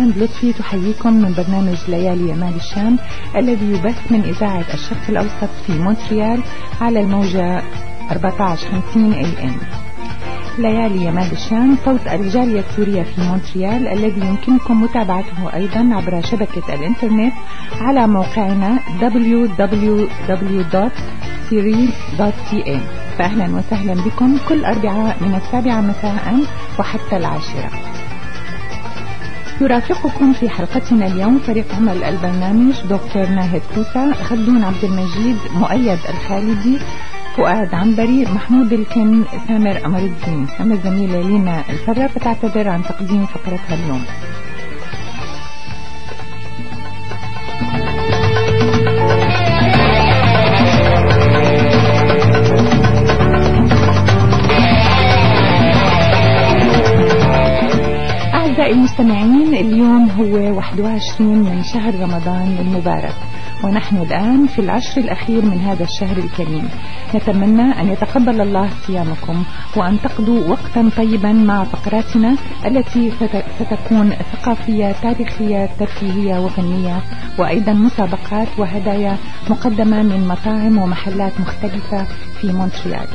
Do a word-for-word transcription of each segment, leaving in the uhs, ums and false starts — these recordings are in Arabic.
هند لطفي تحييكم من برنامج ليالي يمال الشام الذي يبث من إذاعة الشرق الأوسط في مونتريال على الموجة أربعة عشر خمسين إيه إم. ليالي يمال الشام صوت الجالية السورية في مونتريال الذي يمكنكم متابعته أيضا عبر شبكة الإنترنت على موقعنا دبليو دبليو دبليو دوت سيريل دوت سي إيه. فأهلا وسهلا بكم كل أربعاء من السابعة مساء وحتى العاشرة. يرافقكم في حلقتنا اليوم فريق عمل البرنامج دكتور ناهد كوسة، خلدون عبد المجيد، مؤيد الخالدي، فؤاد عنبري، محمود الكن، سامر أمر الدين. أما الزميلة لينا الفرة فتعتذر عن تقديم فقرتها اليوم. أعزائي المستمعين، اليوم هو واحد وعشرين من شهر رمضان المبارك، ونحن الآن في العشر الأخير من هذا الشهر الكريم. نتمنى أن يتقبل الله صيامكم وأن تقضوا وقتا طيبا مع فقراتنا التي ستكون ثقافية، تاريخية، ترفيهية وفنية، وأيضا مسابقات وهدايا مقدمة من مطاعم ومحلات مختلفة في مونتريال.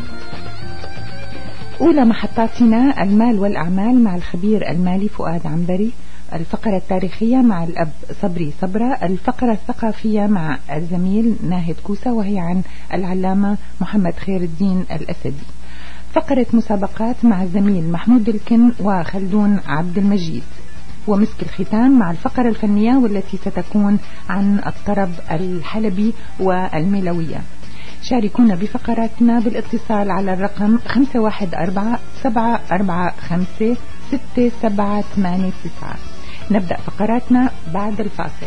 أولى محطاتنا المال والأعمال مع الخبير المالي فؤاد عنبري، الفقرة التاريخية مع الأب صبري صبرة، الفقرة الثقافية مع الزميل ناهد كوسة وهي عن العلامة محمد خير الدين الأسدي، فقرة مسابقات مع الزميل محمود الكن وخلدون عبد المجيد، ومسك الختام مع الفقرة الفنية والتي ستكون عن الطرب الحلبي والميلوية. شاركونا بفقراتنا بالاتصال على الرقم خمسة واحد أربعة سبعة أربعة خمسة ستة سبعة ثمانية تسعة. نبدأ فقراتنا بعد الفاصل.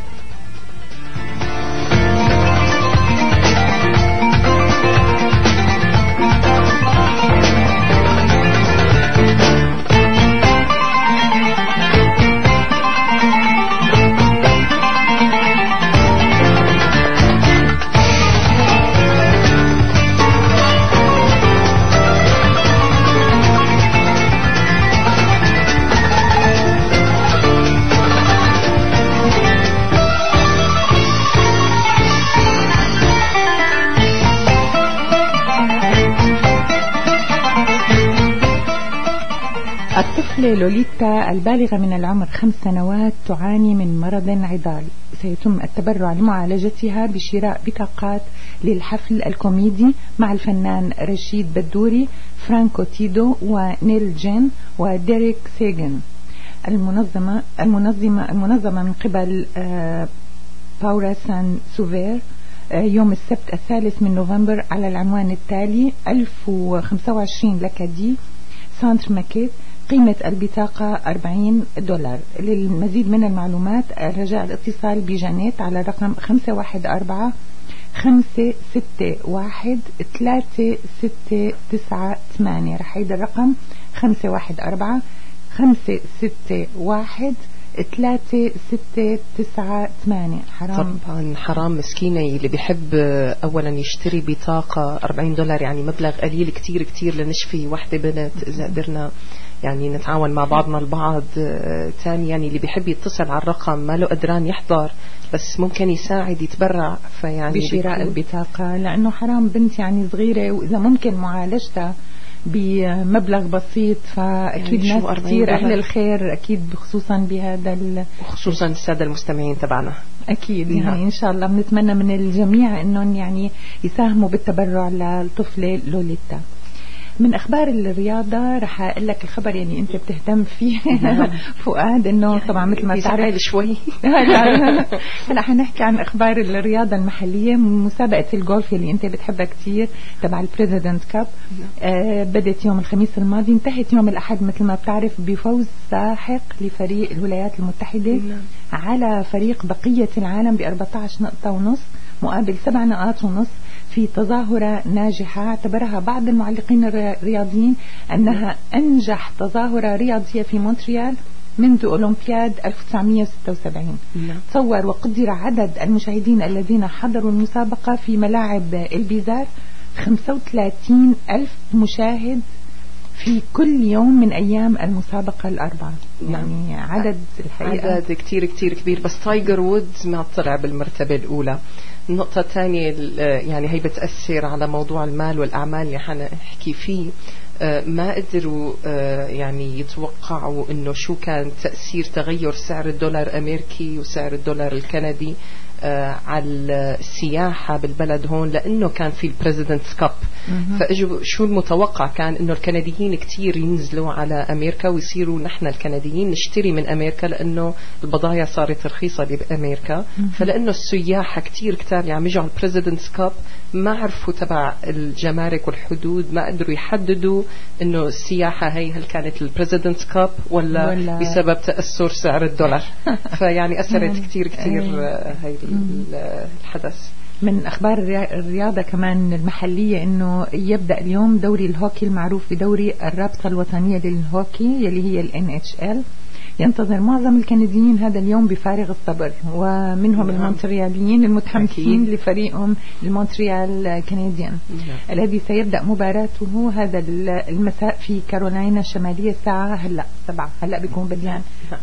الطفلة لوليتا البالغة من العمر خمس سنوات تعاني من مرض عضال. سيتم التبرع لمعالجتها بشراء بطاقات للحفل الكوميدي مع الفنان رشيد بدوري، فرانكو تيدو، ونيل جين، وديريك سيغن. المنظمة المنظمة المنظمة من قبل باورا سان سوفير يوم السبت الثالث من نوفمبر على العنوان التالي: ألف وخمسة وعشرين لكادي سانتر ماكيت، قيمة البطاقة أربعين دولار. للمزيد من المعلومات رجاء الاتصال بجانيت على الرقم خمسة واحد أربعة خمسة ستة واحد ثلاثة ستة تسعة ثمانية. رح يعيد الرقم خمسة واحد أربعة خمسة ستة واحد ثلاثة ستة تسعة ثمانية. حرام طبعا، حرام مسكينة اللي بيحب أولا يشتري بطاقة أربعين دولار، يعني مبلغ قليل كتير كتير لنشفي واحدة بنت. إذا قدرنا يعني نتعاون مع بعضنا البعض. تاني يعني اللي بيحب يتصل على الرقم ما له قدران يحضر بس ممكن يساعد يتبرع فيعني بشراء البطاقة، لأنه حرام بنت يعني صغيرة، وإذا ممكن معالجتها بمبلغ بسيط فأكيد يعني ناس كتير أهل الخير أكيد خصوصا بهذا ال... وخصوصا السادة المستمعين تبعنا أكيد يعني إن شاء الله بنتمنى من الجميع أنهم يعني يساهموا بالتبرع للطفلة لوليتا. من أخبار الرياضة رح أقول لك الخبر يعني أنت بتهتم فيه فؤاد، إنه طبعا مثل ما تعرف شوي هلا حنحكي عن أخبار الرياضة المحلية. مسابقة الجولف اللي أنت بتحبها كتير تبع البريزيدنت كاب آه بدت يوم الخميس الماضي، انتهت يوم الأحد مثل ما بتعرف بفوز ساحق لفريق الولايات المتحدة على فريق بقية العالم بأربعة عشر نقطة ونص مقابل سبع نقاط ونص في تظاهرة ناجحة اعتبرها بعض المعلقين الرياضيين أنها أنجح تظاهرة رياضية في مونتريال منذ أولمبياد ألف وتسعمئة وستة وسبعين. تصور وقدر عدد المشاهدين الذين حضروا المسابقة في ملاعب البيزار خمسة وثلاثين ألف مشاهد في كل يوم من أيام المسابقة الأربعة. يعني عدد الحقيقة عدد كتير كتير كبير. بس تايجر وودز ما طلع بالمرتبة الأولى. النقطة الثانية يعني هي بتأثر على موضوع المال والأعمال اللي حنحكي فيه. ما قدروا يعني يتوقعوا إنه شو كان تأثير تغير سعر الدولار الأمريكي وسعر الدولار الكندي على السياحة بالبلد هون، لأنه كان في البريزيدنتس كاب. فأجوا شو المتوقع كان إنه الكنديين كتير ينزلوا على أمريكا ويصيروا نحن الكنديين نشتري من أمريكا لأنه البضائع صارت رخيصة بأمريكا. فلأنه السياحة كتير كتار يعني يجوا على البريزيدنتس كاب ما عرفوا تبع الجمارك والحدود، ما قدروا يحددوا إنه السياحة هي هل كانت البريزيدنتس كاب ولا, ولا بسبب تأثر سعر الدولار. فيعني أثرت كتير كتير هاي الحدث. من أخبار الرياضة كمان المحلية إنه يبدأ اليوم دوري الهوكي المعروف بدوري الرابطة الوطنية للهوكي يلي هي ال إن إتش إل. ينتظر معظم الكنديين هذا اليوم بفارغ الصبر، ومنهم نعم. المونترياليين المتحمسين أكيد. لفريقهم المونتريال كنديان الذي سيبدأ مباراته هذا المساء في كارولاينا الشمالية الساعة هلا سبعة. هلا بيكون بديان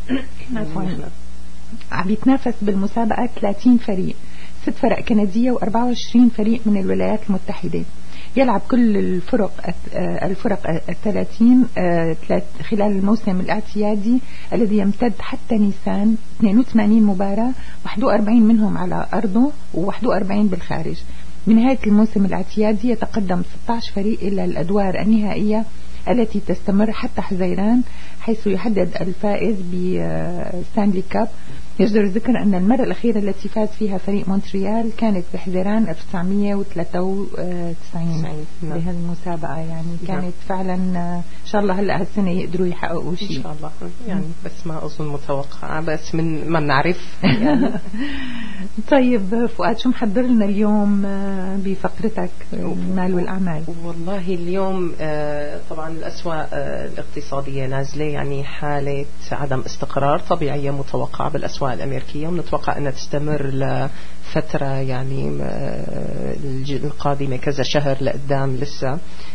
عم بيتنافس بالمسابقة ثلاثين فريق، ست فرق كندية وأربعة وعشرين فريق من الولايات المتحدة. يلعب كل الفرق الفرق الثلاثين خلال الموسم الاعتيادي الذي يمتد حتى نيسان اثنين وثمانين مباراة، واحد وأربعين منهم على أرضه وواحد وأربعين بالخارج. بنهاية الموسم الاعتيادي يتقدم ستة عشر فريق إلى الأدوار النهائية التي تستمر حتى حزيران، حيث يحدد الفائز بستانلي كاب. يجدر الذكر أن المرة الأخيرة التي فاز فيها فريق مونتريال كانت بحزيران ألف وتسعمية وثلاثة وتسعين بهذه المسابقة. يعني كانت نعم. فعلا إن شاء الله هلأ هالسنة يقدروا يحققوا شيء إن شاء الله يعني، بس ما أظن متوقع، بس من ما بنعرف يعني. طيب فؤاد، شو محضر لنا اليوم بفقرتك المال والأعمال؟ والله اليوم طبعا الأسواق الاقتصادية نازلة، يعني حالة عدم استقرار طبيعية متوقعة بالأسواق الأمريكية، ونتوقع أنها تستمر لفترة يعني القادمة كذا شهر لقدام لسه.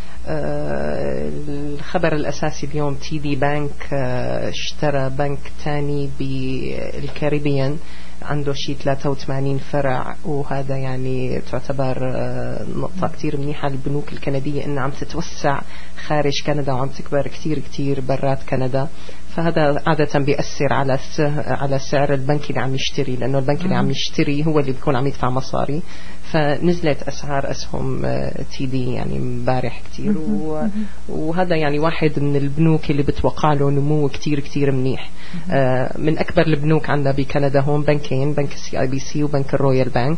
الخبر الأساسي اليوم تي دي بانك اشترى بنك تاني بالكاريبيان عنده شيء ثلاثة وثمانين فرع، وهذا يعني تعتبر نقطة كتير منيحة للبنوك الكندية إنها عم تتوسع خارج كندا وعم تكبر كتير كتير برات كندا. فهذا عادة بيأثر على على سعر البنك اللي عم يشتري، لأنه البنك اللي عم يشتري هو اللي بيكون عم يدفع مصاري. فنزلت أسعار أسهم تي دي يعني مبارح كتير، وهذا يعني واحد من البنوك اللي بتوقع له نمو كتير كتير منيح. من أكبر البنوك عندنا بكندا هون بنكين، بنك السي آي بي سي وبنك الرويال بانك.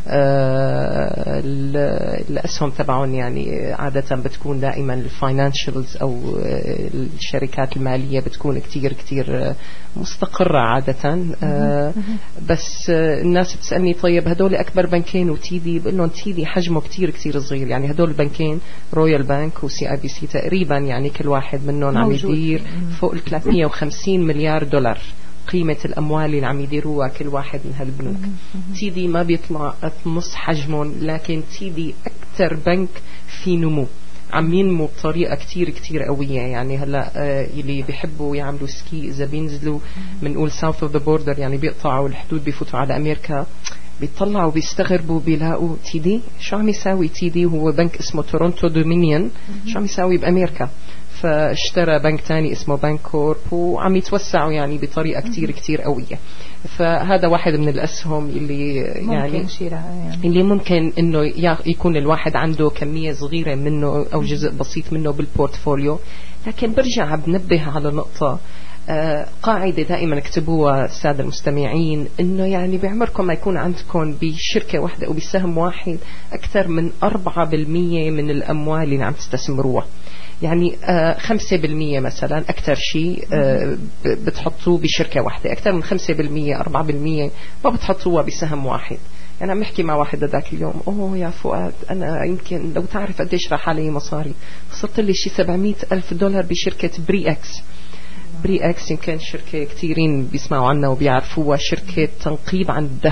الأسهم تبعهم يعني عادة بتكون دائما الفاينانشلز أو الشركات المالية بتكون كتير كتير مستقرة عادة. بس الناس بتسألني طيب هدول أكبر بنكين وتي دي، بقول لهم تي دي حجمه كتير كتير صغير. يعني هدول البنكين رويال بانك وسي آي بي سي تقريبا يعني كل واحد منهم عم يدير فوق ال ثلاثمية وخمسين مليار دولار قيمة الأموال اللي عم يديروها كل واحد من هالبنوك. تي دي ما بيطلع نص حجمهم، لكن تي دي أكتر بنك في نمو، عم ينمو بطريقة كتير كتير قوية. يعني هلا آه اللي بيحبوا يعملوا سكي إذا بينزلوا منقول south of the border، يعني بيقطعوا الحدود بيفوتوا على أمريكا، بيطلعوا بيستغربوا بيلاقوا تي دي شو عم يساوي. تي دي هو بنك اسمه تورونتو دومينيون، شو عم يساوي بأمريكا. فاشترى بنك تاني اسمه بنك كورب وعم يتوسعوا يعني بطريقة كتير كتير قوية. فهذا واحد من الأسهم اللي يعني ممكن يعني اللي ممكن إنه يكون الواحد عنده كمية صغيرة منه أو جزء بسيط منه بالبورتفوليو. لكن برجع بنبه على نقطة، آه قاعدة دائما اكتبوها السادة المستمعين، إنه يعني بعمركم ما يكون عندكم بشركة واحدة أو بسهم واحد أكثر من أربعة بالمية من الأموال اللي عم تستثمروها. يعني آه خمسة بالمية مثلا أكثر شيء آه بتحطوه بشركة واحدة، أكثر من خمسة بالمية أربعة بالمية ما بتحطوها بسهم واحد. يعني عم نحكي مع واحد ذاك اليوم، أوه يا فؤاد أنا يمكن لو تعرف قديش راح علي مصاري، صرت لي شيء سبعمية ألف دولار بشركة بري أكس. بري أكس يمكن شركة كثيرين بيسمعوا عنها وبيعرفوها، شركة تنقيب عن الذهب.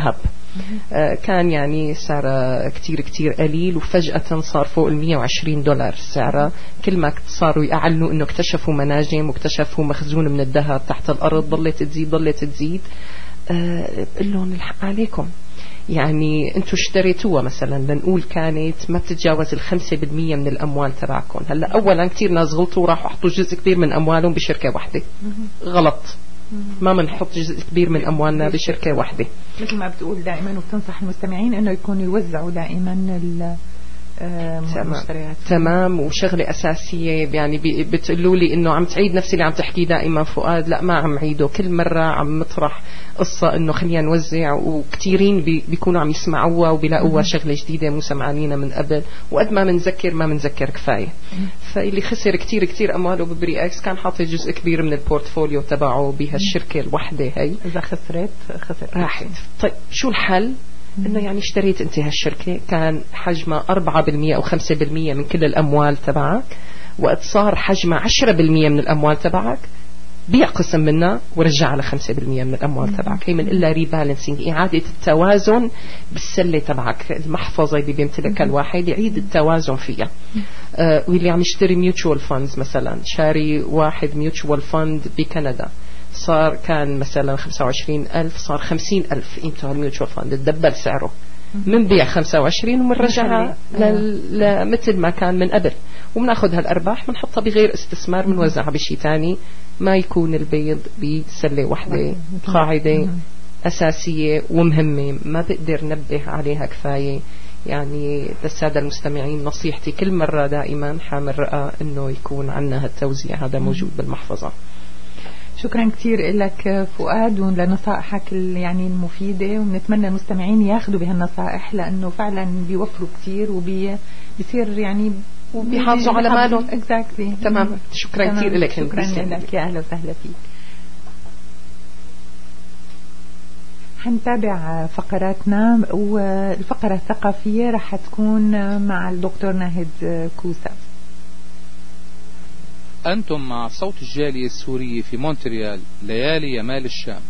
آه كان يعني سعره كتير كتير قليل، وفجأة صار فوق المية وعشرين دولار سعره. كل ما صاروا يعلنوا انه اكتشفوا مناجم واكتشفوا مخزون من الذهب تحت الارض، ضلت تزيد ضلت تزيد. آه بقول لهم الحق عليكم، يعني انتوا اشتريتوها مثلا لنقول كانت ما بتتجاوز الخمسة بالمية من الاموال تبعكم. هلا اولا كتير ناس غلطوا وراحوا حطوا جزء كبير من اموالهم بشركة واحدة. غلط، ما منحط جزء كبير من اموالنا بشركة واحدة. مثل ما بتقول دائما وبتنصح المستمعين انه يكونوا يوزعوا دائما المشتريات. تمام. وشغلة أساسية يعني بتقولوا لي إنه عم تعيد نفسي اللي عم تحكيه دائما فؤاد. لا، ما عم عيده، كل مرة عم مطرح قصة إنه خلينا نوزع، وكتيرين بي بيكونوا عم يسمعوها وبيلاقوها شغلة جديدة مو سمعانينا من قبل. وقد ما منذكر ما منذكر كفاية. فاللي خسر كتير كتير أمواله ببري إكس كان حاطي جزء كبير من البورتفوليو تبعه بهالشركة الوحدة هي. إذا خسرت خسرت راحت. طيب شو الحل؟ إنه يعني اشتريت انت هالشركة كان حجمها أربعة بالمية أو خمسة بالمية من كل الأموال تبعك، وقد صار حجمها عشرة بالمية من الأموال تبعك، بيع قسم منها ورجع على خمسة بالمية من الأموال تبعك. هي من إلا ريبالانسينج، إعادة التوازن بالسلة تبعك، المحفظة اللي بيمتلكها الواحد يعيد التوازن فيها. آه واللي عم يشتري ميوتشوال فاندز مثلا، شاري واحد ميوتشوال فاند بكندا، صار كان مثلا خمسة وعشرين ألف صار خمسين ألف قيمته الميوتشوال فاند، تدبل سعره. من بيع خمسة وعشرين ومنرجعها لمثل ما كان من قبل، ومناخذ هالأرباح منحطها بغير استثمار، منوزعها بشي تاني. ما يكون البيض بسلة واحدة. قاعدة أساسية ومهمة ما بقدر نبه عليها كفاية. يعني للسادة المستمعين نصيحتي كل مرة دائما حامل رأى أنه يكون عنا هالتوزيع هذا موجود بالمحفظة. شكرا كثير لك فؤاد ولنصائحك يعني المفيدة، ونتمنى المستمعين ياخذوا بهالنصائح لأنه فعلا بيوفروا كثير وبيصير يعني وبيحافظوا على مالهم. exactly. تمام. شكرا كثير لك. شكرا لك، يا أهلا وسهلا فيك. حنتابع فقراتنا، والفقرة الثقافية رح تكون مع الدكتور ناهد كوسا. أنتم مع صوت الجالية السورية في مونتريال، ليالي يمال الشام.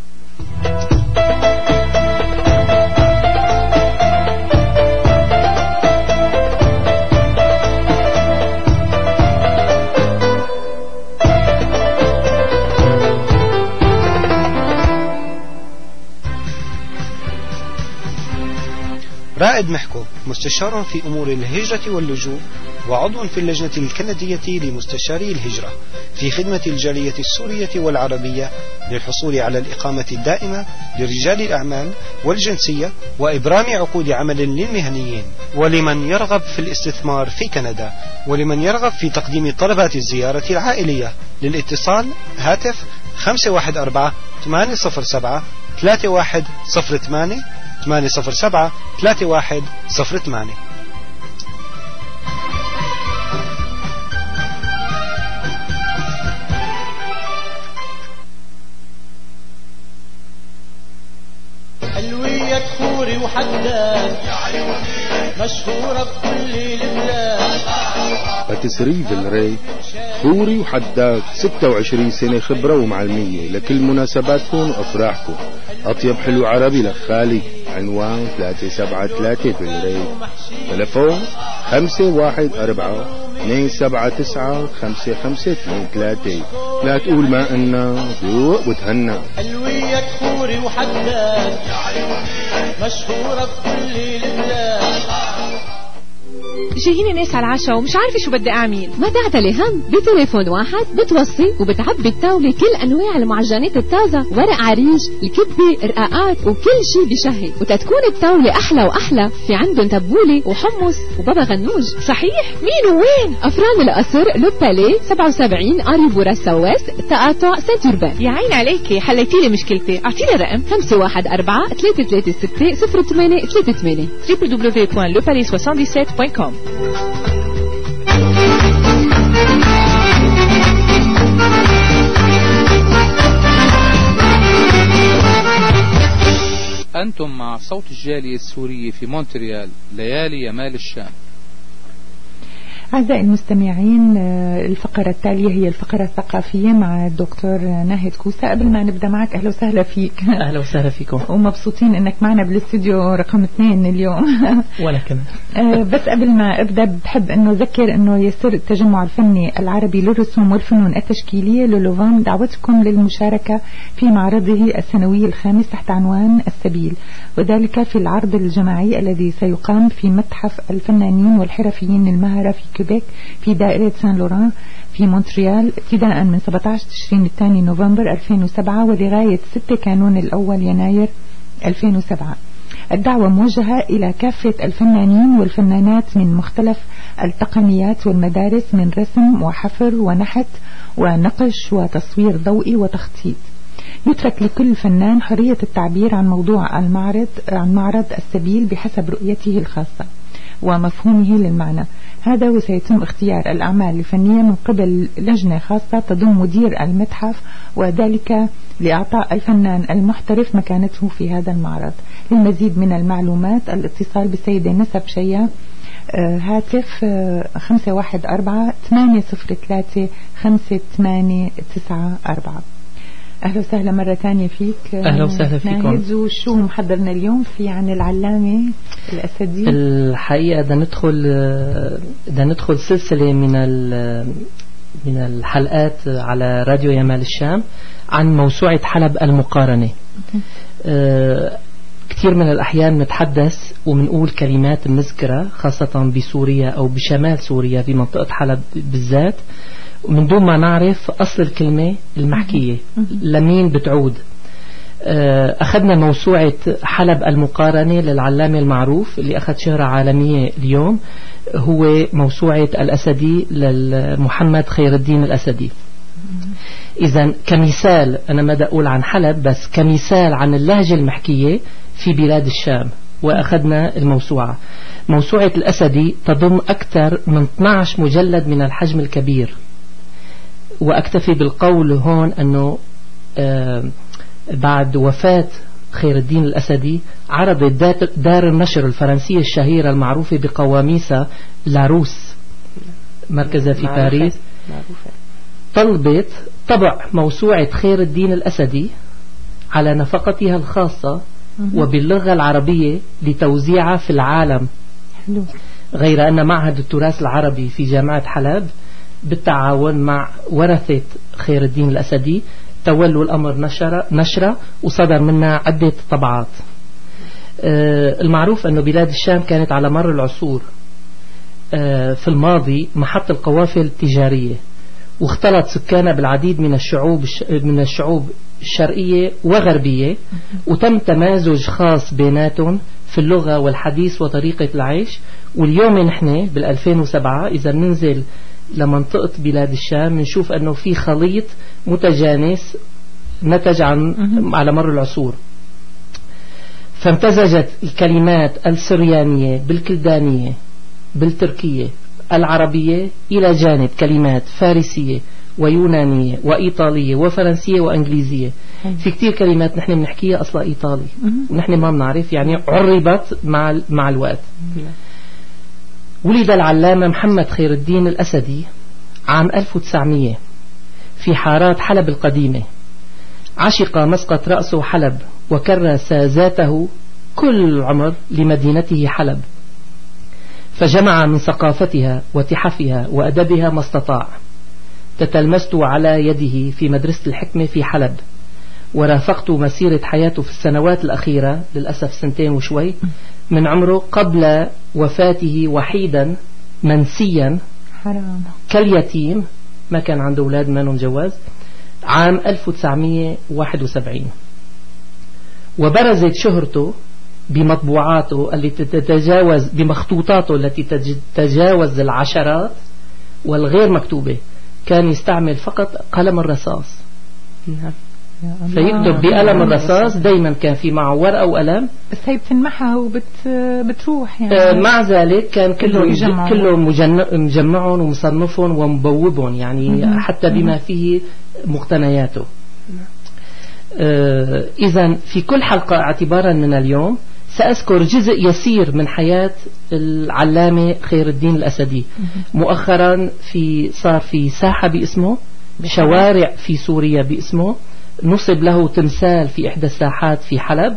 رائد محكو مستشار في أمور الهجرة واللجوء، وعضو في اللجنة الكندية لمستشاري الهجرة في خدمة الجالية السورية والعربية للحصول على الإقامة الدائمة لرجال الأعمال والجنسية، وإبرام عقود عمل للمهنيين، ولمن يرغب في الاستثمار في كندا، ولمن يرغب في تقديم طلبات الزيارة العائلية. للاتصال هاتف خمسة واحد أربعة ثمانية صفر سبعة ثلاثة واحد صفر ثمانية ثمانية صفر سبعة ثلاثة واحد صفر ثمانية. حلوية خوري وحداد مشهورة بكل البلاد. باتسري فيلري خوري وحداد، ستة وعشرين سنة خبرة ومعلمية لكل مناسباتكم وأفراحكم. أطيب حلو عربي لخالي. عنوان ثلاثة سبعة ثلاثة فيلري. تلفون خمسة واحد أربعة اثنين سبعة تسعة خمسة خمسة اثنين ثلاثة. لا تقول ما إنا ذوق وتهنى. حلوية خوري وحداد مشهورة بكل البلاد. جايين ناس على العشاء ومش عارفة شو بدي أعمل. ما تعتلي هم، بتليفون واحد بتوصي وبتعبي الطاولة كل أنواع المعجنات الطازة، ورق عريش، الكبة، رقاقات، وكل شي بشهي. وتتكون الطاولة أحلى وأحلى، في عندهم تبولة وحمص وبابا غنوج. صحيح؟ مين وين؟ أفران القصر، لوبالي، سبعة وسبعين أريبورا سواس، تقاطع سنتوربان. يا عين عليكي، حليتيلي مشكلتي. أعطيني رقم خمسة واحد أربعة ثلاثة ثلاثة ستة صفر ثمانية ثلاثة ثمانية دبليو دبليو دبليو دوت لو بالي سبعة سبعة دوت كوم. أنتم مع صوت الجالية السورية في مونتريال، ليالي يمال الشام. أعزائي المستمعين، الفقرة التالية هي الفقرة الثقافية مع الدكتور ناهد كوسة. قبل ما نبدأ معك أهلا وسهلا فيك. أهلا وسهلا فيكم، ومبسوطين أنك معنا بالاستوديو رقم اثنين اليوم. وأنا كمان. بس قبل ما أبدأ بحب أنه أذكر أنه يسر التجمع الفني العربي للرسوم والفنون التشكيلية لولوفان دعوتكم للمشاركة في معرضه السنوي الخامس تحت عنوان السبيل، وذلك في العرض الجماعي الذي سيقام في متحف الفنانين والحرفيين المهرة في كيبيك في دائرة سان لوران في مونتريال ابتداء من سبعة عشر تشرين الثاني نوفمبر ألفين وسبعة ولغاية ستة كانون الأول يناير ألفين وسبعة. الدعوة موجهة إلى كافة الفنانين والفنانات من مختلف التقنيات والمدارس من رسم وحفر ونحت ونقش وتصوير ضوئي وتخطيط. يترك لكل فنان حرية التعبير عن موضوع المعرض عن معرض السبيل بحسب رؤيته الخاصة ومفهومه للمعنى هذا، وسيتم اختيار الأعمال الفنية من قبل لجنة خاصة تضم مدير المتحف، وذلك لإعطاء الفنان المحترف مكانته في هذا المعرض. للمزيد من المعلومات الاتصال بالسيدة نسب شيا، هاتف خمسة واحد أربعة ثمانية صفر ثلاثة خمسة ثمانية تسعة أربعة. أهلا وسهلا مرة ثانية فيك. أهلا وسهلا فيكم. وشو محضرنا اليوم في عن العلامة الأسدي؟ الحقيقة بدنا ندخل بدنا ندخل سلسلة من من الحلقات على راديو يمال الشام عن موسوعة حلب المقارنة. أه كثير من الأحيان نتحدث ومنقول كلمات مذكرة خاصة بسوريا أو بشمال سوريا في منطقة حلب بالذات من دون ما نعرف أصل الكلمة المحكية لمين بتعود. أخذنا موسوعة حلب المقارنة للعلامة المعروف اللي أخذ شهرة عالمية اليوم، هو موسوعة الأسدي لمحمد خير الدين الأسدي. إذن كمثال، أنا ما بدي أقول عن حلب بس كمثال عن اللهجة المحكية في بلاد الشام، وأخذنا الموسوعة. موسوعة الأسدي تضم أكثر من اثني عشر مجلد من الحجم الكبير، وأكتفي بالقول هون أنه آه بعد وفاة خير الدين الأسدي عرضت دار النشر الفرنسية الشهيرة المعروفة بقواميسها لاروس مركزها في باريس، طلبت طبع موسوعة خير الدين الأسدي على نفقتها الخاصة وباللغة العربية لتوزيعها في العالم. غير أن معهد التراث العربي في جامعة حلب بالتعاون مع ورثة خير الدين الأسدي تولوا الأمر نشرة, نشرة وصدر منها عدة طبعات. آه المعروف أنه بلاد الشام كانت على مر العصور آه في الماضي محط القوافل التجارية، واختلط سكانها بالعديد من الشعوب من الشعوب الشرقية وغربية، وتم تمازج خاص بيناتهم في اللغة والحديث وطريقة العيش. واليوم نحن بالألفين وسبعة إذا ننزل لمنطقة بلاد الشام نشوف أنه في خليط متجانس نتج عن على مر العصور. فامتزجت الكلمات السريانية بالكلدانية بالتركية العربية إلى جانب كلمات فارسية ويونانية وإيطالية وفرنسية وإنجليزية. في كتير كلمات نحن بنحكيها أصلا إيطالي ونحن ما بنعرف، يعني عربت مع مع الوقت. ولد العلامة محمد خير الدين الأسدي عام ألف وتسعمية في حارات حلب القديمة. عشق مسقط رأسه حلب وكرس ذاته كل عمر لمدينته حلب، فجمع من ثقافتها وتحفها وأدبها ما استطاع. تتلمست على يده في مدرسة الحكمة في حلب، ورافقت مسيرة حياته في السنوات الأخيرة للأسف سنتين وشوي من عمره قبل وفاته وحيدا منسيا حرام كاليتيم، ما كان عنده أولاد ما جواز، عام ألف وتسعمية وواحد وسبعين. وبرزت شهرته بمطبوعاته التي تتجاوز بمخطوطاته التي تتجاوز العشرات والغير مكتوبة. كان يستعمل فقط قلم الرصاص، فيكتب بقلم الرصاص. دايما كان في معه ورقة وقلم، بس هي بتنمحها وبتروح يعني. آه مع ذلك كان كله كله مجمعهم ومصنفهم ومبوبهم يعني م- حتى بما فيه مقتنياته. آه إذن في كل حلقة اعتبارا من اليوم سأذكر جزء يسير من حياة العلامة خير الدين الأسدي. مؤخرا في صار في ساحة باسمه، شوارع في سوريا باسمه، نصب له تمثال في إحدى الساحات في حلب،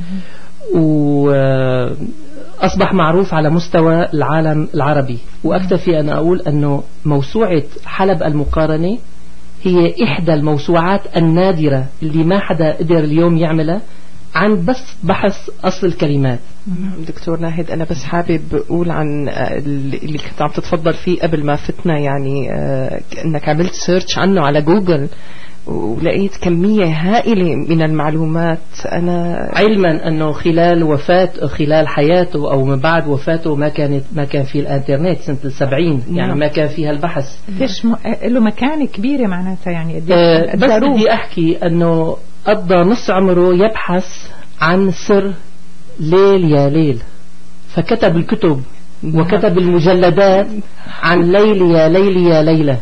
وأصبح معروف على مستوى العالم العربي. وأكتفي أن أقول أنه موسوعة حلب المقارنة هي إحدى الموسوعات النادرة اللي ما حدا قدر اليوم يعملها عن بس بحث أصل الكلمات. دكتور ناهد، أنا بس حابب أقول عن اللي كنت عم تتفضل فيه قبل ما فتنا، يعني أنك عملت سيرش عنه على جوجل ولقيت كمية هائلة من المعلومات. أنا علما أنه خلال وفاة خلال حياته أو من بعد وفاته ما كانت ما كان في الإنترنت سنة السبعين، يعني نعم. ما كان فيها البحث. ليش م... له مكانة كبيرة معناتها يعني أه بس بدي أحكي أنه قضى نص عمره يبحث عن سر ليل يا ليل، فكتب الكتب وكتب المجلدات عن ليل يا ليل يا ليلة.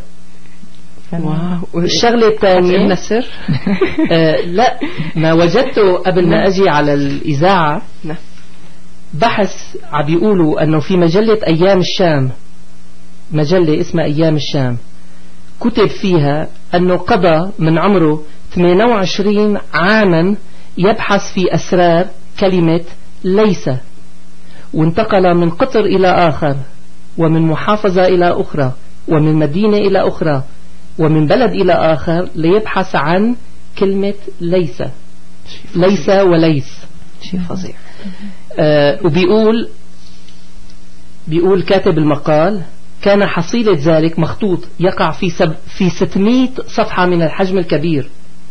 واو. الشغلة الثانية السر آه لا، ما وجدته قبل ما أجي على الإذاعة بحث عم بيقولوا أنه في مجلة أيام الشام، مجلة اسمها أيام الشام، كتب فيها أنه قضى من عمره ثمانية وعشرين عاما يبحث في أسرار كلمة ليس، وانتقل من قطر إلى آخر، ومن محافظة إلى أخرى، ومن مدينة إلى أخرى، ومن بلد إلى آخر ليبحث عن كلمة ليس. ليس وليس شيء فظيع. آه وبيقول بيقول كاتب المقال: كان حصيلة ذلك مخطوط يقع في سب في ستمائة صفحة من الحجم الكبير.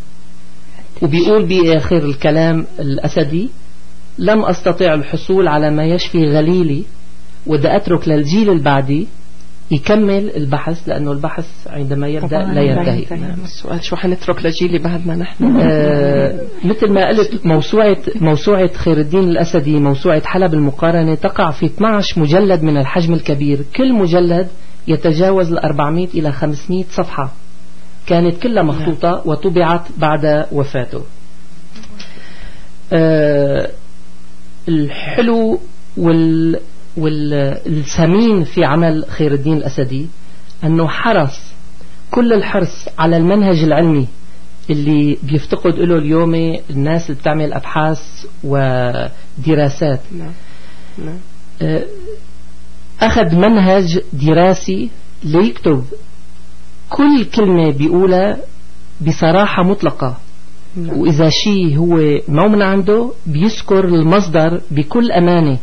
وبيقول بآخر الكلام الأسدي: لم أستطيع الحصول على ما يشفي غليلي، وده أترك للجيل البعدي يكمل البحث، لأنه البحث عندما يبدأ لا ينتهي. السؤال شو حنترك لجيل بعدنا نحن؟ آه مثل ما قلت، موسوعة موسوعة خير الدين الأسدي، موسوعة حلب المقارنة، تقع في اثني عشر مجلد من الحجم الكبير، كل مجلد يتجاوز ال أربعمائة إلى خمسمائة صفحة، كانت كلها مخطوطة وطبعت بعد وفاته. آه الحلو وال والثمين في عمل خير الدين الأسدي أنه حرص كل الحرص على المنهج العلمي اللي بيفتقد له اليوم الناس اللي بتعمل أبحاث ودراسات. أخذ منهج دراسي ليكتب كل كلمة بيقولها بصراحة مطلقة، وإذا شيء هو مو من عنده بيذكر المصدر بكل أمانة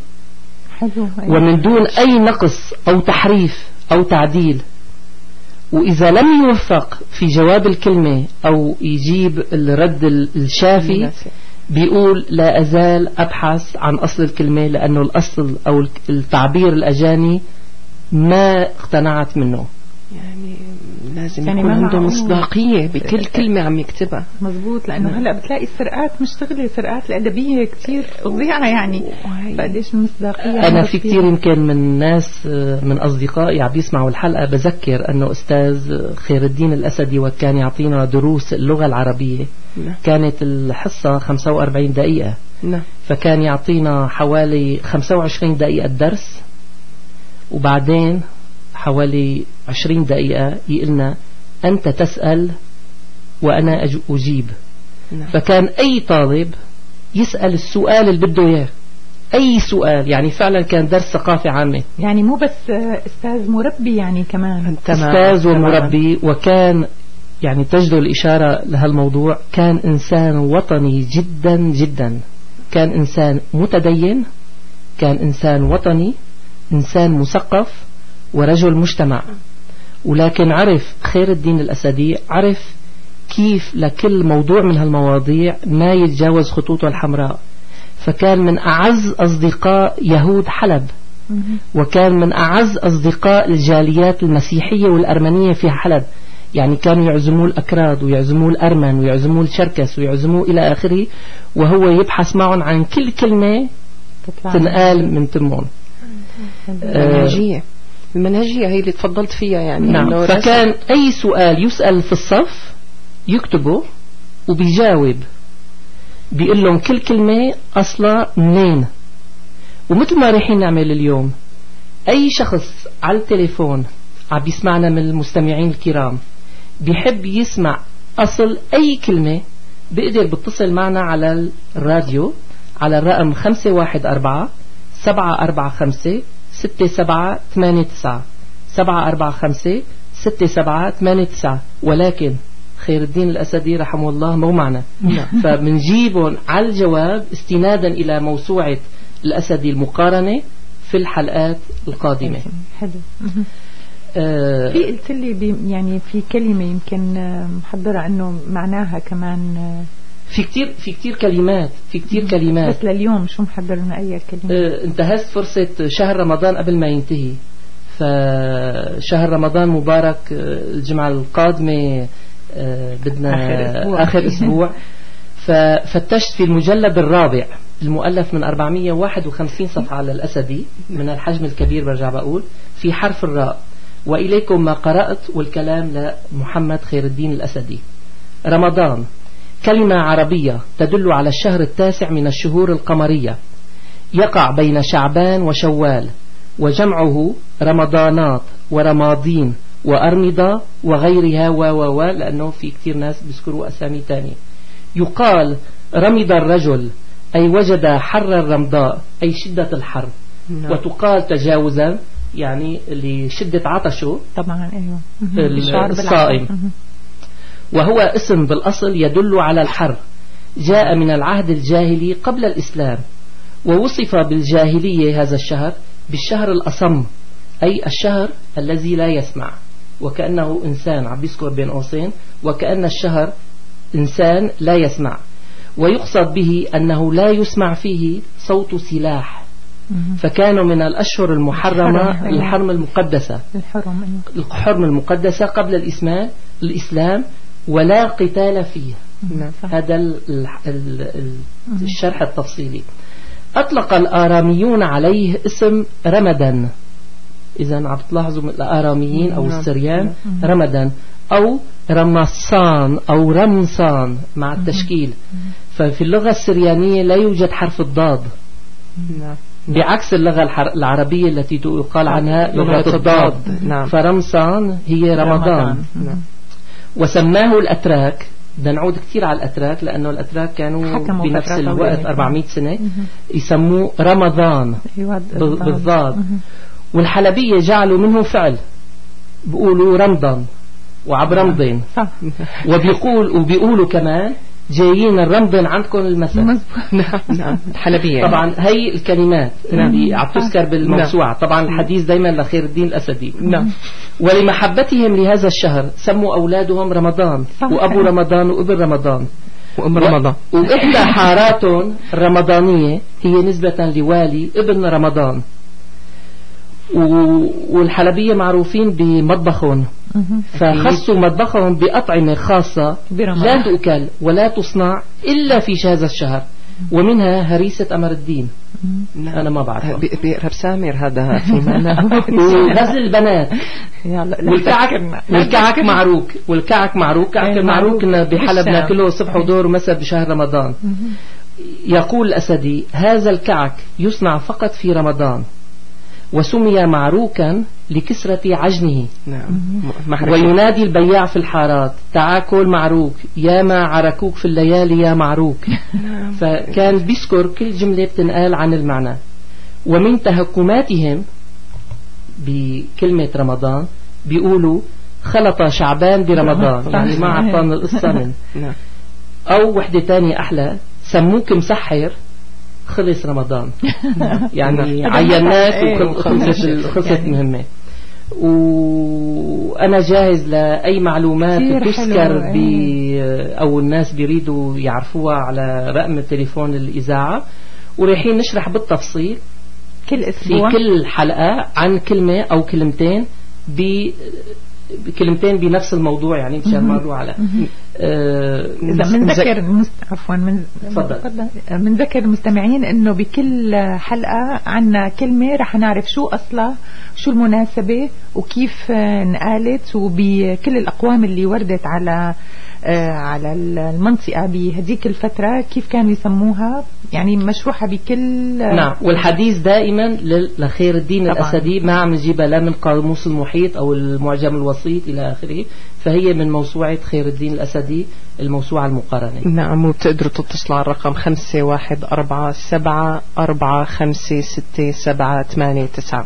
ومن دون أي نقص أو تحريف أو تعديل. وإذا لم يوفق في جواب الكلمة أو يجيب الرد الشافي بيقول: لا أزال أبحث عن أصل الكلمة، لأنه الأصل أو التعبير الأجاني ما اقتنعت منه. يعني لازم يعني يكون عنده مصداقية بكل كلمة عم يكتبها. مظبوط، لأنه هلأ بتلاقي السرقات مشتغلة، السرقات الأدبية كتير فظيعة، يعني فقديش المصداقية. أنا في كتير يمكن من ناس من أصدقائي عم يسمعوا الحلقة بذكر أنه أستاذ خير الدين الأسدي وكان يعطينا دروس اللغة العربية، كانت الحصة خمسة وأربعين دقيقة، فكان يعطينا حوالي خمسة وعشرين دقيقة درس، وبعدين حوالي عشرين دقيقة يقلنا: أنت تسأل وأنا أجيب. نعم. فكان أي طالب يسأل السؤال اللي بده إياه، أي سؤال، يعني فعلا كان درس ثقافة عامة، يعني مو بس أستاذ مربي، يعني كمان أستاذ ومربي. وكان يعني تجد الإشارة لهالموضوع، كان إنسان وطني جدا جدا، كان إنسان متدين، كان إنسان وطني، إنسان مثقف ورجل مجتمع. ولكن عرف خير الدين الأسدي، عرف كيف لكل موضوع من هالمواضيع ما يتجاوز خطوطه الحمراء. فكان من أعز أصدقاء يهود حلب، وكان من أعز أصدقاء الجاليات المسيحية والأرمنية في حلب، يعني كانوا يعزموا الأكراد ويعزموا الأرمن ويعزموا الشركس ويعزموا إلى آخره، وهو يبحث معهم عن كل كلمة تنقال من تمهم. المنهجية المنهجية هي اللي تفضلت فيها، يعني نعم. فكان أي سؤال يسأل في الصف يكتبه وبيجاوب، بيقول لهم كل كلمة أصلا منين، ومثل ما رايحين نعمل اليوم، أي شخص على التليفون عم بيسمعنا من المستمعين الكرام بيحب يسمع أصل أي كلمة، بيقدر بيتصل معنا على الراديو على الرقم خمسة واحد أربعة سبعة أربعة خمسة ستة سبعة ثمانية تسعة سبعة أربعة خمسة ستة سبعة ثمانية تسعة. ولكن خير الدين الأسدي رحمه الله مو معنا، فبنجيبهم على الجواب استنادا إلى موسوعة الأسدي المقارنة في الحلقات القادمة. حلو. آه في قلت لي بي يعني في كلمة يمكن محضرة أنه معناها كمان في كتير في كتير كلمات في كتير كلمات بس لليوم شو محضر لنا أي كلمة؟ آه انتهزت فرصة شهر رمضان قبل ما ينتهي، فشهر رمضان مبارك الجمعة القادمة آه بدنا آخر أسبوع, آخر أسبوع ففتشت في المجلد الرابع المؤلف من أربعمية وواحد وخمسين صفحة على الأسدي من الحجم الكبير، برجع بقول في حرف الراء، وإليكم ما قرأت والكلام لمحمد خير الدين الأسدي. رمضان كلمة عربية تدل على الشهر التاسع من الشهور القمرية، يقع بين شعبان وشوال، وجمعه رمضانات ورماضين وأرمضة وغيرها و و و لأنه في كتير ناس بيذكروا أسامي تانية. يقال رمض الرجل أي وجد حر الرمضاء أي شدة الحر، نعم. وتقال تجاوزا يعني لشدة عطشه طبعا أيوة الصائم، وهو اسم بالأصل يدل على الحر، جاء من العهد الجاهلي قبل الإسلام، ووصف بالجاهلية هذا الشهر بالشهر الأصم أي الشهر الذي لا يسمع، وكأنه إنسان عم بيذكر بين قوسين وكأن الشهر إنسان لا يسمع، ويقصد به أنه لا يسمع فيه صوت سلاح، فكانوا من الأشهر المحرمة الحرم المقدسة الحرم المقدسة قبل الإسلام الإسلام ولا قتال فيه. هذا الشرح التفصيلي. أطلق الآراميون عليه اسم رمضان، إذا عم تلاحظوا الآراميين أو السريان رمضان أو رمصان أو رمصان مع التشكيل، ففي اللغة السريانية لا يوجد حرف الضاد، بعكس اللغة العربية التي تقال عنها لغة الضاد. فرمصان هي رمضان. وسماه الأتراك، بدنا نعود كثير على الأتراك لأنه الأتراك كانوا بنفس الوقت أربعمائة سنة يسموه رمضان بالضاد. والحلبية جعلوا منه فعل، بيقولوا رمضان وعبرمضان، وبيقول وبيقولوا كمان جايين الرمضان عندكم المساء. نعم الحلبية. طبعا هي الكلمات اللي عم تذكر بالموسوعة. طبعا الحديث دايما لخير الدين الأسدي. نعم. ولمحبتهم لهذا الشهر سموا أولادهم رمضان، وأبو رمضان وابن رمضان وأم رمضان، وإحدى حاراتهم الرمضانية هي نسبة لوالي ابن رمضان. والحلبية معروفين بمطبخهم، فخصوا مطبخهم بأطعمة خاصة لا تؤكل ولا تصنع إلا في هذا الشهر، ومنها هريسة أمر الدين. أنا ما بعرفها. بئر سامر هذا في معناه. وغزل البنات والكعك والكعك معروك والكعك معروك كعك المعروك بحلب ناكله الصبح ودور ومساء بشهر رمضان. يقول الأسدي هذا الكعك يصنع فقط في رمضان، وسمي معروكا لكسرة عجنه. نعم. وينادي البياع في الحارات تعاكل معروك يا ما عركوك في الليالي يا معروك. فكان بيذكر كل جملة بتنقال عن المعنى. ومن تهكماتهم بكلمة رمضان بيقولوا خلط شعبان برمضان، يعني ما عطان القصة من. أو وحدة تانية أحلى، سموك مسحر خلص رمضان. يعني عيناك وخلصت مهمة. وأنا جاهز لأي معلومات تذكر أو الناس بيريدوا يعرفوها على رقم التليفون الإذاعة، وريحين نشرح بالتفصيل كل أسبوع في كل حلقة عن كلمة أو كلمتين ب كلمتين بنفس الموضوع، يعني مشان ما نروح على آه بنذكر المست... عفوا من بنذكر المستمعين انه بكل حلقة عنا كلمة رح نعرف شو اصلها، شو المناسبة، وكيف انقالت، وبكل الاقوام اللي وردت على على المنطقة بهديك الفترة كيف كانوا يسموها، يعني مشروحة بكل. نعم، والحديث دائما لخير الدين طبعا. الأسدي، ما عم نجيبها لا من قاموس المحيط أو المعجم الوسيط إلى آخره، فهي من موسوعة خير الدين الأسدي، الموسوعة المقارنة. نعم، وبتقدروا تتصلوا على الرقم خمسة واحد أربعة سبعة أربعة خمسة ستة سبعة ثمانية تسعة.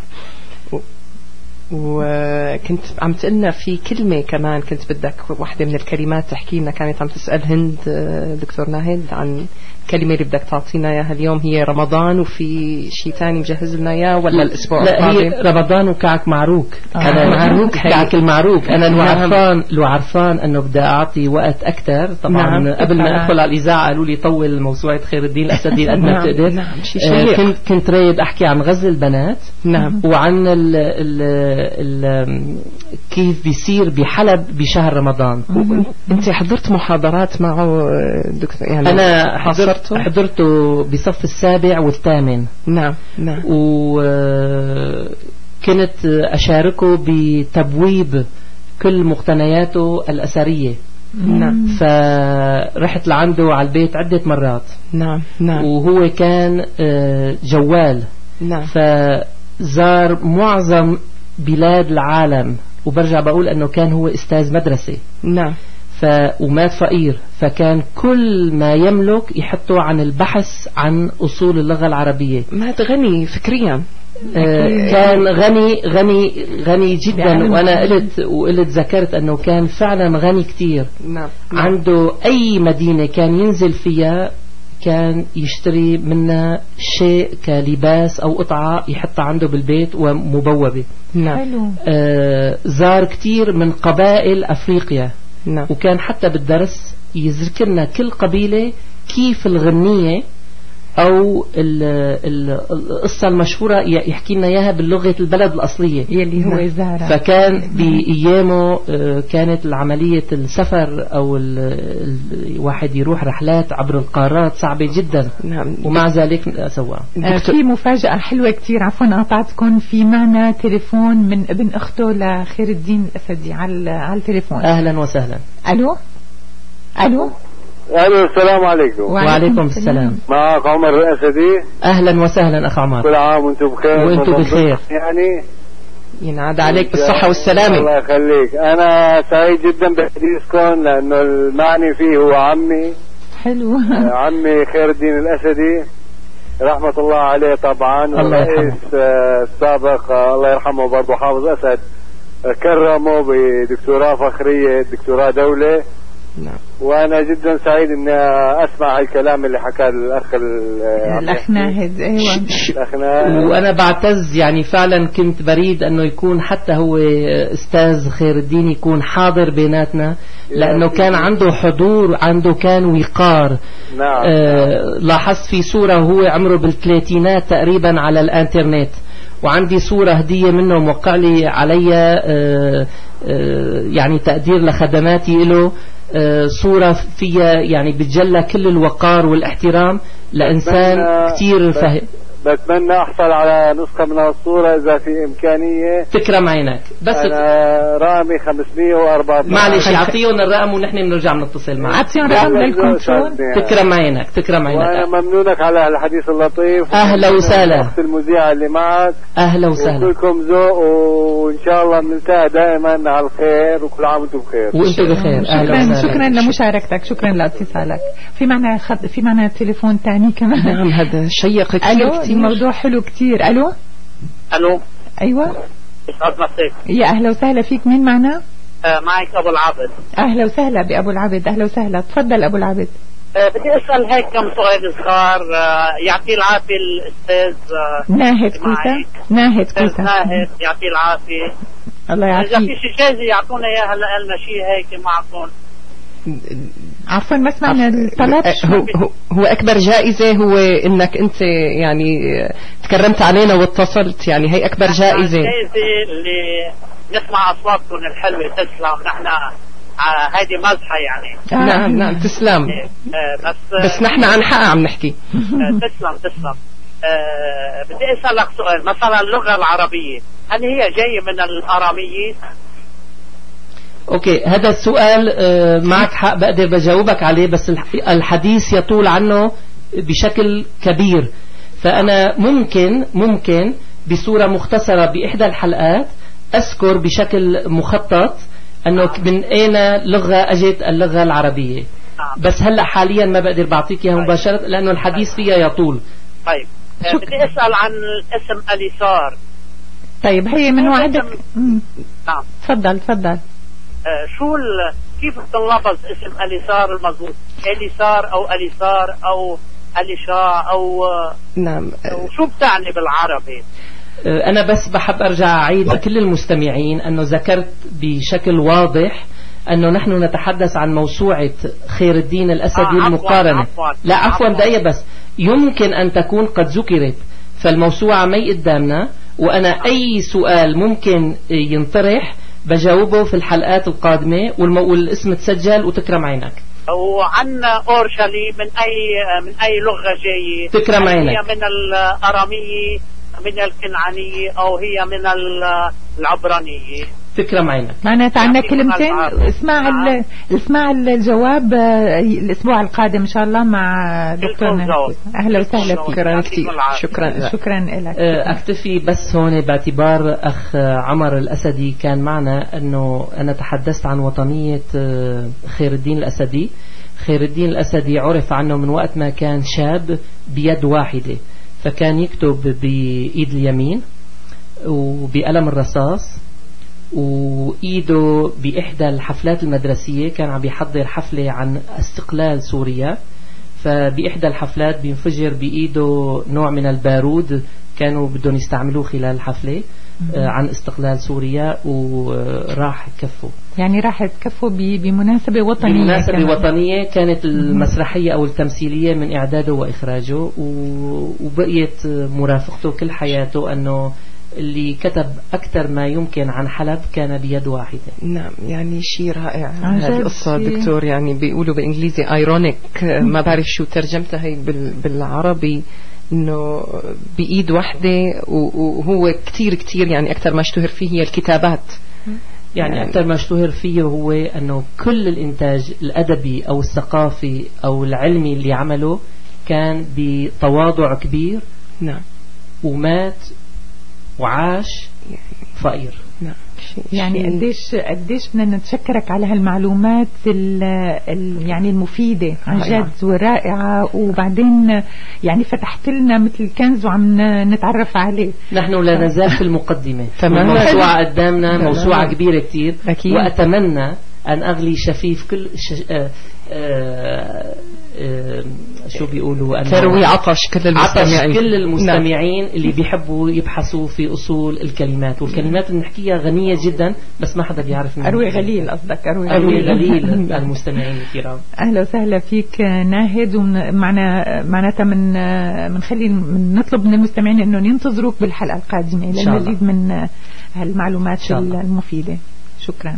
وكنت عم تقلنا في كلمة كمان، كنت بدك واحدة من الكلمات تحكي لنا، كانت عم تسأل هند دكتور ناهد عن الكلمة اللي بدك تعطينا اياها اليوم. هي رمضان وفي شيء تاني مجهز لنا اياه ولا الاسبوع لا القادم؟ هي رمضان وكعك معروك. آه. انا معروك كعك المعروك. انا لو عرفان لو عرفان انه بدي اعطي وقت اكثر طبعا. نعم. قبل ما ادخل على الاذاعه قالوا لي طول موسوعة خير الدين الاسدي قد ما بتقدر. نعم. آه كنت كنت رايد احكي عن غزل البنات. نعم. وعن ال ال ال كيف بيصير بحلب بشهر رمضان. انت حضرت محاضرات معه دكتور؟ يعني انا حضرته حضرته بصف السابع والثامن. نعم نعم. وكنت أشاركه بتبويب كل مقتنياته الأثرية. نعم. فرحت لعنده على البيت عدة مرات. نعم نعم. وهو كان جوال. نعم. فزار معظم بلاد العالم، وبرجع بقول أنه كان هو أستاذ مدرسة. نعم. ف... ومات فقير، فكان كل ما يملك يحطه عن البحث عن أصول اللغة العربية. مات غني فكريا. آه كان غني غني غني جدا. وأنا قلت وقلت ذكرت أنه كان فعلا غني كتير. نعم. عنده أي مدينة كان ينزل فيها كان يشتري منها شيء كلباس أو قطعة يحطها عنده بالبيت ومبوبة. نعم. آه زار كتير من قبائل أفريقيا. نعم. وكان حتى بالدرس يذكرنا كل قبيلة كيف الغنية أو القصة المشهورة يحكي لنا إياها باللغة البلد الأصلية يلي هو زارة. فكان بأيامه كانت العملية السفر أو الواحد يروح رحلات عبر القارات صعبة جدا. نعم. ومع ذلك سوى. في مفاجأة حلوة كتير، عفوا قاطعتكم، في معنا تليفون من ابن أخته لخير الدين الأسدي على على التليفون. أهلا وسهلا. ألو ألو ألو السلام عليكم. وعليكم السلام. معك عمر الأسدي. أهلا وسهلا أخ عمر. كل عام وأنتم بخير. وأنتم بخير. يعني ينعاد عليك بالصحة والسلامة. الله يخليك. أنا سعيد جدا بحديثكم لأنه المعني فيه هو عمي. حلو. عمي خير الدين الأسدي رحمة الله عليه طبعا، والرئيس السابق الله يرحمه برضه حافظ أسد كرمه بدكتوراه فخرية، دكتوراه دولة. نعم. وانا جدا سعيد اني اسمع الكلام اللي حكاه الاخ الاخ ناهد. ايوه الاخ ناهد. وانا بعتز يعني فعلا كنت بريد انه يكون حتى هو استاذ خير الدين يكون حاضر بيناتنا، لانه كان عنده حضور، عنده كان وقار. نعم. آه لاحظت في صورة وهو عمره بالثلاثينات تقريبا على الانترنت، وعندي صورة هدية منه موقع لي عليها آه آه يعني تقدير لخدماتي له. آه صورة فيها يعني بتجلى كل الوقار والاحترام لإنسان كتير فهم. بتمنى أحصل على نسخة من الصورة إذا في إمكانية. تكرم عينك. بس أنا رقمي خمسمية وأربعة. معلش يعطيهم الرقم ونحن بنرجع بنتصل معك. أعطيهم رقم للكنترول. تكرم عينك تكرم عينك. وأنا ممنونك على الحديث اللطيف. أهلا وسهلا. المذيعة اللي معك. أهلا وسهلا. وكلكم ذوق، وإن شاء الله بنلتقي دائما على الخير، وكل عام وأنتم بخير. وأنتم بخير. أهلا وسهلا. شكرا لمشاركتك، شكرا لاتصالك. في معنا خد... في معنا تليفون ثاني كمان. نعم هذا شيق كثير. الموضوع حلو كتير. ألو ألو. أيوة. يسعد مساك. يا أهلا وسهلا فيك. مين معنا؟ آه معك أبو العبد. أهلا وسهلا بأبو العبد. أهلا وسهلا. تفضل أبو العبد. آه بدي أسأل هيك كم سؤال صغار. آه يعطيه العافية الأستاذ آه ناهد كوتا. ناهد كوتا. ناهد يعطيه العافية. الله يعافيك. إذا في شيء جايزة يعطونا إياها لنا شيء هيك معكم. عفوا ما سمعنا الطلب. هو, هو أكبر جائزة هو إنك أنت يعني تكرمت علينا واتصلت، يعني هي أكبر جائزة. الجائزة اللي نسمع أصواتكم الحلوة. تسلم. نحن هيدي مزحة يعني. آه. نعم نعم تسلم. آه بس بس نحن عن حق عم نحكي. آه تسلم تسلم. آه بدي أسألك سؤال. مثلا اللغة العربية هل هي جاية من الآرامية؟ أوكي، هذا السؤال معك حق بقدر بجاوبك عليه، بس الحديث يطول عنه بشكل كبير، فأنا ممكن ممكن بصورة مختصرة بإحدى الحلقات أذكر بشكل مخطط أنه من أين لغة أجت اللغة العربية، بس هلأ حاليا ما بقدر بعطيك إياها مباشرة لأنه الحديث فيها يطول. طيب بدي أسأل عن اسم أليسار. طيب هي من وعدك. نعم تفضل تفضل. آه شو كيف بتنلفظ اسم أليسار المضبوط؟ أليسار أو أليسار أو أليشا أو نعم شو بتعني بالعربي؟ أنا بس بحب أرجع أعيد كل المستمعين أنه ذكرت بشكل واضح أنه نحن نتحدث عن موسوعة خير الدين الأسدي آه المقارنة. عفواً لا عفوا دقيقة بس، يمكن أن تكون قد ذكرت، فالموسوعة مي قدامنا، وأنا أي سؤال ممكن ينطرح بجاوبه في الحلقات القادمة، والاسم تسجل وتكرم عينك. وعن أورشليم من أي من أي لغة جاية؟ تكرم عينك. هي من الأرامية، من الكنعانية، أو هي من العبرانية؟ تكرم عينك. معناتها عندنا كلمتين. اسمع ال... اسمع الجواب الأسبوع القادم إن شاء الله مع دكتور نهاد. أهلا وسهلا فيك. شكرا كثير. شكرا شكرا لك. أكتفي بس هون باعتبار أخ عمر الأسدي كان معنا أنه أنا تحدثت عن وطنية خير الدين الأسدي. خير الدين الأسدي عرف عنه من وقت ما كان شاب بيد واحدة، فكان يكتب بإيد اليمين وبقلم الرصاص، وإيده بإحدى الحفلات المدرسية كان عم يحضر حفلة عن استقلال سوريا، فبإحدى الحفلات بينفجر بإيده نوع من البارود كانوا بدهم يستعملوه خلال الحفلة عن استقلال سوريا، وراح كفه. يعني راح كفه بمناسبة وطنية. بمناسبة كمان. وطنية كانت المسرحية أو التمثيلية من إعداده وإخراجه، وبقيت مرافقته كل حياته أنه اللي كتب أكثر ما يمكن عن حلب كان بيد واحدة. نعم، يعني شيء رائع هذه القصة دكتور. يعني بيقولوا بإنجليزي ايرونيك، ما بعرف شو ترجمتها هي بالعربي، إنه بإيد واحدة، وهو كتير كتير يعني أكثر ما اشتهر فيه هي الكتابات. يعني, يعني أكثر ما اشتهر فيه هو أنه كل الإنتاج الأدبي أو الثقافي أو العلمي اللي عمله كان بتواضع كبير. نعم. ومات وعاش فقير. نعم. يعني قديش قديش بدنا نتشكرك على هالمعلومات ال ال يعني المفيدة عن جد ورائعة، وبعدين يعني فتحت لنا مثل كنز وعم نتعرف عليه. نحن لا نزال في المقدمة. موسوعة قدامنا، موسوعة كبيرة كتير. أكيد. وأتمنى أن أغلي شفيف كل ش... آآ آآ آآ شو بيقولوا، تروي عطش كل المستمعين. عطش كل المستمعين. نعم. اللي بيحبوا يبحثوا في أصول الكلمات، والكلمات اللي نحكيها غنية جدا بس ما حدا بيعرف منها. أروي غليل قصدك. أروي, أروي غليل المستمعين الكرام. أهلا وسهلا فيك ناهد، ومعنا معناتها من منخلي من نطلب من المستمعين إنه ينتظروك بالحلقة القادمة للمزيد من هالمعلومات المفيدة. شكرا.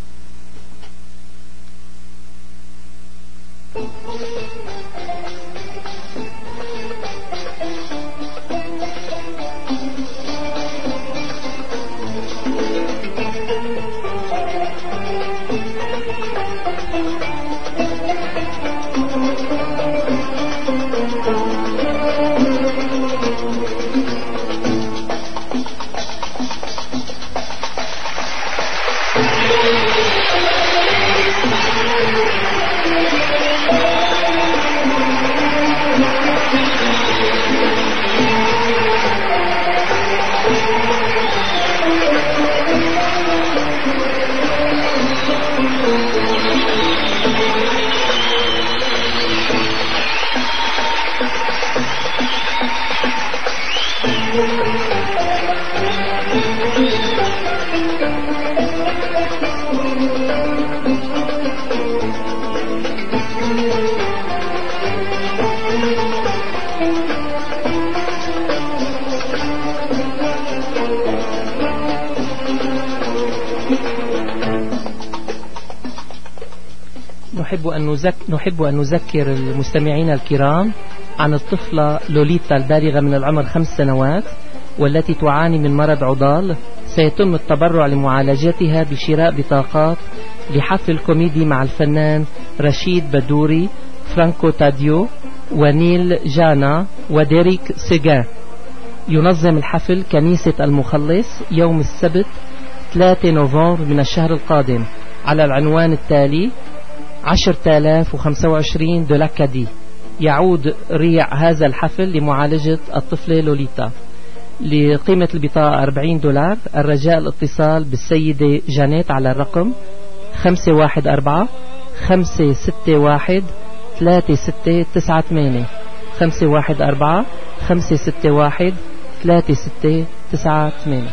نحب أن نذك... نحب أن نذكر المستمعين الكرام عن الطفلة لوليتا البالغة من العمر خمس سنوات والتي تعاني من مرض عضال سيتم التبرع لمعالجتها بشراء بطاقات لحفل كوميدي مع الفنان رشيد بدوري، فرانكو تاديو، ونيل جانا، وديريك سيغان. ينظم الحفل كنيسة المخلص يوم السبت ثلاثة نوفمبر من الشهر القادم على العنوان التالي: عشرة آلاف وخمسة وعشرين دولاكادي. يعود ريع هذا الحفل لمعالجة الطفلة لوليتا. لقيمة البطاقة أربعين دولار. الرجاء الاتصال بالسيدة جانيت على الرقم خمسة واحد أربعة خمسة ستة واحد ثلاثة ستة تسعة ثمانية خمسة واحد أربعة خمسة ستة واحد ثلاثة ستة تسعة ثمانية.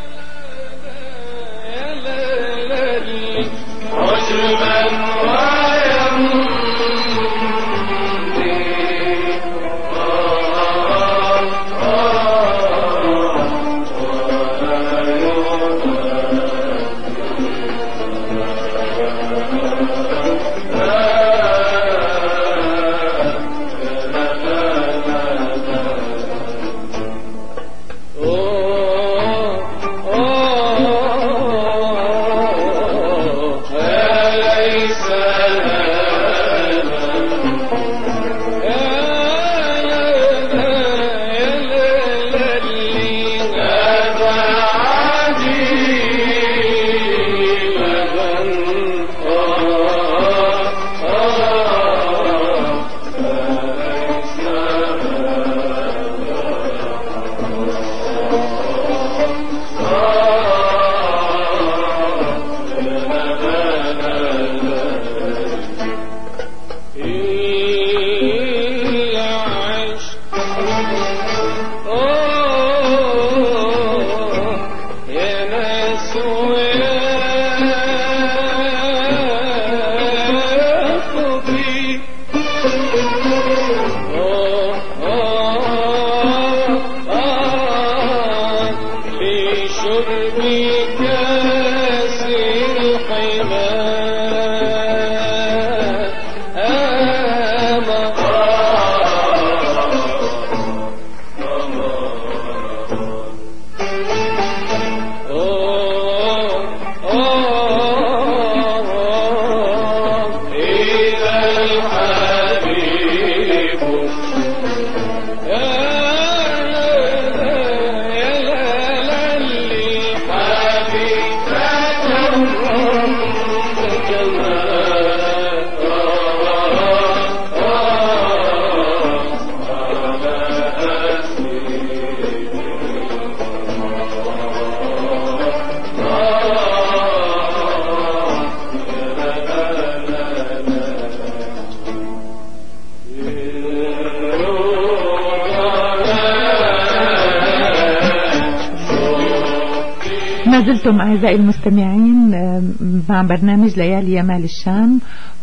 ما زلتم أعزائي المستمعين مع برنامج ليالي يمال الشام،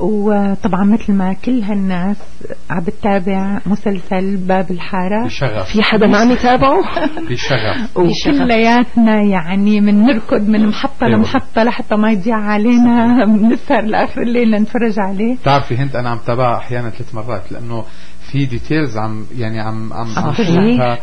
وطبعا مثل ما كل هالناس عم بتتابع مسلسل باب الحارة بشغف. في حدا ما عم يتابعه بشغف وكلياتنا يعني من نركض من محطة لمحطة لحتى ما يضيع علينا، بنسهر لآخر الليل نتفرج عليه. بتعرفي هند أنا عم تابعها أحيانا ثلاث مرات لأنه في ديتيلز عم يعني عم عم عم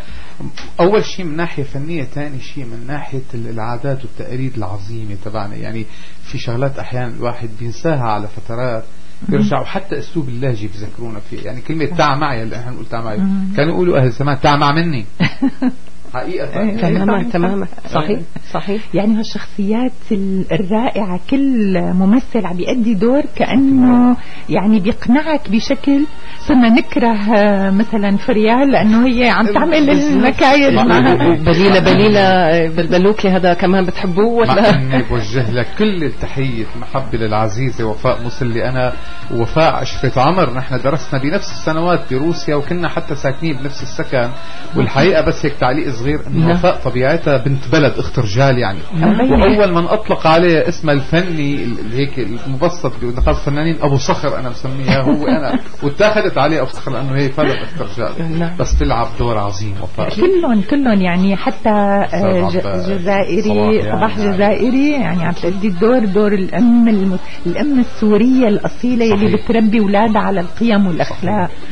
أول شيء من ناحية فنية، ثاني شيء من ناحية العادات والتقاليد العظيمة تبعنا. يعني في شغلات أحيانا الواحد بينساها على فترات بيرجعوا، حتى أسلوب اللهجة بذكرونا فيه. يعني كلمة تاع معي اللي احنا نقول تاع معي كانوا يقولوا أهل زمان تاع مع مني حقيقة. تماما تماما صحيح صحيح. يعني هالشخصيات الرائعة كل ممثل عم بيأدي دور كأنه يعني بيقنعك بشكل صرنا نكره مثلا فريال لأنه هي عم تعمل المكايد معها. بليلة بليلة بالبلوكي هذا كمان بتحبوه ولا؟ أنا بوجه لك كل التحية المحبة للعزيزة وفاء مسلي. أنا وفاء عشرة عمر نحن درسنا بنفس السنوات بروسيا وكنا حتى ساكنين بنفس السكن. والحقيقة بس هيك تعليق صغير إنه وفاء طبيعتها بنت بلد اخت رجال يعني. وأول من أطلق عليه اسم الفني هيك المبسط بنقاط فنانين أبو صخر أنا مسميها هو أنا، واتاخدت عليه أبو صخر لأنه هي فلت اخت رجال بس تلعب دور عظيم وفاء. كلهم كلهم يعني حتى جزائري صباح جزائري يعني عم تأدي الدور دور الأم الم... الأم السورية الأصيلة اللي بتربي أولادها على القيم والأخلاق.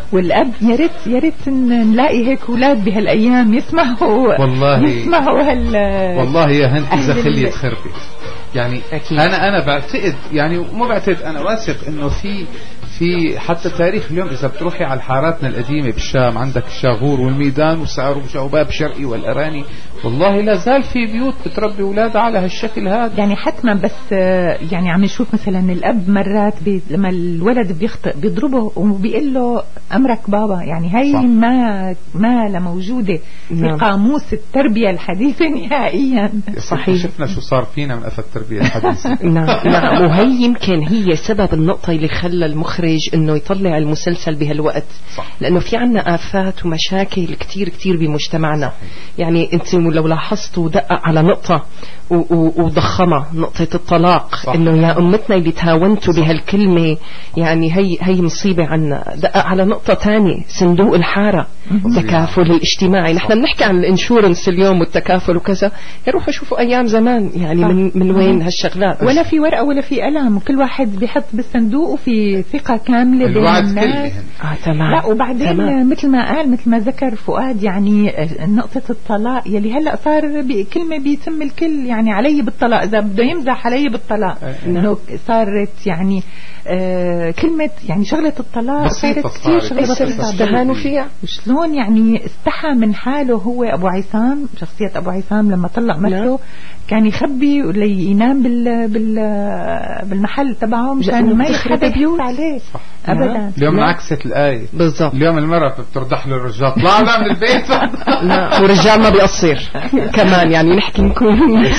والأب يا ريت يا ريت نلاقي هيك أولاد بهالأيام يسمعوا والله يسمعوا هال والله يا هند إذا خليت خربت يعني أكيد. أنا أنا بعتقد يعني مو بعتقد أنا واثق إنه في في حتى تاريخ اليوم إذا بتروحي على حاراتنا القديمة بالشام عندك الشاغور والميدان والسعر وباب شرقي والأراني والله لا زال في بيوت بتربي أولادها على هالشكل هذا يعني حتما. بس يعني عم نشوف مثلا الأب مرات بي لما الولد بيخطئ بيضربه وبيقول له أمرك بابا. يعني هاي صح. ما ما لا موجودة نعم. في قاموس التربية الحديثة نهائيا. صحيح. شفنا شو صار فينا من أثر التربية الحديثة. نعم نعم. وهي يمكن هي سبب النقطة اللي خلى المخرج انه يطلع المسلسل بهالوقت صح. لانه في عنا آفات ومشاكل كتير كتير بمجتمعنا. يعني انت لو لاحظتوا دقق على نقطة وضخمة نقطة الطلاق صح. انه يا امتنا اللي تهاونتوا بهالكلمة يعني هي هي مصيبة عنا. دقق على نقطة تانية صندوق الحارة التكافل الاجتماعي. نحن بنحكي عن الانشورنس اليوم والتكافل وكذا. يروحوا شوفوا ايام زمان يعني من من وين هالشغلات. ولا في ورقة ولا في قلم وكل واحد بيحط بالصندوق وفي ثقة كاملة بين الناس. آه تمام. لا وبعدين تمام. مثل ما قال مثل ما ذكر فؤاد يعني نقطة الطلاق يلي هلأ صار بكلمة بيتم الكل يعني علي بالطلاق. إذا بده يمزح علي بالطلاق إنه صارت يعني آه كلمة يعني شغلة الطلاق صارت كثير شغلة بسيطة استهانوا فيها. شلون يعني استحى من حاله هو أبو عصام شخصية أبو عصام لما طلق مرته كان يخبي لينام بال بال بالمحل تبعه مشان ما يخرب بيوت عليه صح. أبدا. اليوم انعكست الآية بالضبط. اليوم المرأة بترضح له الرجال طلعنا من البيت. لا والرجال ما بيقصر كمان يعني نحكي نكون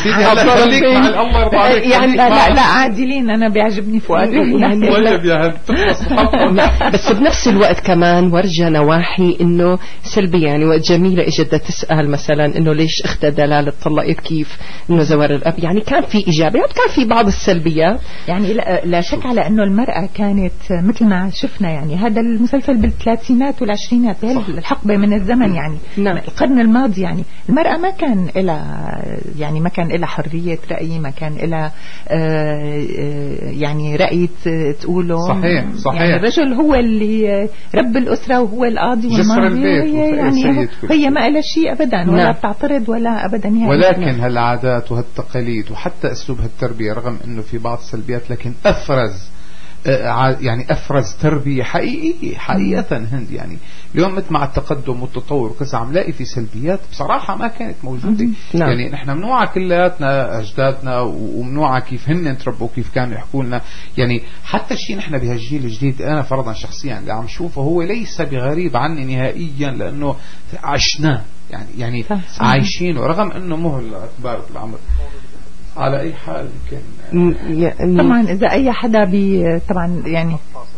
يعني لا لا لا عادلين. أنا بيعجبني فؤاد بس بنفس الوقت كمان ورجى نواحي إنه سلبية. يعني وقت جميلة إجت تسأل مثلا إنه ليش أختها دلال طلقت كيف إنه زوار الأب. يعني كان في إيجابيات كان في بعض السلبيات. يعني لا, لا شك على إنه المرأة كانت مثل ما شفنا يعني هذا المسلسل بالثلاثينات والعشرينات الحقبة من الزمن يعني نعم. القرن الماضي يعني المرأة ما كان إلها يعني ما كان إلها حرية رأي ما كان إلها يعني رأي تقوله صحيح صحيح. يعني الرجل هو اللي رب الأسرة وهو القاضي والماضي يعني هي ما لها شيء أبدا ولا نعم. بتعترض ولا أبدا يعني. ولكن هالعادات وهالتقاليد وحتى أسلوب هالتربية رغم أنه في بعض السلبيات لكن أفرز يعني أفرز تربية حقيقية حقيقة هند. يعني اليوم مثل مع التقدم والتطور وكذا عم لاقي في سلبيات بصراحة ما كانت موجودة. نعم. يعني نحن منوعة كلياتنا أجدادنا ومنوعة كيف هن تربوا وكيف كانوا يحكوا لنا. يعني حتى الشيء نحن بهالجيل الجديد أنا فرضا شخصيا اللي عم شوفه هو ليس بغريب عني نهائيا لأنه عشناه يعني يعني عايشين ورغم أنه مو الأكبر بالعمر على أي حال يمكن طبعا إذا أي حدا بي طبعا يعني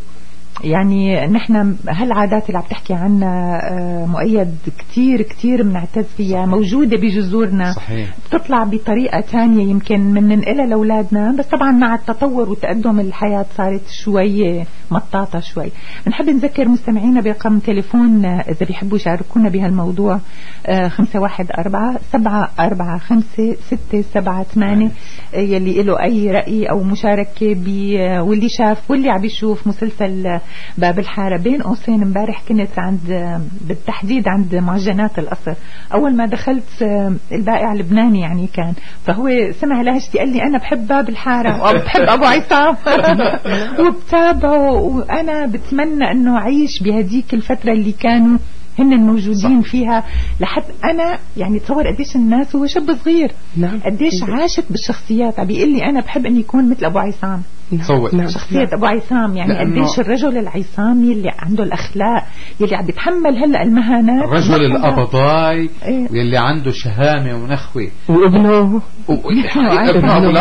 يعني نحن هالعادات اللي عم تحكي عنها مؤيد كتير كتير بنعتز فيها موجودة بجذورنا صحيح. بتطلع بطريقة تانية يمكن من ننقلها لأولادنا بس طبعا مع التطور وتقدم الحياة صارت شوية مطاطة شوي. بنحب نذكر مستمعينا برقم تليفون إذا بيحبوا يشاركونا بهالموضوع خمسة واحد أربعة سبعة أربعة خمسة ستة سبعة ثمانية يلي له أي رأي أو مشاركة بي واللي شاف واللي عم يشوف مسلسل باب الحارة. بين قوسين امبارح كنت عند بالتحديد عند معجنات القصر. أول ما دخلت البائع اللبناني يعني كان فهو سمع لهجتي قال لي أنا بحب باب الحارة وبحب أبو عصام وبتابعه وأنا بتمنى أنه أعيش بهديك الفترة اللي كانوا هن الموجودين صح. فيها لحد أنا يعني تصور قديش الناس هو شاب صغير نعم. قديش عاشت بالشخصيات عم بيقول لي أنا بحب أن يكون مثل أبو عصام نعم. شخصية نعم. أبو عصام يعني قديش الرجل العصامي اللي عنده الأخلاق يلي عم بيتحمل هلا المهانات الرجل القبضاي ايه. يلي عنده شهامة ونخوة وابنه ابنه أبو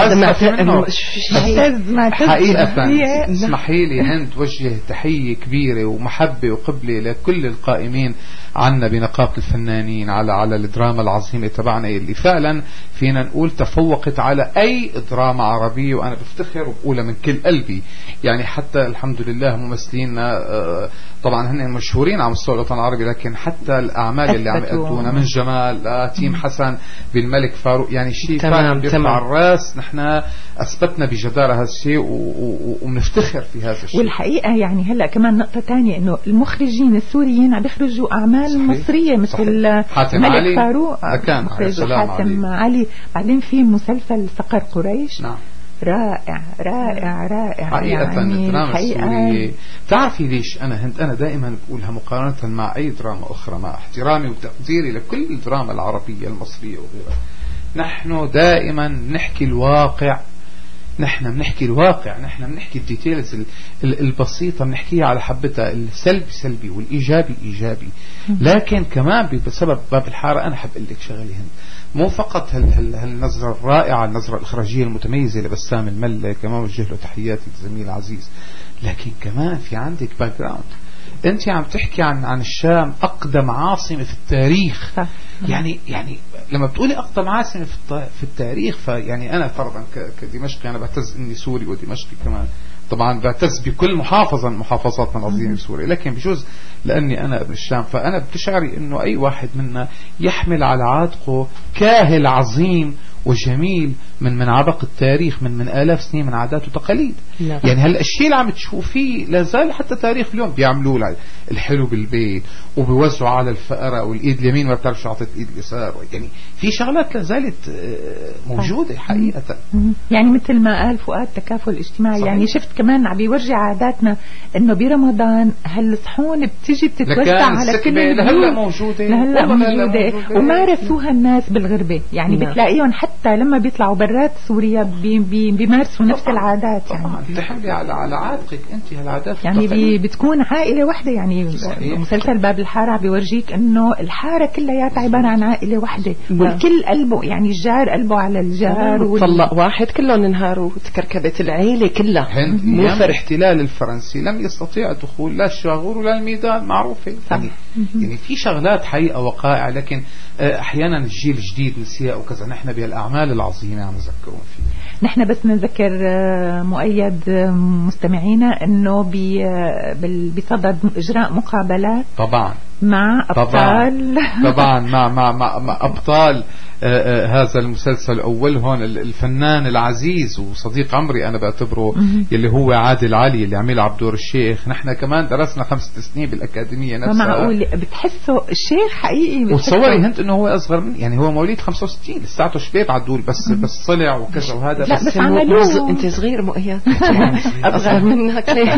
الأزهر حقيقة اسمحي لي هند توجه تحية كبيرة ومحبة وقبلة لكل القائمين عنا بنقابة الفنانين على على الدراما العظيمة تبعنا اللي فعلا فينا نقول تفوقت على أي دراما عربية وأنا بفتخر وبقولها من كل قلبي. يعني حتى الحمد لله ممثلينا طبعا هن مشهورين على مستوى الوطن العربي، لكن حتى الأعمال اللي عم يقدمونا من جمال تيم حسن بالملك فاروق يعني شيء فعلا بيرفع الراس. نحن أثبتنا بجدارة هذا الشيء وبنفتخر في هذا الشيء. والحقيقة يعني هلا كمان نقطة تانية إنه المخرجين السوريين عم بيخرجوا أعمال صحيح. مصرية مثل الملك فاروق كان حاتم علي. بعدين في مسلسل صقر قريش نعم. رائع رائع رائع حقيقة يعني الدراما السورية. تعرفي ليش أنا هند أنا دائما بقولها مقارنة مع أي دراما أخرى، مع احترامي وتقديري لكل الدراما العربية المصرية وغيرها، نحن دائما نحكي الواقع. نحن بنحكي الواقع، نحن بنحكي الديتيلز البسيطة بنحكيها على حبتها، السلبي سلبي والإيجابي إيجابي. لكن كمان بسبب باب الحارة أنا حب أقول لك شغلة هند، مو فقط هالنظرة الرائعة، النظرة الإخراجية المتميزة لبسام الملك، كمان وجه له تحياتي الزميل العزيز، لكن كمان في عندك باك جراوند. أنت عم تحكي عن عن الشام، أقدم عاصمة في التاريخ. يعني يعني لما بتقولي أقدم عاصمة في في التاريخ، فيعني أنا فرضا كدمشقي أنا بعتز إني سوري ودمشقي كمان، طبعا بعتز بكل محافظة من محافظاتنا العظيمة سوريا، لكن بجوز لأني أنا ابن الشام فأنا بتشعري إنه أي واحد منا يحمل على عاتقه كاهل عظيم وجميل من من عبق التاريخ، من من آلاف سنين من عادات وتقاليد. لا. يعني هالأشياء اللي عم تشوفيه لازال حتى تاريخ اليوم بيعملوه الحلو بالبيت وبيوزعوا على الفقراء، والإيد اليمين ما بتعرفش عطت الإيد اليسار. يعني في شغلات لازالت موجودة حقيقة. يعني مثل ما قال فؤاد تكافل اجتماعي صحيح. يعني شفت كمان عم بيورجع عاداتنا إنه برمضان هالصحون بتيجي بتتوزع على كل لهلا موجودة لهلا موجودة ومارسوها الناس بالغربة. يعني لا. بتلاقيهم حتى لما بيطلعوا برات سوريا بي بي بيمارسوا نفس العادات. يعني بتحملي على على عاتقك انت هالعادات، يعني بي بتكون عائلة واحدة. يعني صحيح. مسلسل باب الحارة بيورجيك انه الحارة كلها عبارة عن عائلة واحدة، والكل قلبه يعني الجار قلبه على الجار، وطلق واحد كلهم انهاروا وتكركبت العائلة كلها. مو الاحتلال الفرنسي لم يستطيع الدخول لا الشاغور ولا الميدان، معروفة. يعني, يعني في شغلات حقيقة وقائع، لكن احيانا الجيل الجديد نسيها وكذا. نحن بهالأعمال العظيمة عم نذكرون فيه. نحن بس نذكر مؤيد مستمعينا انه بصدد اجراء مقابلات طبعا مع ابطال طبعا, طبعا مع, مع, مع, مع ابطال آه آه هذا المسلسل. أول هون الفنان العزيز وصديق عمري أنا بعتبره يلي هو عادل علي اللي عمل عبد دور الشيخ. نحن كمان درسنا خمسة سنين بالأكاديمية نفسها. معقول بتحسه الشيخ حقيقي؟ وتصوري هنت إنه هو أصغر من، يعني هو مواليد خمسة وستين لساته شباب عدول، بس بس صلع وكذا وهذا. لا بس عملوه. أنت صغير مؤيد أصغر منك ليه؟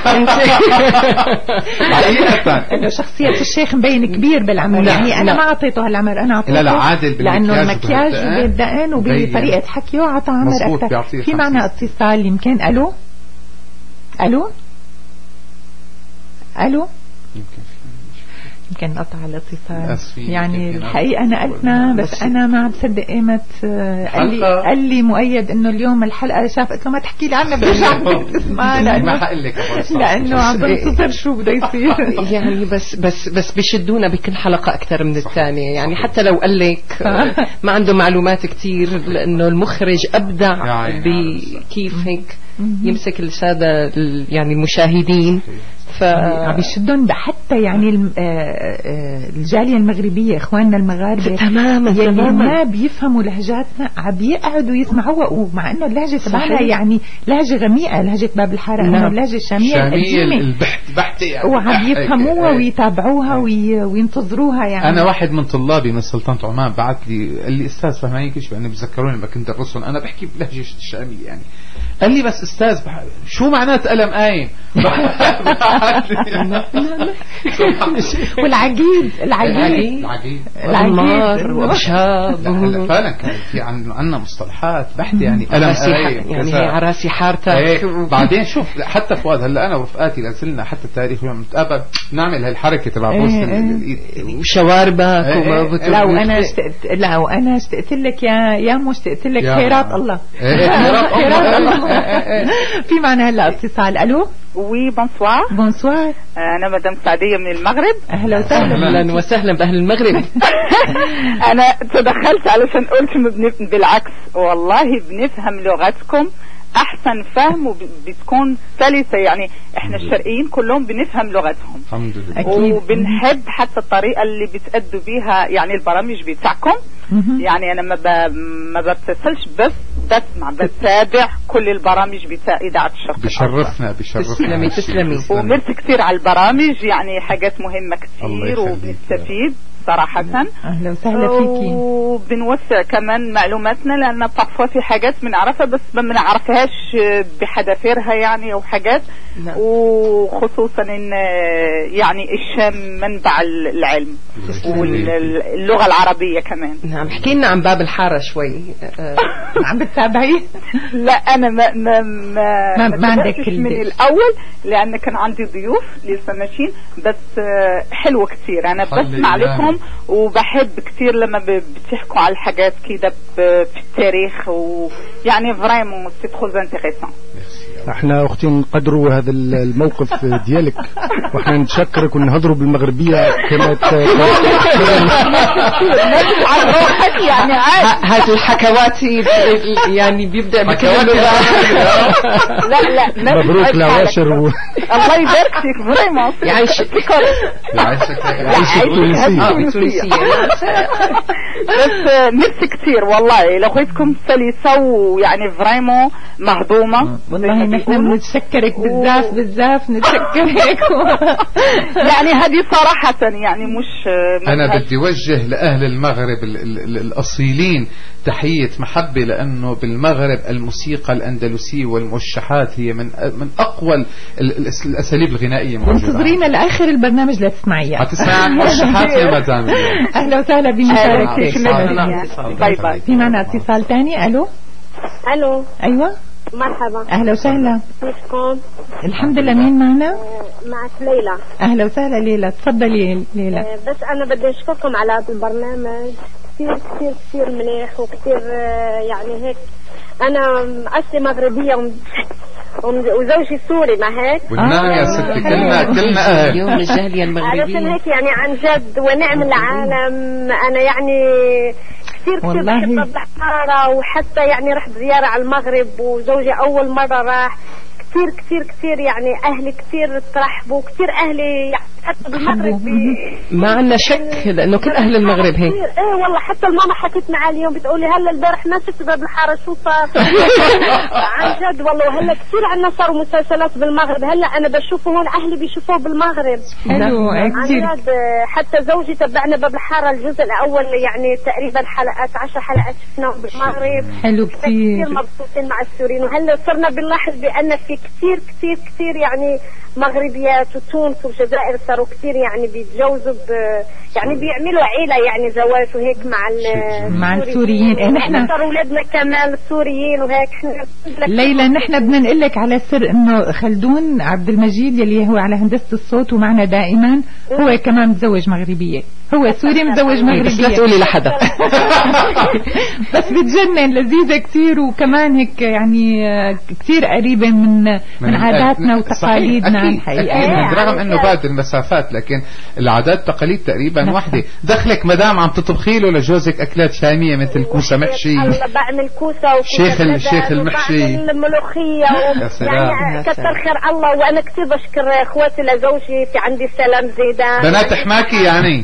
إنه شخصية الشيخ مبين كبير بالعمر. يعني أنا ما أعطيته هالعمر، أنا أعطيته لا لا عادل لأنه المكياج بالدقن وبطريقة حكيه عطى عمر أكثر. في معنا اتصال يمكن. ألو ألو ألو يمكن قطع الاتصال. يعني الحقيقة نقلتنا بس أنا ما عم بصدق قيمة. قال لي قال لي مؤيد إنه اليوم الحلقة شاف، قلت له ما تحكي لي عنها برجع تسمع لأنه لأنه عم بنتصر شو بده يصير. يعني بس بس بس بيشدونا بكل حلقة أكثر من الثانية. يعني حتى لو قال لك ما عنده معلومات كتير، لأنه المخرج أبدع بكيف هيك يمسك السادة يعني المشاهدين، عم يشدون حتى يعني الجالية المغربية اخواننا المغاربة تماما يعني تماما ما بيفهموا لهجاتنا، عم يقعدوا يسمعوها. ومع انه اللهجة تبعنا يعني لهجة غميقة، لهجة باب الحارة انه اللهجة الشامية القديمة البحت بحتة يعني، وعم يفهموها ويتابعوها وينتظروها. يعني انا واحد من طلابي من سلطنة عمان بعث لي قال لي استاذ فهماني كيف يعني بتذكروني لما كنت ادرسهم انا بحكي بلهجة الشامية يعني. قال لي بس استاذ شو معنات قلم قايم؟ والعقيد العقيد العقيد العقيد وابشاب. فعلا كان في عندنا مصطلحات بحته يعني قلم قايم يعني هي عراسي حارتك. بعدين شوف حتى فؤاد هلا انا ورفقاتي لازلنا حتى التاريخ يوم نتقابل نعمل هالحركه تبع بوست الايد وشواربك. لو انا اشتقت لو انا اشتقت لك يا يا مو اشتقت لك خيرات الله. خيرات الله. في معنا هلا اتصال. الو وي بونسوار. بونسوار. انا مدام سعديه من المغرب. اهلا وسهلا. اهلا وسهلا باهل المغرب. انا تدخلت علشان قلت بالعكس والله بنفهم لغتكم احسن فهم وبتكون سلسه. يعني احنا الشرقيين كلهم بنفهم لغتهم الحمد لله، وبنحب حتى الطريقه اللي بتأدوا بيها يعني البرامج بتاعكم. يعني انا ما ب... ما بتصلش بس بسمع، بتابع كل البرامج بتاع اذاعه الشرق. بشرفنا بشرفنا. تسلمي تسلمي. وميرسي كثير على البرامج، يعني حاجات مهمه كثير وبنستفيد صراحة. أهلا وسهلا فيكي. وبنوسع كمان معلوماتنا لأن طفوا في حاجات بنعرفها بس ما بنعرفهاش بحذافيرها يعني أو حاجات. نعم. وخصوصا إن يعني الشام منبع العلم واللغة العربية كمان. نعم. احكي لنا عن باب الحارة شوي. عم بتتابعي؟ لا أنا ما ما ما, ما, ما عندك من الأول لأن كان عندي ضيوف لسه ماشيين، بس حلوة كتير. أنا بسمع لكم وبحب كتير لما بتحكوا على الحاجات كده في التاريخ، ويعني فريمون سي ترو انتريسون. احنا اختي نقدروا هذا الموقف ديالك، واحنا نتشكرك ونهضروا بالمغربيه كما يعني هذه الحكوات يعني بيبدا بكلمه. لا لا مبروك العواشر و... الله يبارك فيك فريمون. يعيشك يعيشك تونسية. بس نفسي كتير والله لغتكم سلسة ويعني فريمون مهضومة. والله نحن نتشكرك بزاف بزاف نتشكرك. يعني هذه صراحة يعني مش أنا بدي وجه لأهل المغرب ال ال الأصيلين تحية محبة، لأنه بالمغرب الموسيقى الأندلسية والموشحات هي من من أقوى الأساليب الغنائية موجودة. منتظرين لآخر البرنامج لتسمعيها. هتسمع عن موشحات يا مدام. أهلا وسهلا بمشاركتك. باي باي. في معنا اتصال ثاني. ألو. ألو. أيوة مرحبا. أهلا وسهلا. كيفكم؟ الحمد لله. مين معنا؟ معك ليلى. أهلا وسهلا ليلى، تفضلي ليلى. بس أنا بدي أشكركم على هذا البرنامج كثير كثير كثير مليح وكثير يعني هيك. أنا أصلي مغربية وزوجي سوري، ما هيك؟ والنعم يا ستي كلنا كلنا أهل. يوم الجالية المغربية. عرفت هيك يعني عن جد ونعم العالم. أنا يعني كثير كثير بحب البحارة، وحتى يعني رحت زيارة على المغرب وزوجي أول مرة راح. كثير كثير كثير يعني أهلي كثير ترحبوا، كثير أهلي يعني حتى بالمغرب ما عندنا شك لأنه كل أهل المغرب هيك. إيه والله حتى الماما حكيت معي اليوم بتقولي هلا البارح ما شفت باب الحارة شو صار. عن جد والله. وهلا كثير عنا صاروا مسلسلات بالمغرب، هلا أنا بشوفه هون أهلي بيشوفوه بالمغرب. حلو كثير. عن جد حتى زوجي تبعنا باب الحارة الجزء الأول يعني تقريبا حلقات عشر حلقات شفناه بالمغرب. حلو كثير. كثير مبسوطين مع السوريين، وهلا صرنا بنلاحظ بأن في كثير كثير كثير يعني مغربيات وتونس والجزائر صاروا كثير يعني بيتجوزوا يعني بيعملوا عيلة يعني زواج وهيك مع مع السوريين. إيه نحن صاروا أولادنا كمان السوريين وهيك. ليلى نحن بدنا نقول لك على سر إنه خلدون عبد المجيد يلي هو على هندسة الصوت ومعنا دائما هو كمان متزوج مغربية، هو سوري متزوج مغربية. بس لا تقولي لحدا. بس بتجنن لذيذة كثير، وكمان هيك يعني كثير قريبة من من عاداتنا وتقاليدنا الحقيقة. رغم انه بعد المسافات لكن العادات والتقاليد تقريبا واحدة. دخلك مدام عم تطبخي له لجوزك اكلات شامية مثل كوسة محشي. انا بعمل كوسة شيخ الشيخ المحشي، الملوخية يعني كتر خير الله. وانا كثير بشكر اخواتي لزوجي، في عندي سلام زيدان بنات حماكي يعني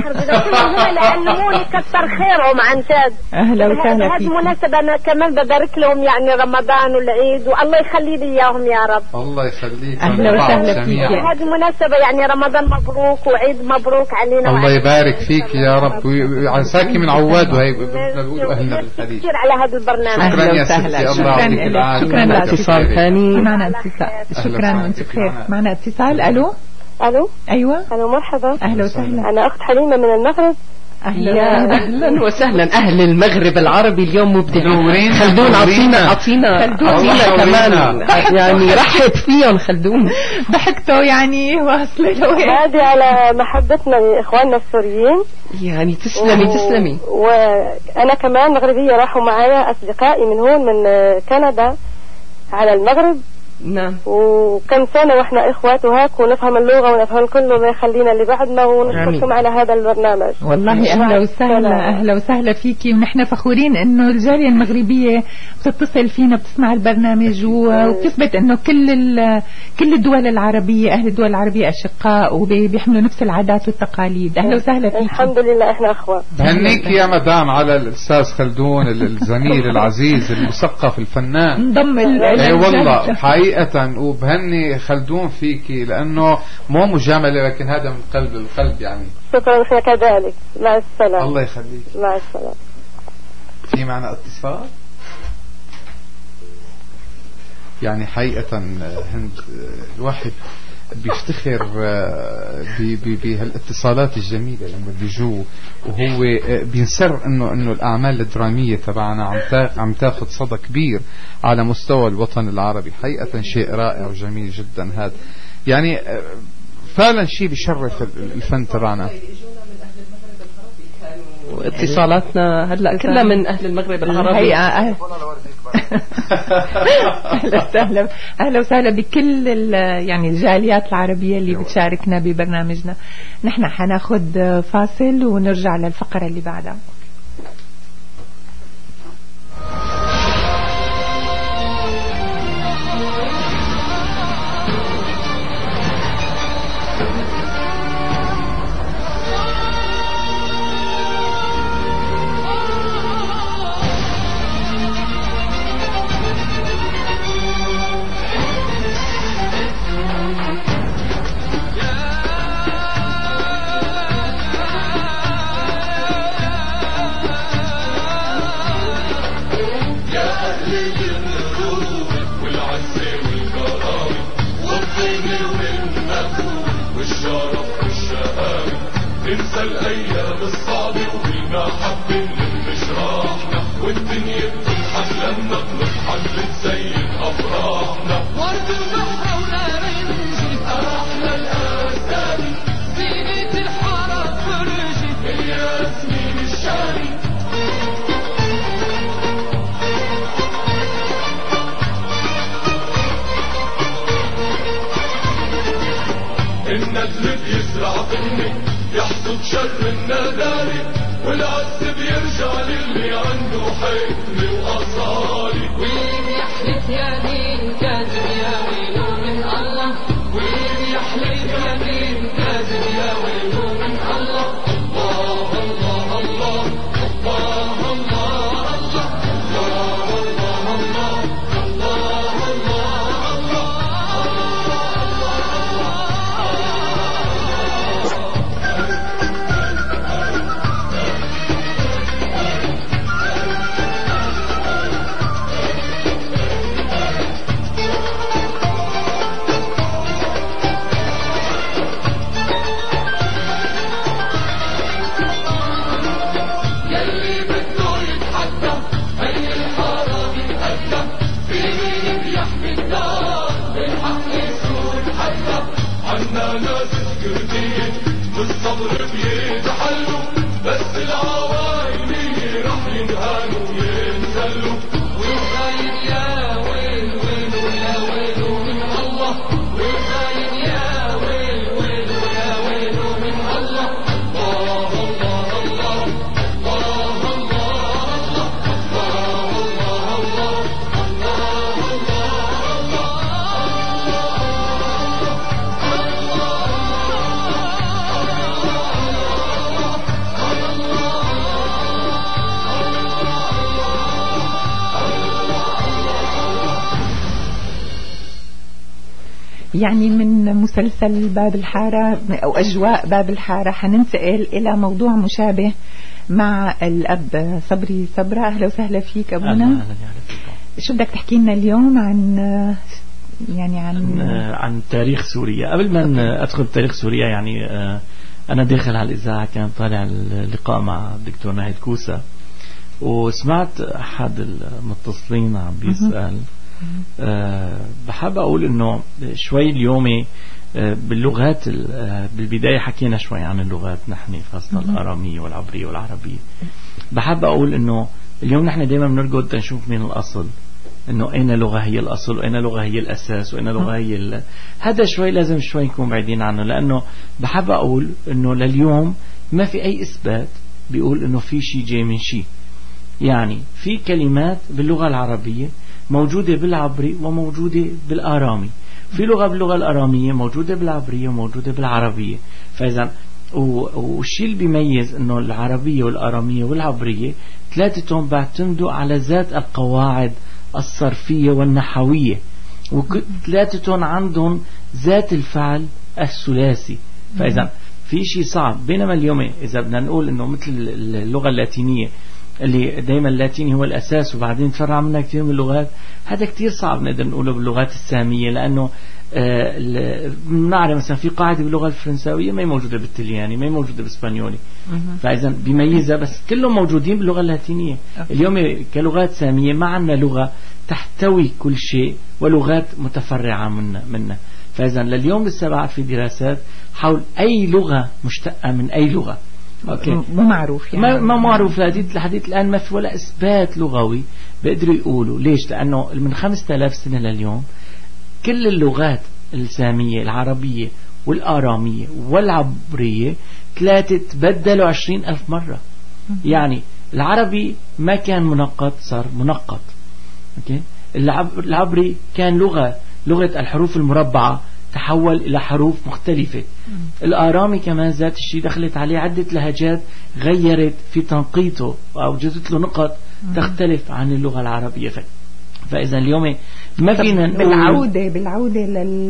علموني كتر خيرهم عن جد. اهلا وسهلا فيك. هذه مناسبة انا كمان ببارك لهم يعني رمضان والعيد، والله يخلي لي اياهم يا رب. الله يخليك. اهلا وسهلا فيك. هذه مناسبة يعني رمضان مبروك وعيد مبروك علينا. الله يبارك فيك يا رب وعساكي من عواد، وهي بنقول اهلنا بالخليج. كثير على هذا البرنامج. شكرا يا ستي. الله يعطيك العافية. شكرا لاتصال ثاني. معنا اتصال. شكرا وانت بخير. معنا اتصال. الو. الو. ايوه. الو مرحبا. اهلا وسهلا. انا اخت حليمة من المغرب. أهلا أهلا وسهلا. أهل المغرب العربي اليوم مبدعين. خلدون عطينا عطينا عطينا كمان يعني رحب فيهم خلدون. ضحكتوا يعني واصلة له هذه على محبتنا لإخواننا السوريين يعني. تسلمي تسلمي. وأنا كمان مغربية، راحوا معايا أصدقائي من هون من كندا على المغرب نعم. وكم سنة واحنا اخوات وهيك ونفهم اللغة ونفهم كله، ما يخلينا اللي بعدنا ونشكركم على هذا البرنامج. والله اهلا وسهلا، اهلا وسهلا فيكي، ونحن فخورين انه الجالية المغربية بتتصل فينا بتسمع البرنامج وبتثبت انه كل كل الدول العربية، اهل الدول العربية اشقاء وبيحملوا نفس العادات والتقاليد. اهلا وسهلا فيكي. الحمد لله احنا اخوات. بهنيك يا مدام على الاستاذ خلدون الزميل العزيز المثقف الفنان، انضم اي والله حقيقة، وبهني خلدون فيكي لانه مو مجاملة لكن هذا من قلب القلب يعني. شكرا لك كذلك. مع السلامة. الله يخليك. مع السلامة. في معنا اتصال يعني حقيقة هند الواحد بيفتخر بهالاتصالات الجميلة لما بيجوا، وهو بينسر انه انه الاعمال الدرامية تبعنا عم عم تاخذ صدى كبير على مستوى الوطن العربي. حقيقة شيء رائع وجميل جدا هذا، يعني فعلا شيء بيشرف الفن تبعنا. واتصالاتنا هلا كلها من اهل المغرب العربي. اهلا وسهلا، اهلا وسهلا بكل يعني الجاليات العربيه اللي بتشاركنا ببرنامجنا. نحن حناخد فاصل ونرجع للفقره اللي بعدها. ننسى الايام الصعبة وبالمحبة نلمش راحنا، والدنيا بتضحك لما بنضحك بتزين افراحنا. ورد البحر ونارنجي فرحنا الاسامي، زينة الحارة فرجي الياسمين الشامي. النجم بيزرع فني يحصد شر النداري، والعز بيرجع للي عنده حكمة وأصالي. واللي بيحلف يمين كاذب يا ويله من الله، واللي بيحلف يمين كاذب يا ويله من الله. الله الله الله الله الله الله الله الله بالصبر بيتحلوا، بس العوايلين رح ينهانوا وينزلوا. والخاين يا ويل ويل ويا ويل من الله، والخاين يا ويل ويل ويا ويل من الله. الله الله الله الله الله الله الله الله يعني من مسلسل باب الحارة أو أجواء باب الحارة حننتقل إلى موضوع مشابه مع الأب صبري صبرا. أهلا وسهلا فيك أبونا. أهلا شو بدك تحكي لنا اليوم عن يعني عن عن تاريخ سوريا؟ قبل ما أدخل تاريخ سوريا يعني أنا داخل على الإذاعة كان طالع اللقاء مع الدكتور ناهد كوسة، وسمعت أحد المتصلين عم بيسأل. أه بحب أقول إنه شوي اليوم أه باللغات أه بالبداية حكينا شوي عن اللغات نحن خاصة الآرامية والعبرية والعربية. بحب أقول إنه اليوم نحن دائما بنرقد نشوف مين الأصل، انه اين لغة هي الاصل واين لغة هي الاساس واين لغة هي ال... هذا شوي لازم شوي نكون بعيدين عنه، لانه بحب اقول انه لليوم ما في اي اثبات بيقول انه في شيء جاي من شيء. يعني في كلمات باللغة العربية موجودة بالعبري وموجودة بالآرامي، في لغة باللغة الآرامية موجودة بالعبرية وموجودة بالعربية. فإذا والشيء اللي بيميز انه العربية والآرامية والعبرية ثلاثتهم بيعتمدوا على ذات القواعد الصرفية والنحوية، وثلاثتهم عندهم ذات الفعل الثلاثي. فإذا في شيء صعب. بينما اليوم إذا بدنا نقول إنه مثل اللغة اللاتينية اللي دايما اللاتيني هو الأساس وبعدين تفرع منها كثير من اللغات، هذا كثير صعب نقدر نقوله باللغات السامية، لأنه بنعرف مثلا في قاعدة باللغة الفرنساوية ما هي موجودة بالتلياني، ما هي موجودة بالإسبانيولي. فإذا بيميزها، بس كلهم موجودين باللغة اللاتينية. اليوم كلغات سامية ما عندنا لغة تحتوي كل شيء ولغات متفرعة منها منها. فإذا لليوم لسه في دراسات حول أي لغة مشتقة من أي لغة. أوكي. مو معروف يعني. ما, ما معروف لحديث لحديث الآن، ما في ولا إثبات لغوي بيقدروا يقولوا. ليش؟ لأنه من خمسة آلاف سنة لليوم كل اللغات السامية العربية والآرامية والعبرية ثلاثة تبدلوا عشرين ألف مرة. يعني العربي ما كان منقط صار منقط. أوكي. العبري كان لغة لغة الحروف المربعة تحول إلى حروف مختلفة. الآرامي كمان ذات الشيء دخلت عليه عدة لهجات غيرت في تنقيطه أو جزت له نقط تختلف عن اللغة العربية. فإذا اليوم ما فينا بالعودة بالعودة لل...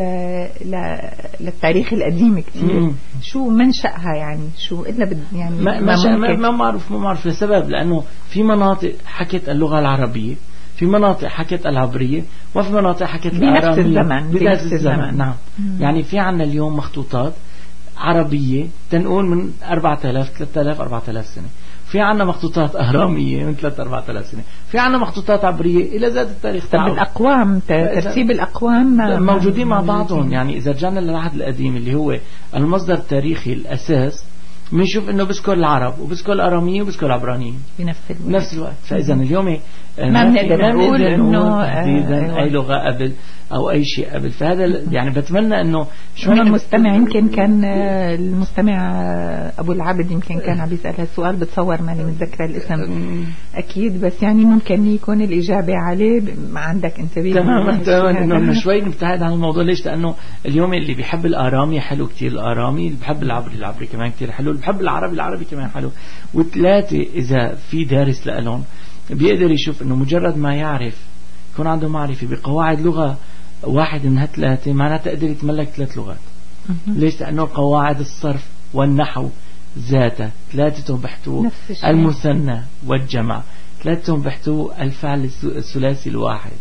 للتاريخ القديم كتير. شو منشأها يعني؟ شو إلا بد يعني ما ما, ما, ما معروف ما معروف لسبب، لأنه في مناطق حكت اللغة العربية، في مناطق حكت العبرية، وفي مناطق حكت بنفس الزمن بنفس الزمن. نعم. مم. يعني في عنا اليوم مخطوطات عربية تنقول من أربعة آلاف ثلاثة آلاف أربعة آلاف سنة، في عنا مخطوطات أهرامية من ثلاثة أربعة آلاف سنة، في عنا مخطوطات عبرية إلى ذات التاريخ. طب الأقوام ترتيب الأقوام موجودين مع بعضهم. يعني إذا رجعنا للعهد القديم اللي هو المصدر التاريخي الأساس، بنشوف انه بذكر العرب وبذكر الاراميين وبذكر العبرانيين بنفس الوقت. نفس الوقت. فاذا اليوم ما بنقدر نقول انه تحديدا اي لغه قبل او اي شيء قبل. فهذا يعني بتمنى انه شوي المستمع يمكن كان المستمع ابو العبد يمكن كان عم يسال هالسؤال، بتصور ماني متذكره الاسم اكيد، بس يعني ممكن يكون الاجابه عليه عندك انت. تماما تماما انه شوي نبتعد عن الموضوع. ليش؟ لانه اليوم اللي بيحب الارامي حلو كتير الارامي، اللي بيحب العبري العبري كمان كتير حلو، اللي بيحب العربي العربي كمان حلو. وثلاثه اذا في دارس لهم بيقدر يشوف انه مجرد ما يعرف يكون عنده معرفة بقواعد لغة واحد من هالثلاثة معناتها تقدر يتملك ثلاث لغات. ليش؟ لأنه قواعد الصرف والنحو ذاتها ثلاثتهم بحثوا المثنى والجمع، ثلاثتهم بحثوا الفعل الثلاثي الواحد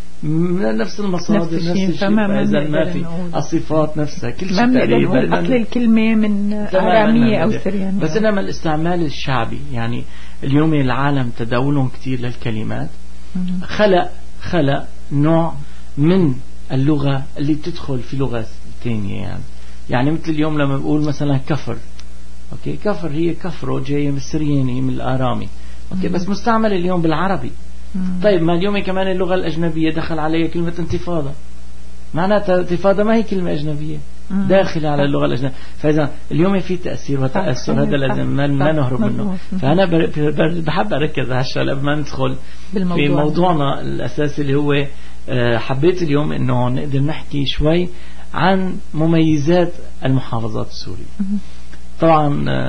من نفس المصادر نفس الشيء. فإذا ما في الصفات نفسها كل شيء تقريبا أصل الكلمة من آرامية أو سريانية. بس إنما الاستعمال الشعبي يعني اليوم العالم تداولهم كتير للكلمات خلق خلق نوع من اللغة اللي تدخل في لغة تانية. يعني يعني مثل اليوم لما بقول مثلا كفر، أوكي كفر هي كفرو جاية من السرياني من الآرامي، أوكي بس مستعمل اليوم بالعربي. طيب ما اليوم كمان اللغة الأجنبية دخل عليها كلمة انتفاضة، معناتها انتفاضة ما هي كلمة أجنبية داخل على اللغة الأجنبية. فإذا اليوم في تأثير وتأثر، هذا لازم ما نهرب منه. فأنا بحب أركز على هالشيء قبل ما ندخل في موضوعنا الأساسي اللي هو حبيت اليوم إنه نقدر نحكي شوي عن مميزات المحافظات السورية. طبعا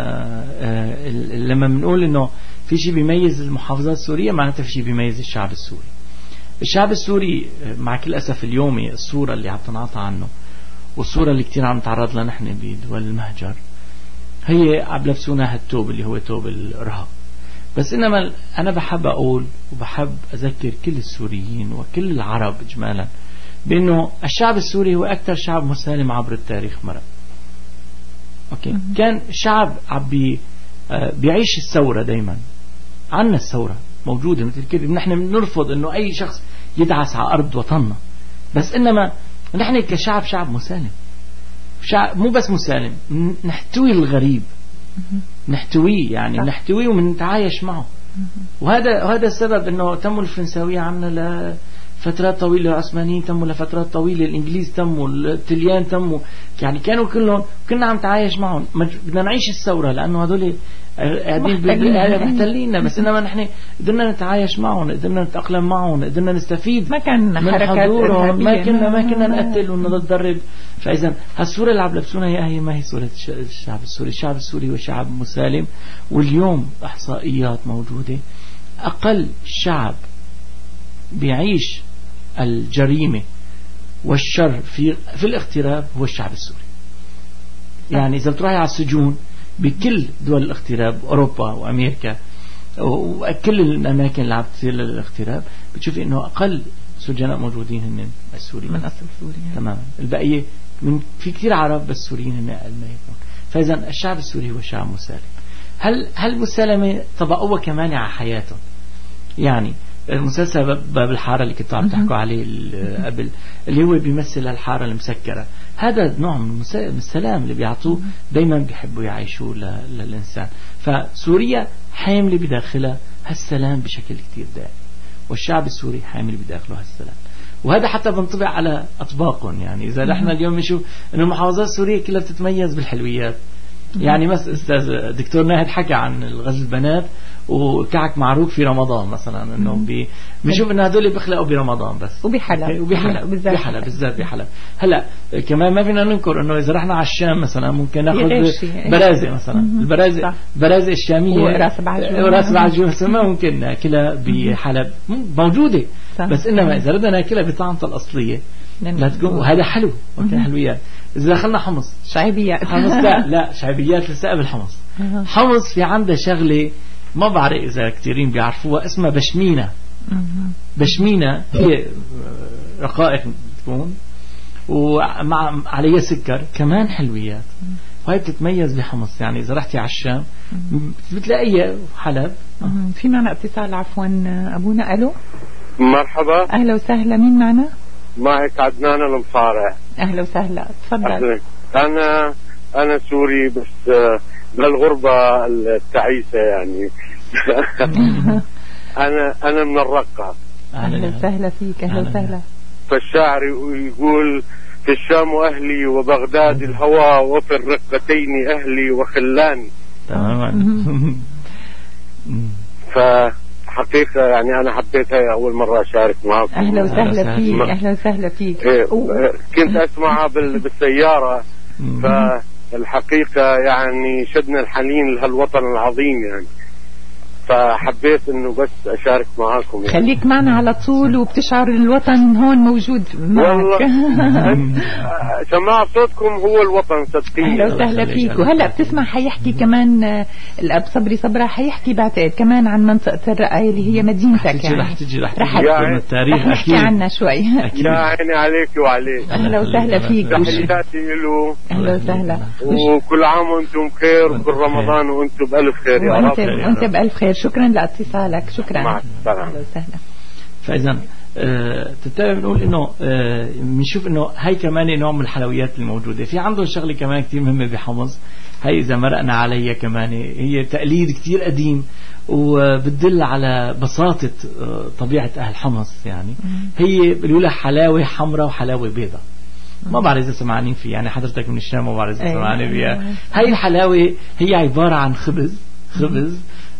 لما بنقول إنه في شيء بيميز المحافظات السورية معناتها في شيء بيميز الشعب السوري. الشعب السوري مع كل أسف اليومي الصورة اللي عم تنعطى عنه والصورة اللي كتير عم تعرض لها نحن بدول المهجر هي عم لبسونا هالتوب اللي هو توب الإرهاب. بس إنما أنا بحب أقول وبحب أذكر كل السوريين وكل العرب إجمالا بأنه الشعب السوري هو أكثر شعب مسالم عبر التاريخ مرة. أوكي. كان شعب عم بي بيعيش الثورة دايما. عنا الثورة موجودة مثل كده. نحن بنرفض أنه أي شخص يدعس على أرض وطننا، بس إنما نحن كشعب شعب مسالم، شعب مو بس مسالم، نحتوي الغريب، نحتويه يعني نحتويه ونتعايش معه. وهذا وهذا السبب أنه تموا الفرنساوية عنا فترات طويلة العثمانيين تموا، لفترات طويلة الإنجليز تموا، التليان تموا، يعني كانوا كلهم كنا عم تعايش معهم. بدنا نعيش الثورة لأنه هذول قاعدين محتليننا، بس إنما نحن قدرنا نتعايش معهم، قدرنا نتأقلم معهم، قدرنا نستفيد ما كان من حضورهم، ما كنا ما كنا نقتل ونضرب. فإذا هالصورة اللي عم لبسونها هي ما هي صورة الشعب السوري. الشعب السوري هو شعب مسالم، واليوم إحصائيات موجودة أقل شعب بيعيش الجريمة والشر في في الاغتراب هو الشعب السوري. يعني إذا بتروحي على السجون بكل دول الاغتراب، أوروبا وأمريكا وكل الأماكن اللي عم تصير للاغتراب، بتشوفي إنه أقل سجناء موجودين هن السوريين من أصل سوري تماما. البقية من في كثير عرب، بس السوريين هن أقل ما يكون. فإذا الشعب السوري هو شعب مسالم. هل هل مسالمة طبقوه كمان على حياتهم؟ يعني المسلسل باب الحارة اللي كنتوا عم تحكوا عليه قبل، اللي هو بيمثل الحارة المسكرة، هذا نوع من السلام اللي بيعطوه، دايما بيحبوا يعيشوه للإنسان. فسوريا حاملة بداخلها هالسلام بشكل كتير دائم، والشعب السوري حامل بداخله هالسلام، وهذا حتى بنطبع على أطباقهم. يعني إذا نحن اليوم نشوف أن المحافظات السورية كلها بتتميز بالحلويات، يعني مثلا أستاذ دكتور ناهد حكى عن الغزل البنات وكعك معروف في رمضان مثلا، انه بي بنشوف ان هذول بيخلقوا برمضان بس، وبحلب وبحلب بالذات بحلب بالذات بحلب. هلا كمان ما فينا ننكر انه اذا رحنا على الشام مثلا ممكن ناخذ برازه مثلا، البرازه البرازه الشاميه وراس بعجون وراس بعجون ما ممكن ناكلها بحلب، موجوده صح. بس انما اذا بدنا ناكلها بطعمتها الاصليه لا تكون، وهذا حلو وكان حلويات. إذا دخلنا حمص شعبيات حمص لا لا شعبيات لسه قبل حمص. حمص في عنده شغلة ما بعرف إذا كثيرين بيعرفوها، اسمها بشمينة. بشمينة هي رقائق تكون ومع عليها سكر كمان حلويات، وهي بتتميز بحمص. يعني إذا رحتي على الشام بتلاقيها حلب. في معنا اتصال عفوا أبونا. ألو مرحبا، أهلا وسهلا، مين معنا؟ معك عدنان المصارع. أهلا وسهلا، تفضل. أنا أنا سوري بس بالغربة التعيسة يعني. أنا أنا من الرقة. أهلا وسهلا فيك، أهلا وسهلا. فالشاعر يقول في الشام أهلي وبغداد الهوى وفي الرقتين أهلي وخلاني. تماما. ف حقيقة يعني أنا حبيت هاي أول مرة أشارك معكم. أهلا وسهلا فيك، أهلا وسهلا فيك. إيه كنت أسمعها بالسيارة، فالحقيقة يعني شدنا الحنين لهالوطن العظيم يعني، فحبيت إنه بس أشارك معاكم يعني. خليك معنا على طول وبتشعر الوطن هون موجود معك. والله سماع صوتكم هو الوطن صدقيني. أهلا وسهلا فيك. وهلأ بتسمع حيحكي كمان الأب صبري صبرا، حيحكي بعتقد كمان عن منطقة الرقاية اللي هي مدينتك. يعني رح تجي رح تجي من التاريخ احكي عنها شوي. يا عيني عليك وعليك. أهلا وسهلا فيك. تحياتي له. أهلا وسهلا. وكل عام وأنتم بخير، وكل رمضان وأنتم بألف خير يا رب. وأنت بألف خير. شكرا لاتصالك. شكرا. مع السلامة. فإذا آه تتابع بنقول إنه آه بنشوف إنه هاي كمان نوع من الحلويات الموجودة في عندهم. شغلة كمان كتير مهمة بحمص، هاي إذا مرقنا عليها كمان، هي تقليد كتير قديم وبتدل على بساطة آه طبيعة أهل حمص. يعني هي بيقولها حلاوة حمراء وحلاوة بيضاء. ما بعرف إذا سمعانين فيه، يعني حضرتك من الشام ما بعرف إذا سمعانين فيها. هاي الحلاوة هي عبارة عن خبز خبز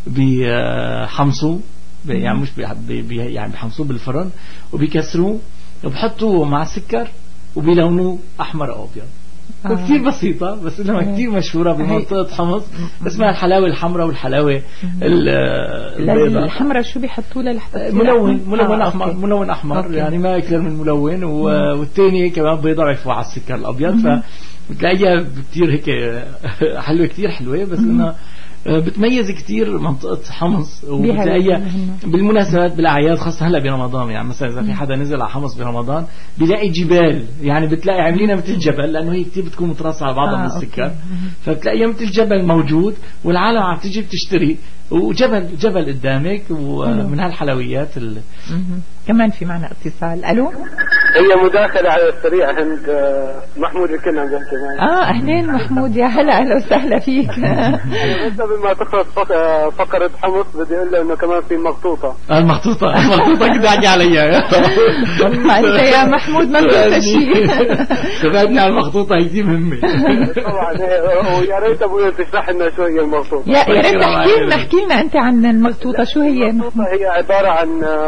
بحمصوه، يعني مش بي يعني بحمصوه بالفرن وبيكسروه وبحطوه مع سكر وبيلونوه أحمر أو أبيض. آه. كتير بسيطة بس إنها كتير مشهورة بمنطقة حمص، اسمها الحلاوة الحمراء والحلاوة البيضاء. الحمراء شو بيحطوا لها؟ ملون ملون آه أحمر. ملون أحمر أوكي. يعني ما أكثر من ملون. والتاني كمان بيضاء يفوا على السكر الأبيض، فبتلاقيها كتير هيك حلوة، كتير حلوة. بس إنها بتميز كتير منطقة حمص، وبتلاقيها بالمناسبات بالأعياد خاصة هلا برمضان. يعني مثلا إذا في حدا نزل على حمص برمضان بيلاقي جبال، يعني بتلاقي عاملينها مثل جبل لأنه هي كتير بتكون مترصة على بعضها آه من السكر، فبتلاقيها مثل جبل موجود والعالم عم تيجي بتشتري، وجبل جبل قدامك ومن هالحلويات. كمان في معنا اتصال. ألو هي مداخلة على السريع عند محمود الكنعم كمان. اه اهلين محمود، يا هلا اهلا وسهلا فيك. بس قبل ما تخلص فقرة حمص بدي اقول له انه كمان في مخطوطة. المخطوطة المخطوطة كده حكي عليها. والله انت يا محمود ما بتنسى شيء. تبعتني على المخطوطة هي مهمة. طبعا ويا ريت ابوي تشرح لنا شو هي المخطوطة. يا ريت تحكي لنا احكي لنا انت عن المخطوطة شو هي. المخطوطة هي عبارة عن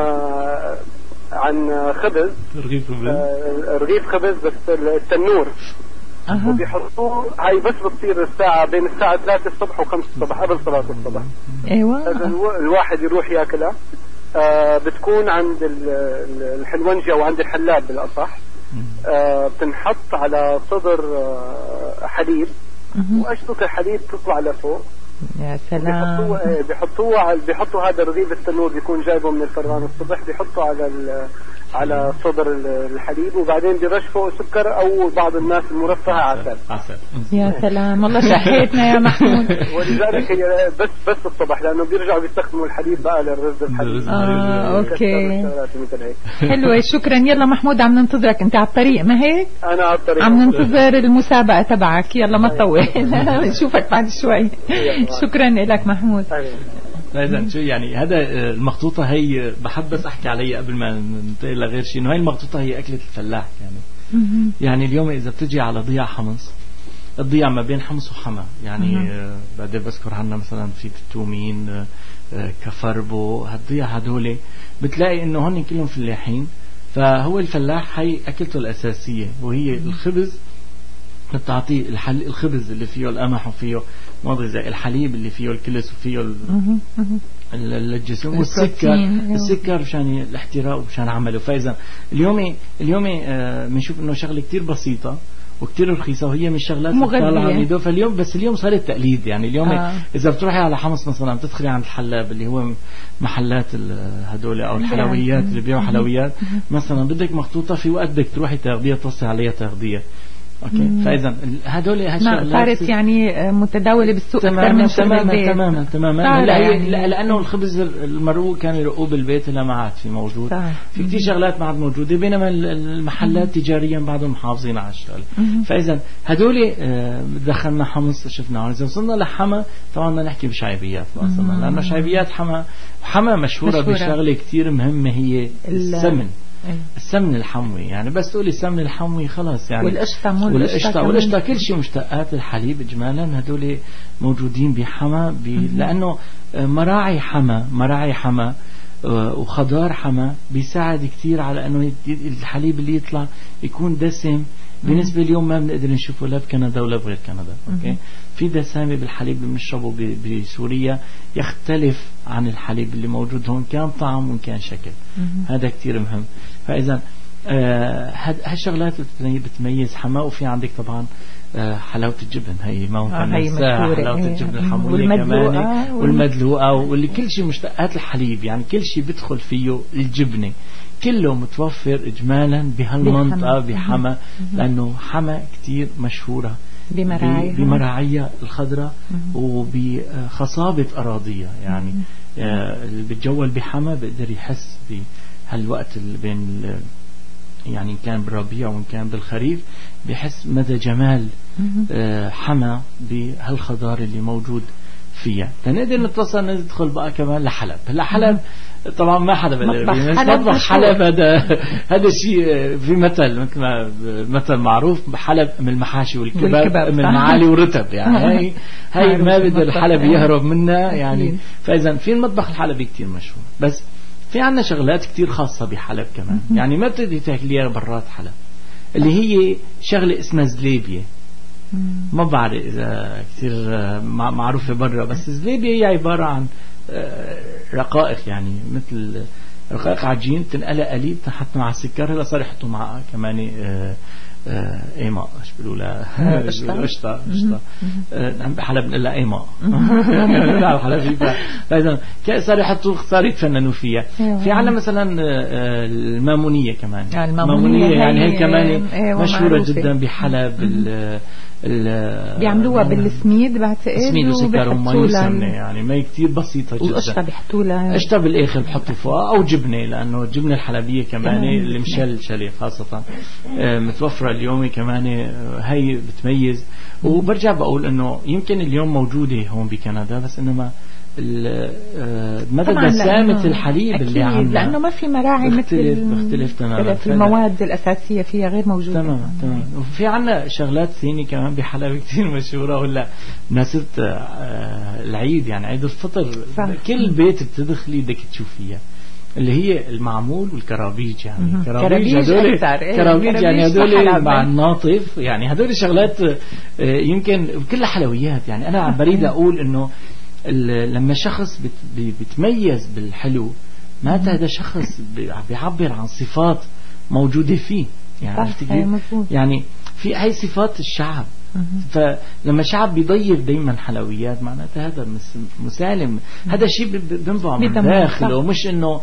عن خبز، رغيف خبز آه رغيف خبز بس التنور. أه. وبيحطوه هاي بس بتصير الساعة بين الساعة ثلاثة الصبح وخمسة الصبح قبل صلاة الصبح. ايوه. الواحد يروح ياكلها. آه بتكون عند الحلونجي او عند الحلاب بالاصح. آه بتنحط على صدر آه حليب، واشبك الحليب تطلع لفوق. يا سلام. بيحطوه بيحطوه على بيحطوا هذا رغيف التنور بيكون جايبه من الفران الصبح، بيحطوا على على صدر الحليب وبعدين بيرشفوا سكر او بعض الناس المرفهه عسل. عسل. يا سلام والله شحيتنا يا محمود. ولذلك هي بس بس الصبح لانه بيرجعوا بيستخدموا الحليب بقى للرز الحليب. اه اوكي حلوه شكرا. يلا محمود عم ننتظرك، انت على الطريق ما هيك؟ انا على الطريق عم ننتظر المسابقه تبعك. يلا ما تطول نشوفك بعد شوي. شكرا لك محمود. إذا شو يعني هذا المخطوطة هي بحب بس أحكي عليها قبل ما ننتقل لغير شيء، إنه هاي المخطوطة هي أكلة الفلاح يعني. يعني اليوم إذا بتجي على ضياع حمص، الضياع ما بين حمص وحما يعني آه بعدين بذكر عنا مثلا في التومين آه كفربو، هالضياع هدول بتلاقي إنه هن كلهم فلاحين. فهو الفلاح هي أكلته الأساسية وهي الخبز. بتعطيه الحل الخبز اللي فيه القمح وفيه ماضي زي الحليب اللي فيه الكلس وفيه الجسم والسكر السكر مشان الاحتراق ومشان عمله. فإذا اليوم اليوم بنشوف آه انه شغله كتير بسيطه وكتير رخيصة وهي من الشغلات مغذية. فاليوم بس اليوم صار التقليد يعني اليوم آه. إذا بتروحي على حمص مثلا بتدخلي عند الحلاب اللي هو محلات هدول أو الحلويات اللي بيبيعوا حلويات مثلا بدك مخطوطة في وقت بدك تروحي تاخديها توصي عليها تاخديها. اوكي فاذا هدول هالشغلات صارت يعني متداوله بالسوق تماما تماما تماما تماما لا يعني لانه الخبز المروق كان يرقوه بالبيت لا ما عاد في موجود صح. في كثير شغلات ما عاد موجوده بينما المحلات تجاريا بعضهم محافظين على الشغله. فاذا هدول دخلنا حمص شفنا اذا وصلنا لحما طبعا ما نحكي بشعيبيات اصلا لانه شعيبيات حما حما مشهوره, مشهورة. بشغله كثير مهمه هي السمن السمن الحموي يعني بس تقولي السمن الحموي خلاص يعني والقشطة والقشطة والقشطة كل شيء مشتقات الحليب إجمالا هدول موجودين بحما لأنه مراعي حما مراعي حما وخضار حما بيساعد كثير على أنه الحليب اللي يطلع يكون دسم بالنسبة اليوم ما بنقدر نشوفه لا بكندا ولا بغير كندا. أوكي في دسامة بالحليب اللي بنشربه بسوريا يختلف عن الحليب اللي موجود هون كان طعم وإن كان شكل. هذا كتير مهم. فإذا آه هالشغلات بتميز حما. وفي عندك طبعا آه حلاوة الجبن هي ما ممكن ننساها. حلاوة الجبن الحمولية كمان والمدلوقة واللي كل شيء مشتقات الحليب يعني كل شيء بدخل فيه الجبنة كله متوفر إجمالا بهالمنطقة بحما لأنه حما كتير مشهورة بمراعيها بمراعيها الخضراء وبخصابة أراضيها يعني آه اللي بتجول بحما بقدر يحس بهالوقت اللي بين يعني إن كان بالربيع وإن كان بالخريف بحس مدى جمال آه حما بهالخضار اللي موجود فيها. لنقدر نتصل ندخل بقى كمان لحلب. هلا حلب طبعا ما حدا بيقدر مطبخ حلب هذا هذا شيء في مثل مثل ما مثل معروف حلب من المحاشي والكباب من المعالي والرتب يعني هاي هاي ما بده الحلب يهرب منها يعني. فاذا في المطبخ الحلبي كتير مشهور بس في عنا شغلات كتير خاصة بحلب كمان يعني ما بتقدر تاكليها برات حلب اللي هي شغلة اسمها زليبية. ما بعرف إذا كتير معروفة برا بس زليبية هي عبارة عن رقائق يعني مثل رقائق عجين تنقلها قليل تحط مع السكر. هلا صار يحطوا معها كمان ايماء ايش بيقولوا لها قشطه قشطه بحلب بنقول ايماء لا حلب. فاذا صار يحطوا صار يتفننوا فيها. في عندنا مثلا المامونيه كمان المامونيه يعني هي كمان مشهوره جدا بحلب بيعملوها بالسميد بعتقد سميد وسكر ومي وسمنه، يعني مي كتير بسيطه جدا، وقشطه بيحطوا لها، قشطه بالاخر بحطوا فوقها او جبنه، لانه الجبنه الحلبيه كمان المشل شلي خاصه متوفره اليوم كمان، هي بتميز. وبرجع بقول انه يمكن اليوم موجوده هون بكندا، بس انما مدى دسامة الحليب اللي عندنا لأنه ما في مراعي مثل مختلف تماما، المواد الأساسية فيها غير موجودة تماما تماما. وفي عنا شغلات ثانية كمان بحلب كتير مشهورة، ولا مناسبة العيد يعني عيد الفطر صح. كل بيت بتدخلي بدك تشوفيها اللي هي المعمول والكرابيج، يعني كرابيج هدول كرابيج يعني هدول مع الناطف، يعني هدول شغلات يمكن كلها حلويات. يعني أنا بريد أقول إنه لما شخص بيتميز بالحلو معناتها هذا شخص بيعبر عن صفات موجودة فيه، يعني يعني في هاي صفات الشعب. فلما شعب بيضيف دايما حلويات معناتها هذا مسالم، هذا شيء بينبع من داخله، مش انه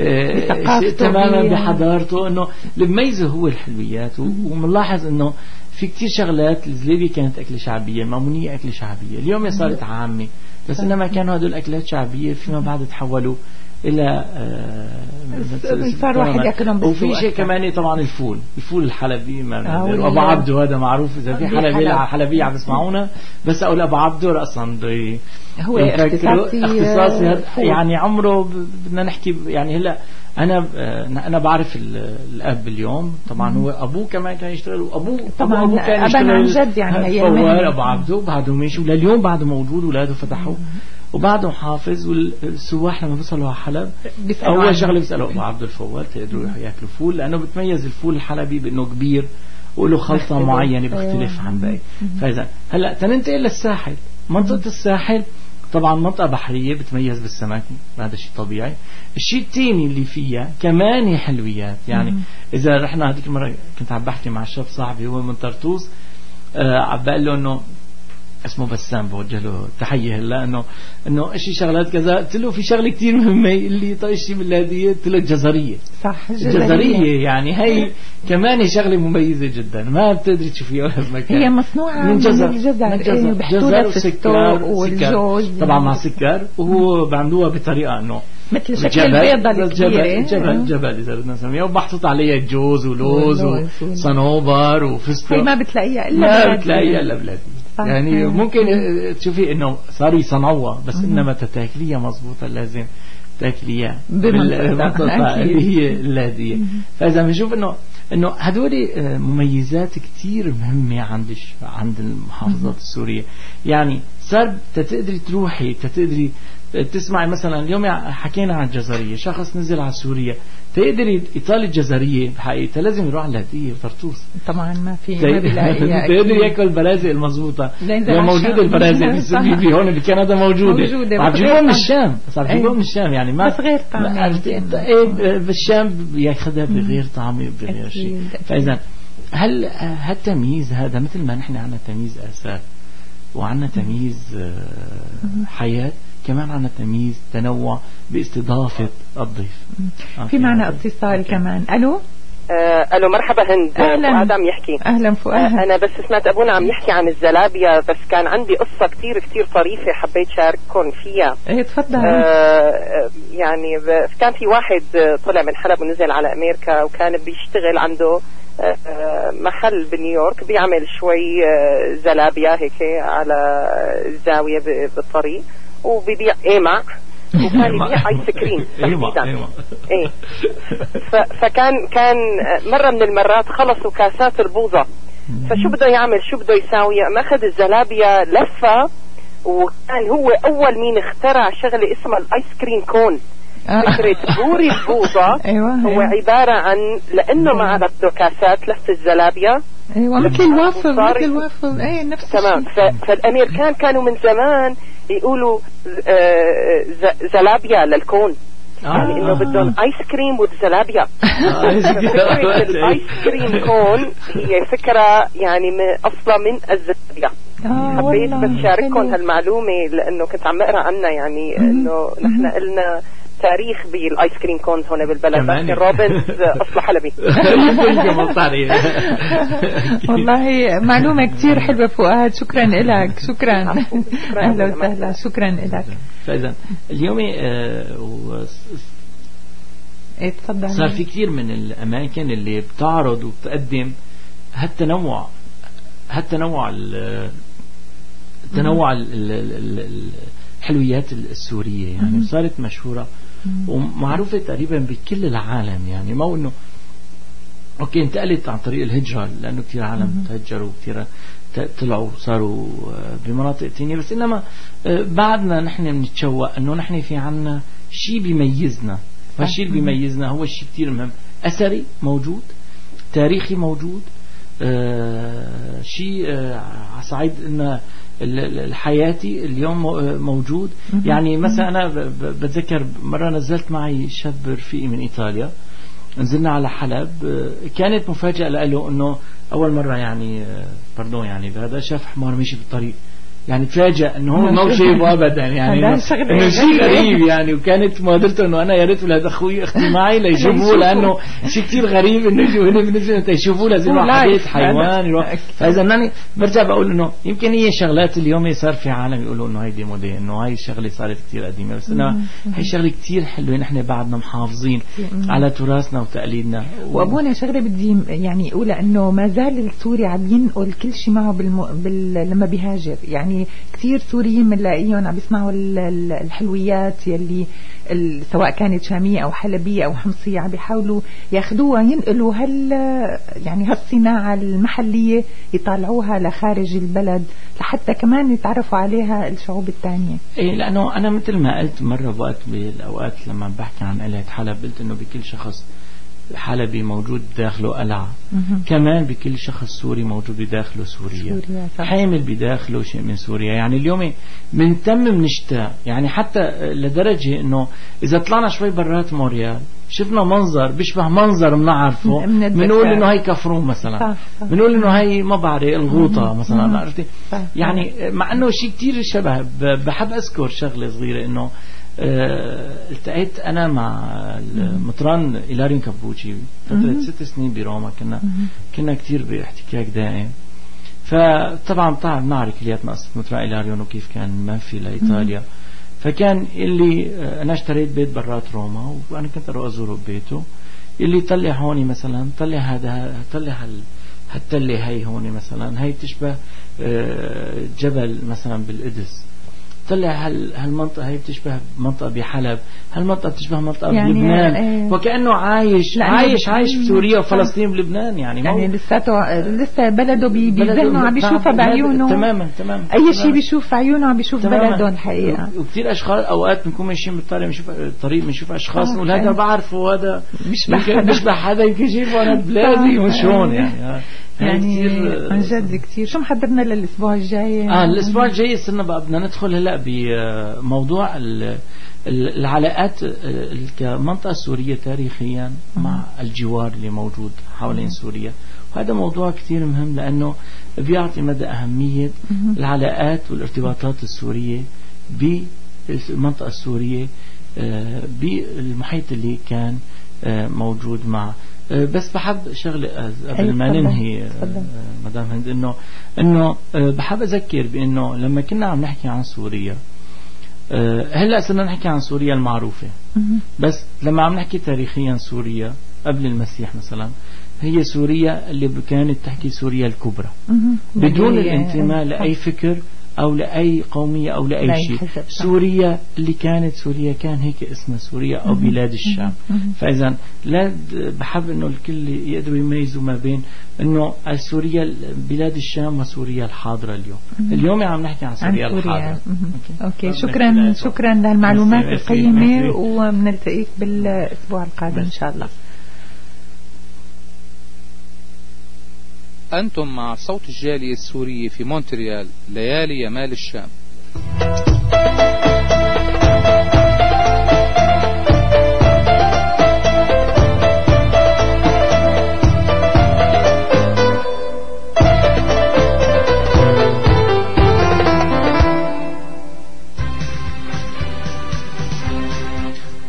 تماما بحضارته. انه اللي بيميزه هو الحلويات. ومنلاحظ انه في كتير شغلات، الزليبي كانت أكلة شعبية، المامونية أكلة شعبية، اليوم صارت عامة، بس إنما كانوا هدول أكلات شعبية فيما بعد تحولوا إلى صار واحد يأكلهم. وفي شيء كمان طبعا الفول، الفول الحلبي آه أبو عبده هذا معروف. إذا في حلبية حلبية عم بسمعونا، بس أقول أبو عبده أصلا هو اختصاصي, اختصاصي يعني عمره بدنا نحكي يعني. هلا أنا أنا بعرف الأب اليوم طبعا هو أبوه كمان كان يشتغل، وأبوه طبعا أبوه كان يشتغل عن جد يعني فوار أبو عبده، بعده ماشي ولليوم بعده موجود، ولاده فتحوا وبعده محافظ. والسواح لما بيصلوا على حلب أول شغلة بيسألوا أبو عبده الفوار تقدروا يأكلوا فول، لأنه بتميز الفول الحلبي بأنه كبير وله خلطة معينة بيختلف عن باقي. فإذا هلا تننتقل للساحل، منطقة الساحل طبعا منطقة بحرية بتميز بالسمك، هذا شيء طبيعي. الشيء الثاني اللي فيها كمان حلويات، يعني مم. إذا رحنا هذيك المرة كنت عم بحكي مع شاب صاحبي هو من طرطوس، آه عم بقول له إنه اسمه بسام، بوجه له تحية هلا، إنه إنه إشي شغلات كذا. قلت له في شغلة كتير مهمة اللي طيب شيء بالهدية، قلت له الجزرية. صح الجزرية, الجزرية يعني هي كمان شغلة مميزة جدا، ما بتقدري تشوفيها ولا بمكان. هي مصنوعة من جزر، من الجزر، جزر, جزر وسكر والجوز طبعا مع سكر، وهو بعملوها بطريقة إنه مثل شكل البيضة الكبيرة، جبل جبل, جبل إذا بدنا نسميها، ومحطوط عليها جوز ولوز وصنوبر وفستق. هي ما بتلاقيها إلا ما بتلاقيها إلا بلادي. يعني ممكن تشوفي إنه صاروا يصنعوها، بس إنما تتاكليها مضبوطة لازم تاكليها بالمنطقة اللي هي اللاذية. فإذا بنشوف إنه إنه هدول مميزات كتير مهمة عند عند المحافظات السورية. يعني صار تقدري تروحي تقدري تسمعي مثلا اليوم حكينا عن الجزرية، شخص نزل على سوريا تقدري إيطالي الجزرية بحقيقة لازم يروح على الهدية وطرطوس. طبعا ما في ما بيلاقي تقدري ياكل البرازق المضبوطة، موجودة البرازق في هون بكندا موجودة، عم جيبوها من الشام، بس عم جيبوها من الشام يعني ما بس غير طعم. بالشام بياخذها بغير طعم بغير شيء. فإذا هل هالتمييز هذا مثل ما نحن عنا تمييز آثار وعنا تمييز حياة، كمان عنا تمييز تنوع باستضافة الضيف. في معنا اتصال كمان. ألو آه، ألو مرحبا هند. أهلا. فؤاد عم يحكي. أهلا فؤاد. آه، أنا بس سمعت أبونا عم يحكي عن الزلابية، بس كان عندي قصة كتير كتير طريفة حبيت شارككم فيها. ايه تفضل. آه يعني كان في واحد طلع من حلب ونزل على أمريكا، وكان بيشتغل عنده محل بنيويورك بيعمل شوي زلابية هيك على الزاوية بالطريق، وبيبيع ايمع، وكان يبيع ايس كريم تحديدا. ايه فكان كان مرة من المرات خلصوا كاسات البوظة، فشو بده يعمل شو بده يساوي؟ ماخذ الزلابية لفة، وكان هو اول مين اخترع شغلة اسمها الايس كريم كون. فكرة بوري البوظة أيوة هو أيوة. عبارة عن لأنه ما عرفته كاسات لف الزلابية. أيوة مثل الوافل مثل الوافل أي نفس تمام. فالأمريكان كانوا من زمان يقولوا زلابيا للكون، يعني انه بدهم ايس كريم والزلابيا. فكرة الايس كريم كون هي فكرة يعني اصلا من الزلابيا. حبيت بس شارككم هالمعلومة لانه كنت عم اقرا عنها، يعني انه نحن قلنا تاريخ بالايس كريم كونز هون بالبلد. باسكن روبنز اصله حلبي. والله معلومة كتير حلوة فؤاد، شكرا لك. شكرا أهلا وسهلا. شكرا لك. فإذا اليوم آه صار في كثير من الأماكن اللي بتعرض وبتقدم هالتنوع هالتنوع التنوع الحلويات السورية يعني صارت مشهورة ومعروفة تقريبا بكل العالم. يعني ما انه اوكي انتقلت عن طريق الهجرة لانه كثير عالم تهجروا وكثير طلعوا صاروا بمناطق تانية، بس انما بعدنا نحن بنتشوق انه نحن في عنا شيء بيميزنا. فالشيء اللي بيميزنا هو الشيء كثير مهم، اثري موجود، تاريخي موجود، آه شيء آه على صعيد انه الحياتي اليوم موجود. يعني مثلا انا بتذكر مرة نزلت معي شاب رفيقي من ايطاليا، نزلنا على حلب، كانت مفاجأة له انه اول مرة يعني باردون يعني هذا شاف حمار ماشي بالطريق، يعني تفاجأ انه هو ما شايفه ابدا، يعني انه شيء غريب يعني. وكانت مبادرته انه انا يا ريت ولاد اخوي اختي معي ليشوفوه، لانه شيء كثير غريب انه يجوا هنا بالنسبه يشوفوه لازم يروح حديقه حيوان يروح. فاذا ماني برجع بقول انه يمكن هي شغلات اليوم صار في عالم يقولوا انه هيدي مودي، انه هاي الشغله صارت كثير قديمه، بس انه هي شغله كثير حلوه. نحن بعدنا محافظين على تراثنا وتقاليدنا. وابونا شغله بدي يعني اقولها انه ما زال السوري عم ينقل كل شيء معه بالم... بال... لما بيهاجر. يعني كثير سوريين بنلاقيهم عم بيسمعوا الحلويات يلي سواء كانت شامية أو حلبية أو حمصية، عم بيحاولوا ياخدوها ينقلوا هال يعني هالصناعة المحلية يطالعوها لخارج البلد لحتى كمان يتعرفوا عليها الشعوب الثانية. إيه، لأنه أنا مثل ما قلت مرة بوقت بالأوقات لما بحكي عن قلعة حلب، قلت إنه بكل شخص حلبي موجود بداخله قلعة، كمان بكل شخص سوري موجود بداخله سوريا، سوريا حامل بداخله شيء من سوريا. يعني اليوم بنتمم نشتاق، يعني حتى لدرجة انه اذا طلعنا شوي برات موريال شفنا منظر بيشبه منظر بنعرفه بنقول انه هي كفروم مثلا، بنقول انه هي ما بعرف الغوطة مثلا، عرفتي؟ يعني مع انه شيء كتير شبه. بحب اذكر شغلة صغيرة، انه التقيت أنا مع المطران إيلاريون كابوتشي فترة ست سنين بروما، كنا كنا كتير باحتكاك دائم. فطبعا طبعا بنعرف كلياتنا قصة مطران إيلاريون وكيف كان منفي لإيطاليا. فكان اللي أنا اشتريت بيت برات روما وأنا كنت أروح أزوره ببيته، اللي طلع هوني مثلا، طلع هذا طلع هالتلة هاي هوني مثلا، هاي تشبه جبل مثلا بالقدس، طلع هالمنطقة هي بتشبه منطقة بحلب، هالمنطقة بتشبه منطقة يعني بلبنان، ايه وكأنه عايش عايش عايش في سوريا وفلسطين بلبنان. يعني يعني لساته لسه بلده بذهنه عم بيشوفها بعيونه تماما تماما، أي شيء بيشوف عيونه عم بيشوف بلده الحقيقة. وكثير أشخاص أوقات بنكون ماشيين بالطريق بنشوف الطريق بنشوف أشخاص نقول هذا بعرفه، هذا بيشبه حدا، يمكن شايفه أنا بلادي مش هون. يعني يعني عن جد كثير. شو محضرنا للأسبوع الجاي؟ آه الأسبوع الجاي صرنا بقى بدنا ندخل هلا بموضوع العلاقات كمنطقة سورية تاريخيا مع الجوار اللي موجود حوالين سوريا، وهذا موضوع كثير مهم لأنه بيعطي مدى أهمية العلاقات والارتباطات السورية بالمنطقة السورية بالمحيط اللي كان موجود مع. بس بحب شغله قبل ما ننهي مدام هند، انه انه بحب اذكر بانه لما كنا عم نحكي عن سوريا، هلا صرنا نحكي عن سوريا المعروفه، بس لما عم نحكي تاريخيا سوريا قبل المسيح مثلا هي سوريا اللي كانت تحكي سوريا الكبرى بدون الانتماء لاي فكر أو لأي قومية أو لأي شيء. سوريا اللي كانت سوريا كان هيك اسمها سوريا أو بلاد الشام. فإذا لا بحب إنه الكل يقدروا يميزوا ما بين إنه سوريا بلاد الشام وسوريا الحاضرة اليوم. اليوم عم نحكي عن سوريا الحاضرة. أوكي, أوكي. شكرا شكرا للمعلومات القيمة، وبنلتقيك بالأسبوع القادم إن شاء الله. أنتم مع صوت الجالية السورية في مونتريال، ليالي يمال الشام.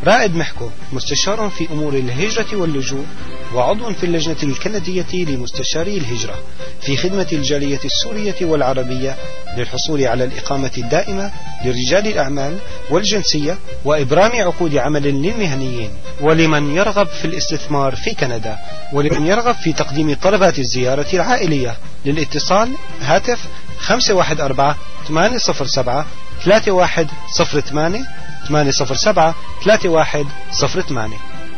رائد محكو مستشار في أمور الهجرة واللجوء وعضو في اللجنة الكندية لمستشاري الهجرة في خدمة الجالية السورية والعربية للحصول على الإقامة الدائمة لرجال الأعمال والجنسية وإبرام عقود عمل للمهنيين ولمن يرغب في الاستثمار في كندا ولمن يرغب في تقديم طلبات الزيارة العائلية. للاتصال هاتف خمسة واحد أربعة ثمانية صفر سبعة ثلاثة واحد صفر ثمانية ثمانية صفر سبعة ثلاثة واحد صفر ثمانية.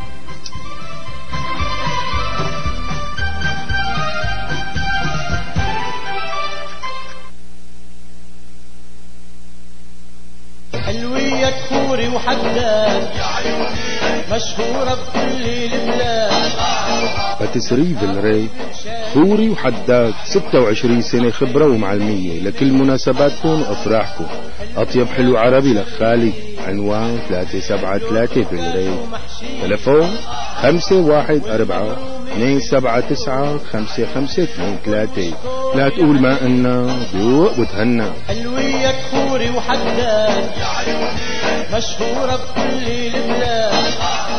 حلوية كفوري وحداد مشهورة بكل البلاد. باتيسري فيلري خوري وحداد ستة وعشرين سنة خبرة ومعلمية لكل مناسباتكم وأفراحكم. أطيب حلو عربي لخالي. عنوان ثلاثة سبعة ثلاثة فيلري. تلفون خمسة واحد أربعة اثنين سبعة تسعة خمسة خمسة اثنين ثلاثة. لا تقول ما إنا ذوق وتهنى. حلوية كفوري وحداد مشهورة بكل البلاد.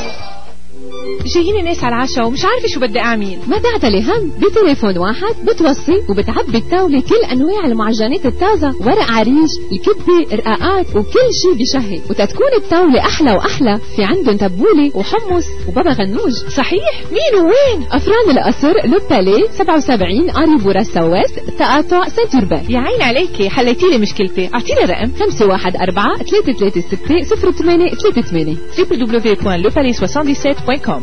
جايين ناس على العشاء ومش عارفة شو بدي أعمل. ما تعتلي هم، بتليفون واحد بتوصي وبتعبي الطاولة كل أنواع المعجنات الطازة، ورق عريش، الكبة، رقاقات وكل شي بشهي. وتتكون الطاولة أحلى وأحلى في عندهم تبولة وحمص وبابا غنوج. صحيح؟ مين وين؟ أفران القصر لوبالي سبعة وسبعين أريبورا سواس تقاطع سنتوربان. يا عين عليكي حليتيلي مشكلتي. أعطيني رقم خمسة واحد أربعة ثلاثة ثلاثة ستة صفر ثمانية ثلاثة ثمانية دبليو دبليو دبليو دوت لو بالي سبعة وستين دوت كوم.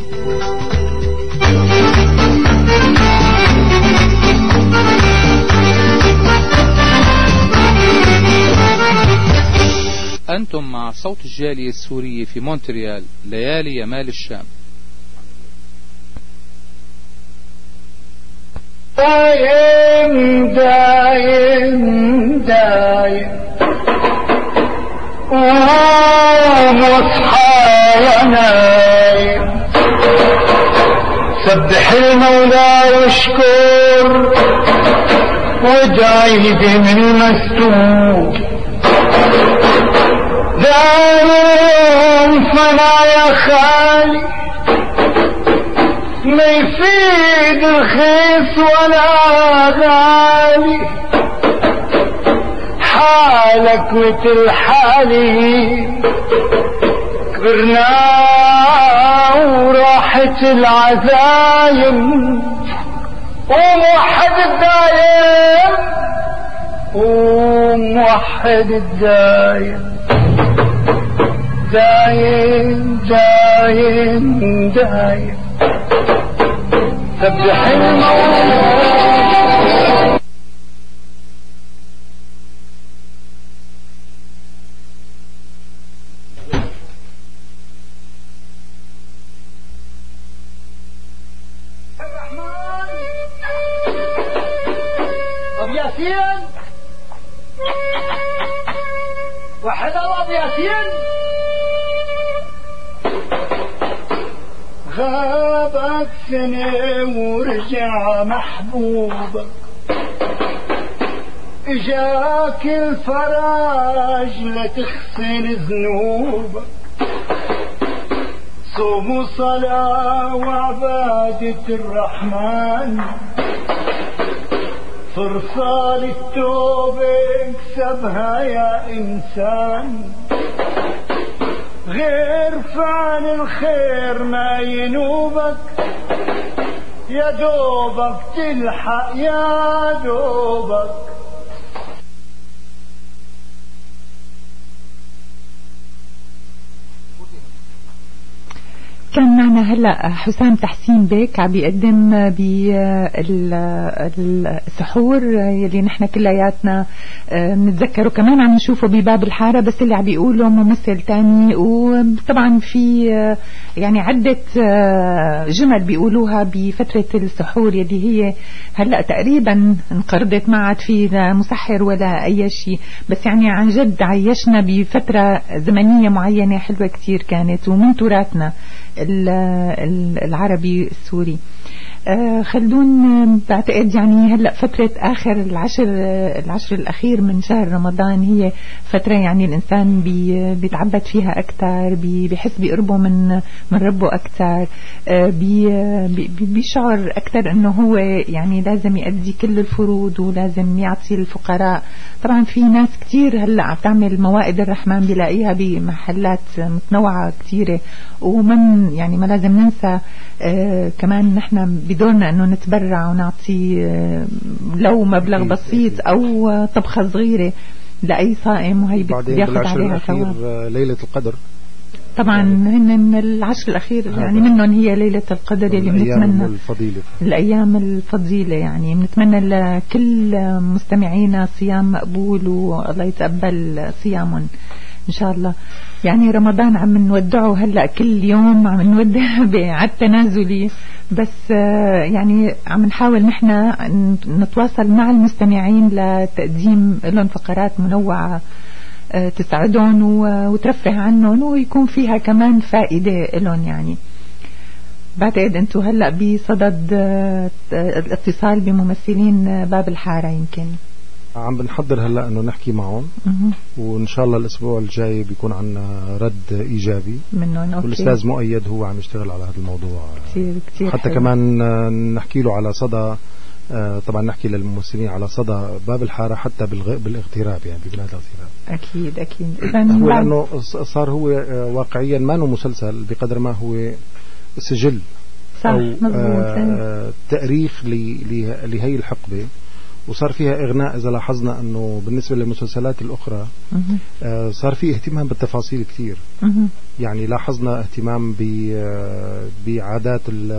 أنتم مع صوت الجالية السورية في مونتريال ليالي يمال الشام. دايم دايم دايم ومصحى يا نايم سبح المولى واشكر وادعي من المستور. دايم فنا يا خالي ما يفيد رخيص ولا غالي، حالك مثل حالي كبرنا وراحت العزايم وموحد الدايم وموحد الدايم دايم دايم دايم سبح المولى. أبو ياسين وحد الله أبو ياسين غابت سنة ورجع محبوبك، اجاك الفرج لتغسل ذنوبك، صوم وصلاة وعبادة الرحمن، فرصة للتوبة اكسبها يا إنسان، غير فعل الخير ما ينوبك، يا دوبك تلحق يا دوبك. كان معنا هلا حسام تحسين بيك عم بيقدم بالسحور يلي نحن كلياتنا بنتذكره، كمان عم نشوفه بباب الحارة، بس اللي عم بيقوله ممثل تاني. وطبعا في يعني عدة جمل بيقولوها بفترة السحور يلي هي هلا تقريبا انقرضت، ما عاد في مسحر ولا اي شيء، بس يعني عن جد عيشنا بفترة زمنية معينة حلوة كتير كانت ومن تراثنا العربي السوري. آه خلدون، بعتقد يعني هلا فترة آخر العشر العشر الأخير من شهر رمضان هي فترة يعني الإنسان بي بيتعبد فيها أكثر، بي بيحس بقربه من من ربه أكثر، آه بي بي بيشعر أكثر إنه هو يعني لازم يؤدي كل الفروض ولازم يعطي الفقراء. طبعا في ناس كتير هلا عم تعمل موائد الرحمن بلاقيها بمحلات متنوعة كتيرة، ومن يعني ما لازم ننسى آه كمان نحن بدورنا انه نتبرع ونعطي آه لو مبلغ بسيط او آه طبخة صغيرة لأي صائم، وهي بياخد عليها ثواب. ليلة القدر طبعا هن العشر الأخير يعني منهم هي ليلة القدر اللي بنتمنى الفضيلة. الأيام الفضيلة يعني بنتمنى لكل مستمعينا صيام مقبول والله يتقبل صيامهم إن شاء الله. يعني رمضان عم نودعه هلأ كل يوم عم نودع بعد تنازلي، بس يعني عم نحاول نحن نتواصل مع المستمعين لتقديم لهم فقرات منوعة تساعدهم وترفه عنهم ويكون فيها كمان فائدة لهم. يعني بعتقد انتو هلأ بصدد الاتصال بممثلين باب الحارة، يمكن عم بنحضر هلا انه نحكي معهم، وان شاء الله الاسبوع الجاي بيكون عنا رد ايجابي منهم. والاستاذ مؤيد هو عم يشتغل على هذا الموضوع كتير كتير حتى حلو. كمان نحكي له على صدى، طبعا نحكي للممثلين على صدى باب الحارة حتى بالاغتراب، يعني ببلاد الاغتراب. اكيد اكيد هو لانه صار هو واقعيا ما هو مسلسل بقدر ما هو سجل او آه تاريخ لهي الحقبة، وصار فيها إغناء. إذا لاحظنا أنه بالنسبة للمسلسلات الأخرى آه صار فيه اهتمام بالتفاصيل كتير. يعني لاحظنا اهتمام بعادات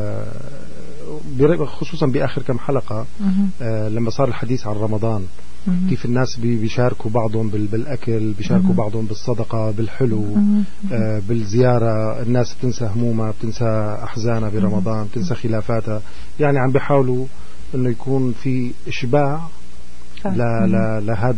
خصوصا بآخر كم حلقة آه لما صار الحديث عن رمضان، كيف الناس بيشاركوا بعضهم بالأكل، بيشاركوا بعضهم بالصدقة، بالحلو، آه بالزيارة. الناس بتنسى همومها، بتنسى أحزانها برمضان، بتنسى خلافاتها. يعني عم بيحاولوا انه يكون في اشباع لهذا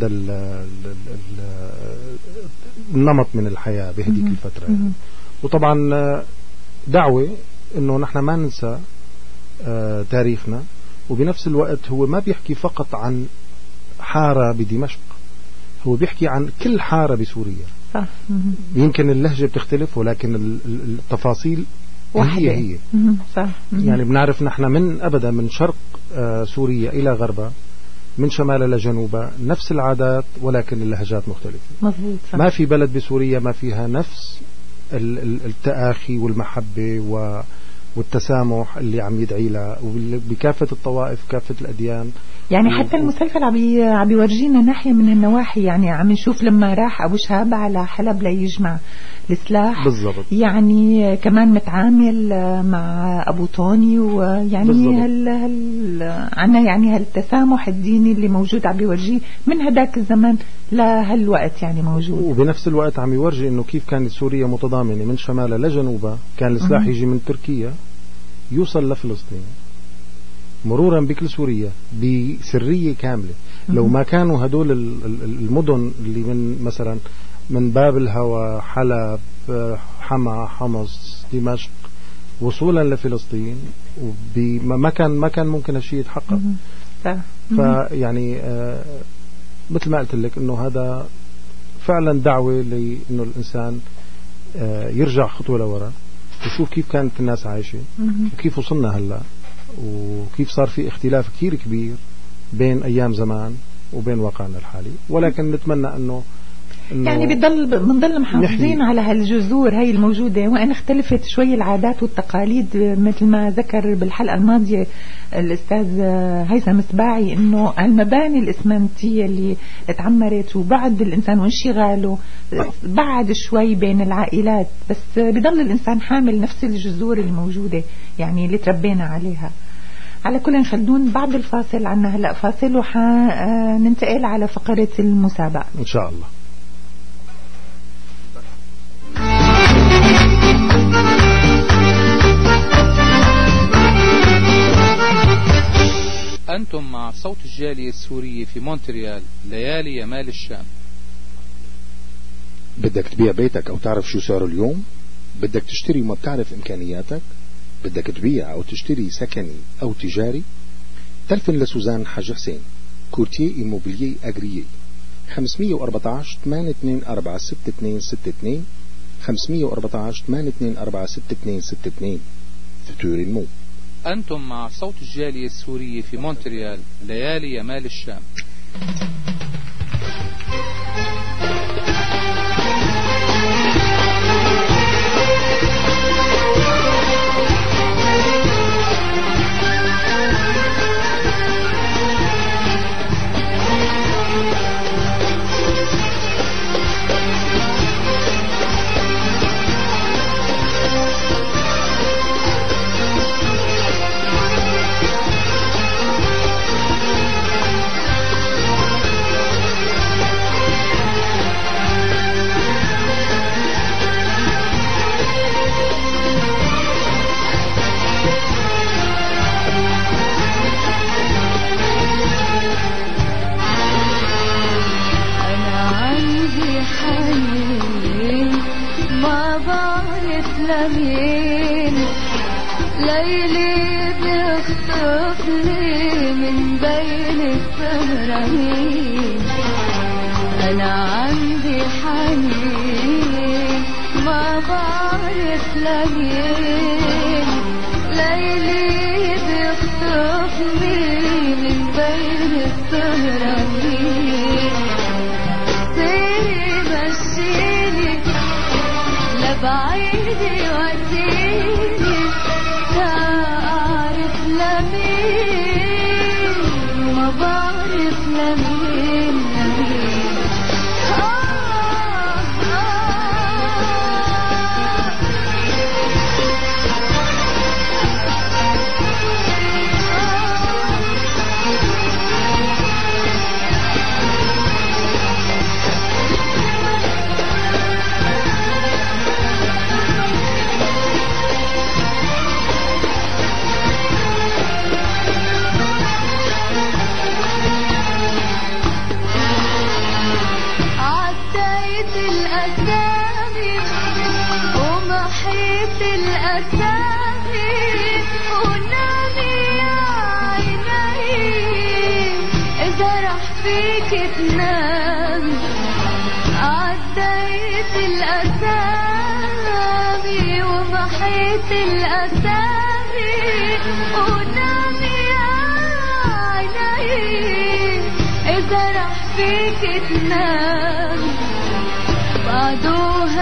النمط من الحياة بهديك الفترة. يعني. وطبعا دعوة انه نحن ما ننسى تاريخنا، وبنفس الوقت هو ما بيحكي فقط عن حارة بدمشق، هو بيحكي عن كل حارة بسوريا. صح. يمكن اللهجة بتختلف ولكن التفاصيل وحية هي. صح. يعني بنعرف نحن من أبدا من شرق آه سوريا إلى غربها، من شمال إلى جنوبها، نفس العادات ولكن اللهجات مختلفة. مظبوط. صح. ما في بلد بسوريا ما فيها نفس التآخي والمحبة والتسامح اللي عم يدعي لها بكافة الطوائف كافة الأديان. يعني حتى المسلسل عم عم يورجينا ناحية من النواحي. يعني عم نشوف لما راح أبو شهاب على حلب ليجمع السلاح بالضبط، يعني كمان متعامل مع أبو طوني، ويعني هال هال عنا يعني هالتسامح الديني اللي موجود عم يورجيه من هداك الزمن لهالوقت يعني موجود. وبنفس الوقت عم يورجي إنه كيف كانت سوريا متضامنة من شمالها لجنوبها، كان السلاح يجي من تركيا يوصل لفلسطين مرورا بكل سوريا بسرية كاملة. لو ما كانوا هدول المدن اللي من مثلا من باب الهوى، حلب، حما، حمص، دمشق، وصولا لفلسطين ما كان ما كان ممكن هالشيء يتحقق. فيعني آه مثل ما قلت لك انه هذا فعلا دعوة لانه الانسان آه يرجع خطوة لورا ويشوف كيف كانت الناس عايشة وكيف وصلنا هلا، وكيف صار في اختلاف كتير كبير بين أيام زمان وبين واقعنا الحالي. ولكن نتمنى أنه يعني بنضل بنضل محافظين على هالجذور هاي الموجودة، وإن اختلفت شوي العادات والتقاليد مثل ما ذكر بالحلقة الماضية الأستاذ هيثم سباعي إنه المباني الإسمنتية اللي اتعمرت وبعد الإنسان وانشغاله بعد شوي بين العائلات، بس بضل الإنسان حامل نفس الجذور الموجودة يعني اللي تربينا عليها. على كل خلدون بعد الفاصل، عنا هلأ فاصل وحننتقل على فقرة المسابقة إن شاء الله. أنتم مع صوت الجالية السورية في مونتريال، ليالي يمال الشام. بدك تبيع بيتك أو تعرف شو سعره اليوم؟ بدك تشتري وما بتعرف إمكانياتك؟ بدك تبيع أو تشتري سكني أو تجاري؟ تلفن لسوزان حاج حسين، كورتيه إيموبيليي أجريي، خمسمية وأربعتاشر ثمانية اثنين أربعة ستة اثنين ستة اثنين، خمسمية وأربعتاشر ثمانية اثنين أربعة ستة اثنين ستة اثنين. فطور المو. أنتم مع صوت الجالية السورية في مونتريال، ليالي يمال الشام. ليلي بيخطفني من بين السهرانين، أنا عندي حنين ما بعرف لمين. ليلي بيخطفني من بين السهرانين، سيري مشيني لبعيد يوديني، تعرف لمين وما بعرف لمين لمين. ومحيط الأسامي ونامي يا عيني، إذا رح فيك تنام. عديت الأسامي ومحيط الأسامي ونامي يا عيني، إذا رح فيك تنام. بعدوها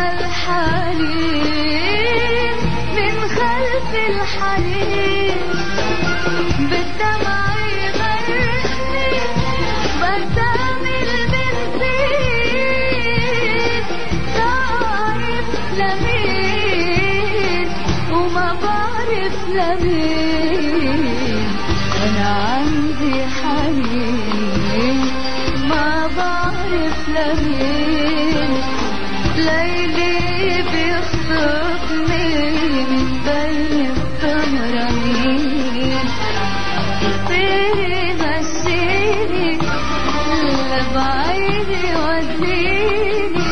الحنين من خلف الحنين، بالدمع يغرقني بسامل بنسين. تعرف لمين وما بعرف لمين، أنا عندي حنين ما بعرف لمين. ليلي بيخطفني من بين السهرانين، سيري مشيني لبعيد يوديني،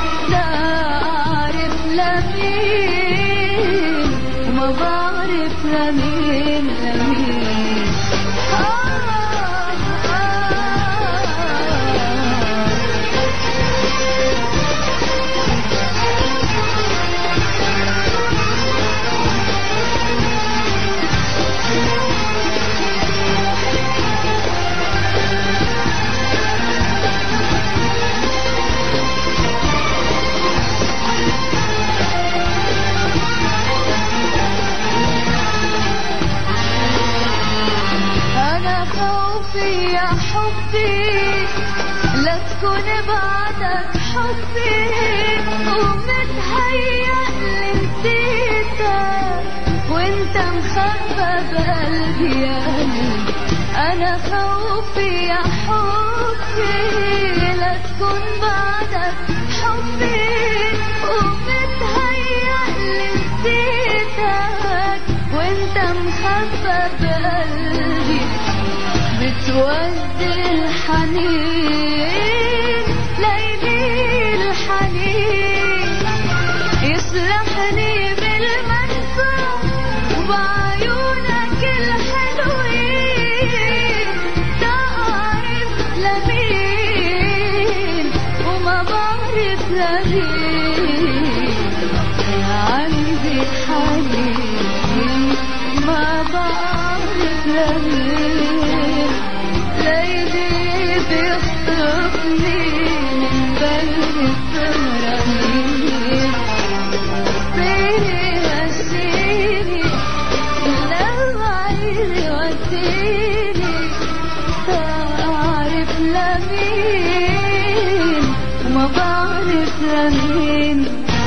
تعرف لمين وما بعرف لمين لمين. يا حبي لا تكون بعدك حبي، ومتهيأ لنسيتك وانت مخبى بقلبي. يعني انا خوفي يا حبي لا تكون بعدك حبي، ومتهيأ لنسيتك وانت مخبى بقلبي. بتودي الحنين ليلي الحنين، يسلحني بالمنسى لمين ليلي بيخطفني من بين السهرانين صيني هشيني لو عيني وديني تعرف لمين وما بعرف لمين.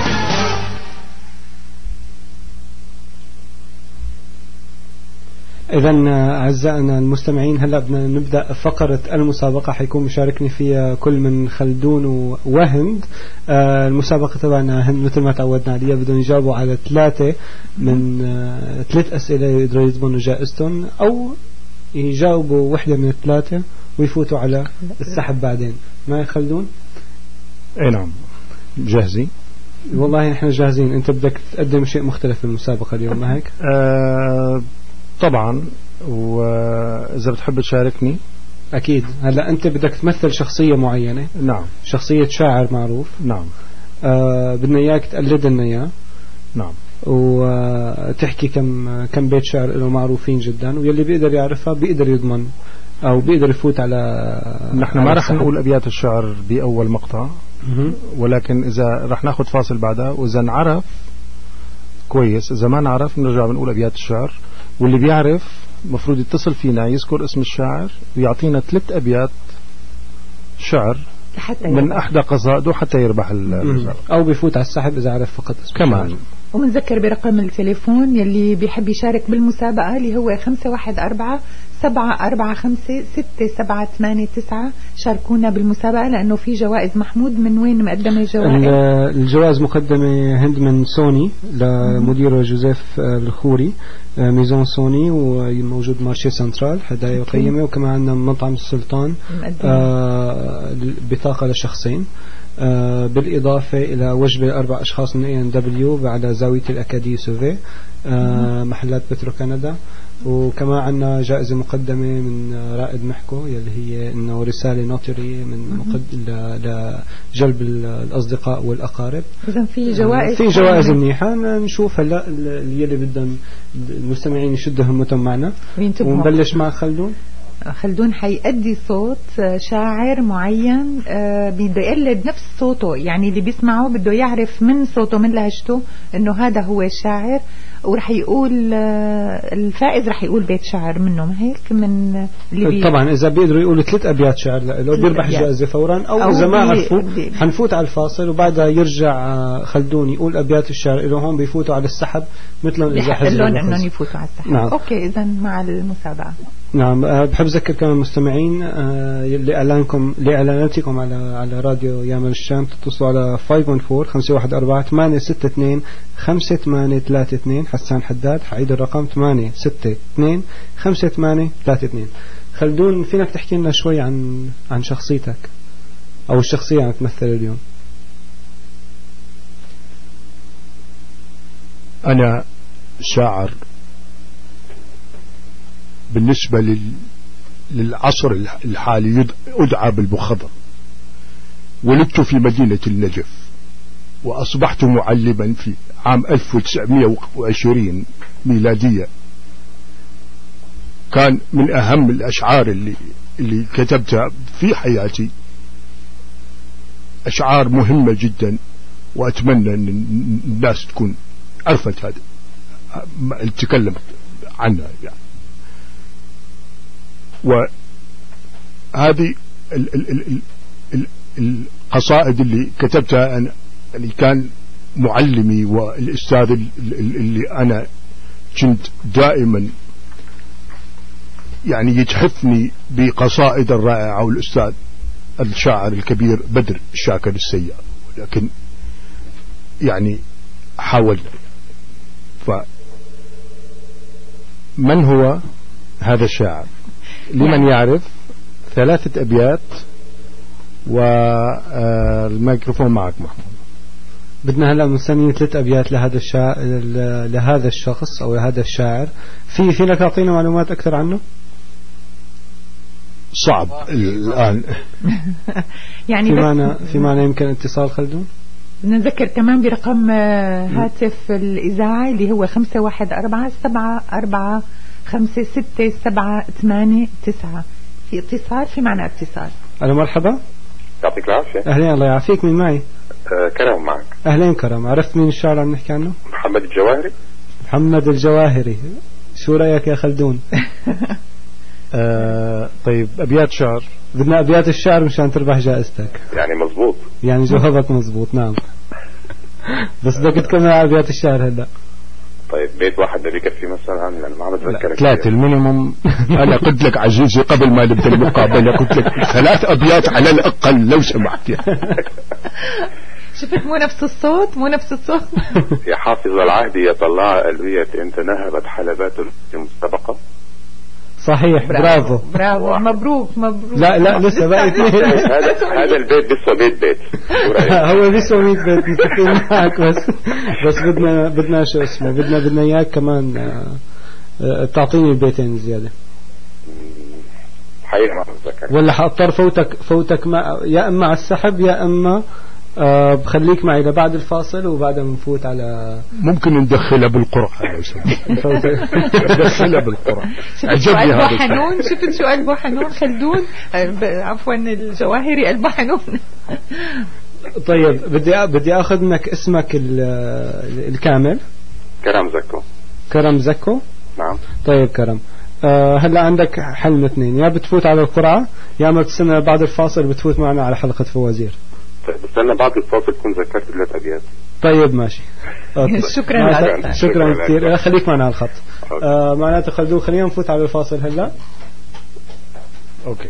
إذا أعزائنا المستمعين هلا بدنا نبدأ فقرة المسابقة، حيكون مشاركني فيها كل من خلدون وهند. آه المسابقة تبعنا هند مثل ما تعودنا عليها بدهم يجاوبوا على ثلاثة من آه ثلاث أسئلة يقدروا يضمنوا جائزتهم، أو يجاوبوا وحدة من الثلاثة ويفوتوا على السحب بعدين. ما خلدون؟ اي نعم جاهزين. والله احنا جاهزين. انت بدك تقدم شيء مختلف في المسابقة اليوم، ما هيك؟ آه طبعا، وإذا بتحب تشاركني أكيد. هلا أنت بدك تمثل شخصية معينة. نعم. شخصية شاعر معروف. نعم. آه بدنا إياك تقلد لنا إياه. نعم. وتحكي كم كم بيت شعر له معروفين جدا، واللي بيقدر يعرفها بيقدر يضمن أو بيقدر يفوت على. نحن ما رح نقول أبيات الشعر بأول مقطع، ولكن إذا رح ناخد فاصل بعدها، وإذا نعرف كويس، إذا ما نعرف نرجع بنقول أبيات الشعر. واللي بيعرف مفروض يتصل فينا يذكر اسم الشاعر ويعطينا ثلاث أبيات شعر من أحدى قصائده حتى يربح المسابقة، أو بيفوت على السحب إذا عرف فقط اسم كمان الشاعر. ومنذكر برقم التليفون يلي بيحب يشارك بالمسابقة اللي هو خمسة واحد أربعة سبعة أربعة خمسة ستة سبعة ثمانية تسعة. شاركونا بالمسابقة لأنه في جوائز. محمود من وين مقدمة الجوائز؟ الجوائز مقدمة هند من سوني لمدير جوزيف الخوري، ميزون سوني، وموجود مارشي سنترال هدايا وقيمة. وكمان عندنا مطعم السلطان آه بطاقة لشخصين، آه بالإضافة إلى وجبة لأربع أشخاص من إيه إن دبليو على زاوية الأكادي سوفي، آه محلات بترو كندا. وكمان عندنا جائزة مقدمة من رائد محكو يلي هي إنه رسالة نوتري من مقد... لجلب الأصدقاء والأقارب. إذا في جوائز، في جوائز منيحة. نشوف هلا يلي بدهم المستمعين يشدوا همتهم معنا، ونبلش مع خلدون. خلدون حيأدي صوت شاعر معين، بده يقلد نفس صوته، يعني اللي بيسمعه بده يعرف من صوته من لهجته انه هذا هو الشاعر. ورح يقول الفائز رح يقول بيت شعر منه، ما هيك؟ من اللي بي... طبعا اذا بيقدروا يقولوا ثلاث ابيات شعر له بيربح الجائزه فورا، او, أو اذا ما عرفوا حنفوت على الفاصل وبعدها يرجع خلدون يقول ابيات الشعر له، هون بيفوتوا على السحب مثلهم اذا حزوا انهم يفوتوا على السحب. نعم. اوكي اذا مع المسابقه. نعم. بحب أذكر كمان المستمعين لإعلانكم لإعلاناتكم على على راديو يامل الشام تتصلوا على خمسة واحد أربعة خمسة واحد أربعة ثمانية ستة اثنين خمسة ثمانية ثلاثة اثنين. حسان حداد. حعيد الرقم ثمانية ستة اثنين خمسة ثمانية ثلاثة اثنين. خلدون، فينك تحكي لنا شوي عن عن شخصيتك أو الشخصية عم تمثل اليوم؟ أنا شاعر بالنسبة لل... للعصر الحالي أدعى بالمخضر. ولدت في مدينة النجف، وأصبحت معلما في عام ألف وتسعمائة وعشرين ميلادية. كان من أهم الأشعار اللي, اللي كتبتها في حياتي، أشعار مهمة جدا، وأتمنى أن الناس تكون عرفت هذا تكلمت عنها يعني. وهذه ال ال ال ال ال القصائد اللي كتبتها أنا اللي كان معلمي والأستاذ اللي أنا كنت دائما يعني يتحفني بقصائد الرائعة، والأستاذ الشاعر الكبير بدر الشاكر السيار. ولكن يعني حاولنا. فمن هو هذا الشاعر؟ لمن يعرف ثلاثة أبيات، والميكروفون معك محمود. بدنا هلا مستنيين ثلاث أبيات لهذا الشاعر لهذا الشخص أو لهذا الشاعر. في فينك تعطينا معلومات أكثر عنه؟ صعب الآن. يعني في معنا في معنا يمكن اتصال خلدون. نذكر كمان برقم هاتف الإذاعة اللي هو خمسة واحد أربعة سبعة أربعة خمسة ستة سبعة ثمانية تسعة. في اتصال، في معنا اتصال. ألو مرحبا. يعطيك العافية. أهلين، الله يعافيك. من معي؟ آه كرم معك. أهلين كرم. عرفت مين الشاعر عم نحكي عنه؟ محمد الجواهري. محمد الجواهري. شو رأيك يا خلدون؟ آه طيب أبيات شعر. بدنا أبيات الشعر مشان تربح جائزتك. يعني مزبوط. يعني جوابك مزبوط. نعم. بس بدك تكمل على أبيات الشعر هلا. طيب بيت واحد ده بيكفي مثلا؟ لأن ما عم بتذكر. ثلاثة المينيموم. أنا قلت لك عزيزي قبل ما نبدأ المقابلة قلت لك ثلاث أبيات على الأقل لو سمحت. شفت مو نفس الصوت، مو نفس الصوت. يا حافظ العهد يا طلاع ألوية أنت نهبت حلبات المسابقة. صحيح. برافو برافو. مبروك مبروك. لا لا لسه باقي اثنين. هذا هذا البيت بيسوى مية بيت. هو بيسوى مية بيت متفقين معك. بس بس بدنا بدنا شو اسمه بدنا بدنا اياك كمان آه تعطيني البيتين زياده. حقيقة ما بتذكر. ولا حاضطر فوتك فوتك مع يا اما على السحب يا اما أه بخليك معي لبعد الفاصل وبعدها بنفوت على. ممكن ندخلها بالقرعة لو سمحت. ندخلها بالقرعة. شفت شو قلبه حنون، شفت شو قلبه حنون خلدون. عفوا الجواهري قلبه حنون. طيب بدي بدي اخذ منك اسمك الكامل. كرم زكو. كرم زكو. نعم. طيب كرم، أه هلا عندك حل من اثنين، يا بتفوت على القرعة يا اما بتستنى بعد الفاصل بتفوت معنا على حلقة فوازير. بستنى بعد الفاصل تكون ذكرت ثلاث أبيات. طيب ماشي. شكرا شكرا, شكرا كثير. خليك معنا على الخط. آه معناته خلدون خلينا نفوت على الفاصل هلا. اوكي.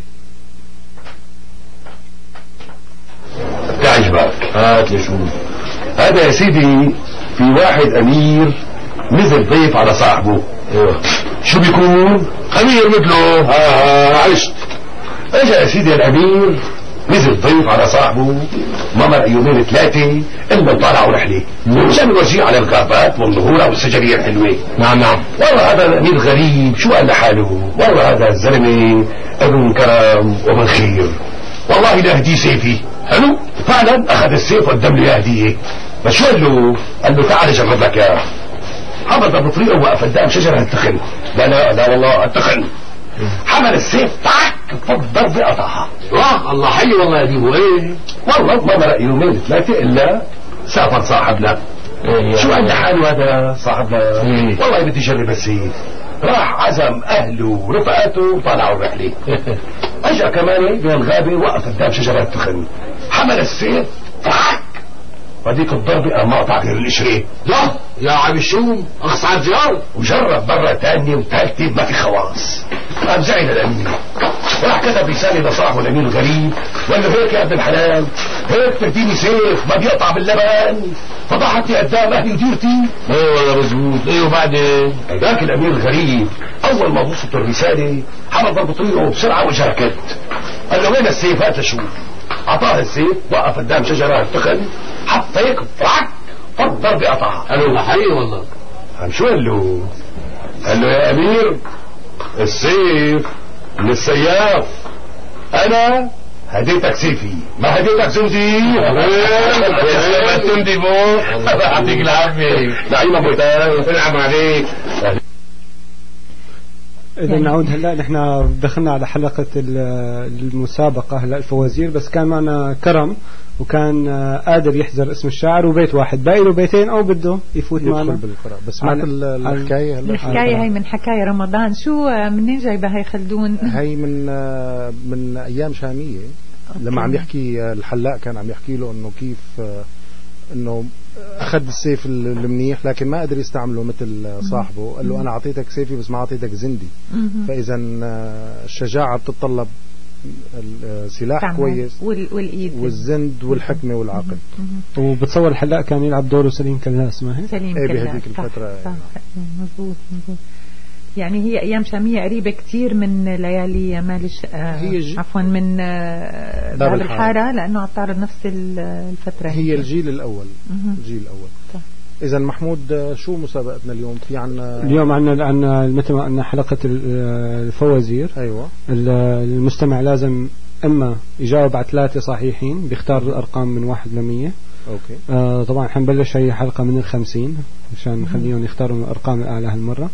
تعجبك هات لي شوف. هذا يا سيدي في واحد أمير نزل ضيف على صاحبه. ايوه. شو بيكون؟ خمير مثله. اه عشت. اجا يا سيدي الأمير نزل ضيف على صاحبه، ما مرق يومين ثلاثة إلا طلعوا رحلة عشان يورجيه على الغابات والنهورة والشجرية الحلوة. نعم نعم. والله هذا الأمير غريب، شو قال لحاله؟ والله هذا الزلمة ابن كرم ومن خير، والله لا هديه سيفي. حلو؟ فعلا أخذ السيف وقدم له هدية. بس شو قال له؟ قال له تعال جرب لك اياه. حمد بطريقه وقف قدام شجرة التخن. لا لا لا والله التخن. حمل السيف طاك فضل بقطعها. الله الله حي والله يا ديبو. ايه والله ما مرق يومين ثلاثة الا سافر صاحبنا. إيه شو عند حاله هذا صاحبنا؟ إيه والله بدي اجرب السيف. راح عزم اهله ورفقاته وطلعوا الرحله. اجا كمان من الغابه وقف قدام شجره التخن، حمل السيف طاك هذيك الضربة قام قطع غير القشرة. لا يا عم الشوم اخص على الجار. وجرب مرة تانية وثالثة ما في خواص. قام زعل الأمير راح كتب رسالة لصاحبه الأمير الغريب وقال له هيك يا ابن الحلال، هيك تهديني سيف ما بيقطع باللبن، فضحتني قدام أهلي وديرتي. ايه والله مزبوط. ايه وبعدين؟ هذاك الأمير الغريب أول ما وصلت الرسالة حمل ضرب طريقه بسرعة وجركت. قال له وين السيف؟ هات لشوف. أعطاه السيف وقف قدام شجرة التخن حط هيك طرق فرد ضرب قطعها. قال له حقيقي والله. قام شو قال له؟ قال له يا أمير السيف من السياف، أنا هديتك سيفي ما هديتك زوجي. ما تندي بو أعطيك العافية. نعيم أبو تاو نعم عليك. إذا نعود هلا نحن دخلنا على حلقة المسابقة هلا الفوازير، بس كان معنا كرم وكان قادر يحذر اسم الشاعر وبيت واحد، باقي له بيتين أو بده يفوت معنا بالقراءة. بس معك الحكاية هلا. الحكاية هي من حكاية رمضان. شو منين جايبها هي خلدون؟ هي من من أيام شامية. أوكي. لما عم يحكي الحلاق كان عم يحكي له إنه كيف إنه أخذ السيف المنيح لكن ما قدر يستعمله مثل صاحبه. قال له أنا أعطيتك سيفي بس ما أعطيتك زندي. فإذا الشجاعة بتتطلب سلاح كويس والإيد والزند والحكمة والعقل. وبتصور الحلاق كان يلعب دوره سليم كلاس ما هي؟ سليم كلاس. ايه بهذيك الفترة. صح صح. مزبوط مزبوط. يعني هي أيام شامية قريبة كتير من ليالي مالش آه عفوا من آه باب الحارة لأنه عطار نفس الفترة. هي, هي الجيل الأول. الجيل الأول. إذا محمود شو مسابقتنا اليوم؟ في عنا اليوم عنا عنا مثل ما قلنا حلقة الفوازير. أيوة. المستمع لازم إما يجاوب على ثلاثة صحيحين بيختار الأرقام من واحد لمية، أوكي. آه طبعا حنبلش هي حلقة من الخمسين مشان نخليهم يختاروا الأرقام الأعلى هالمرة،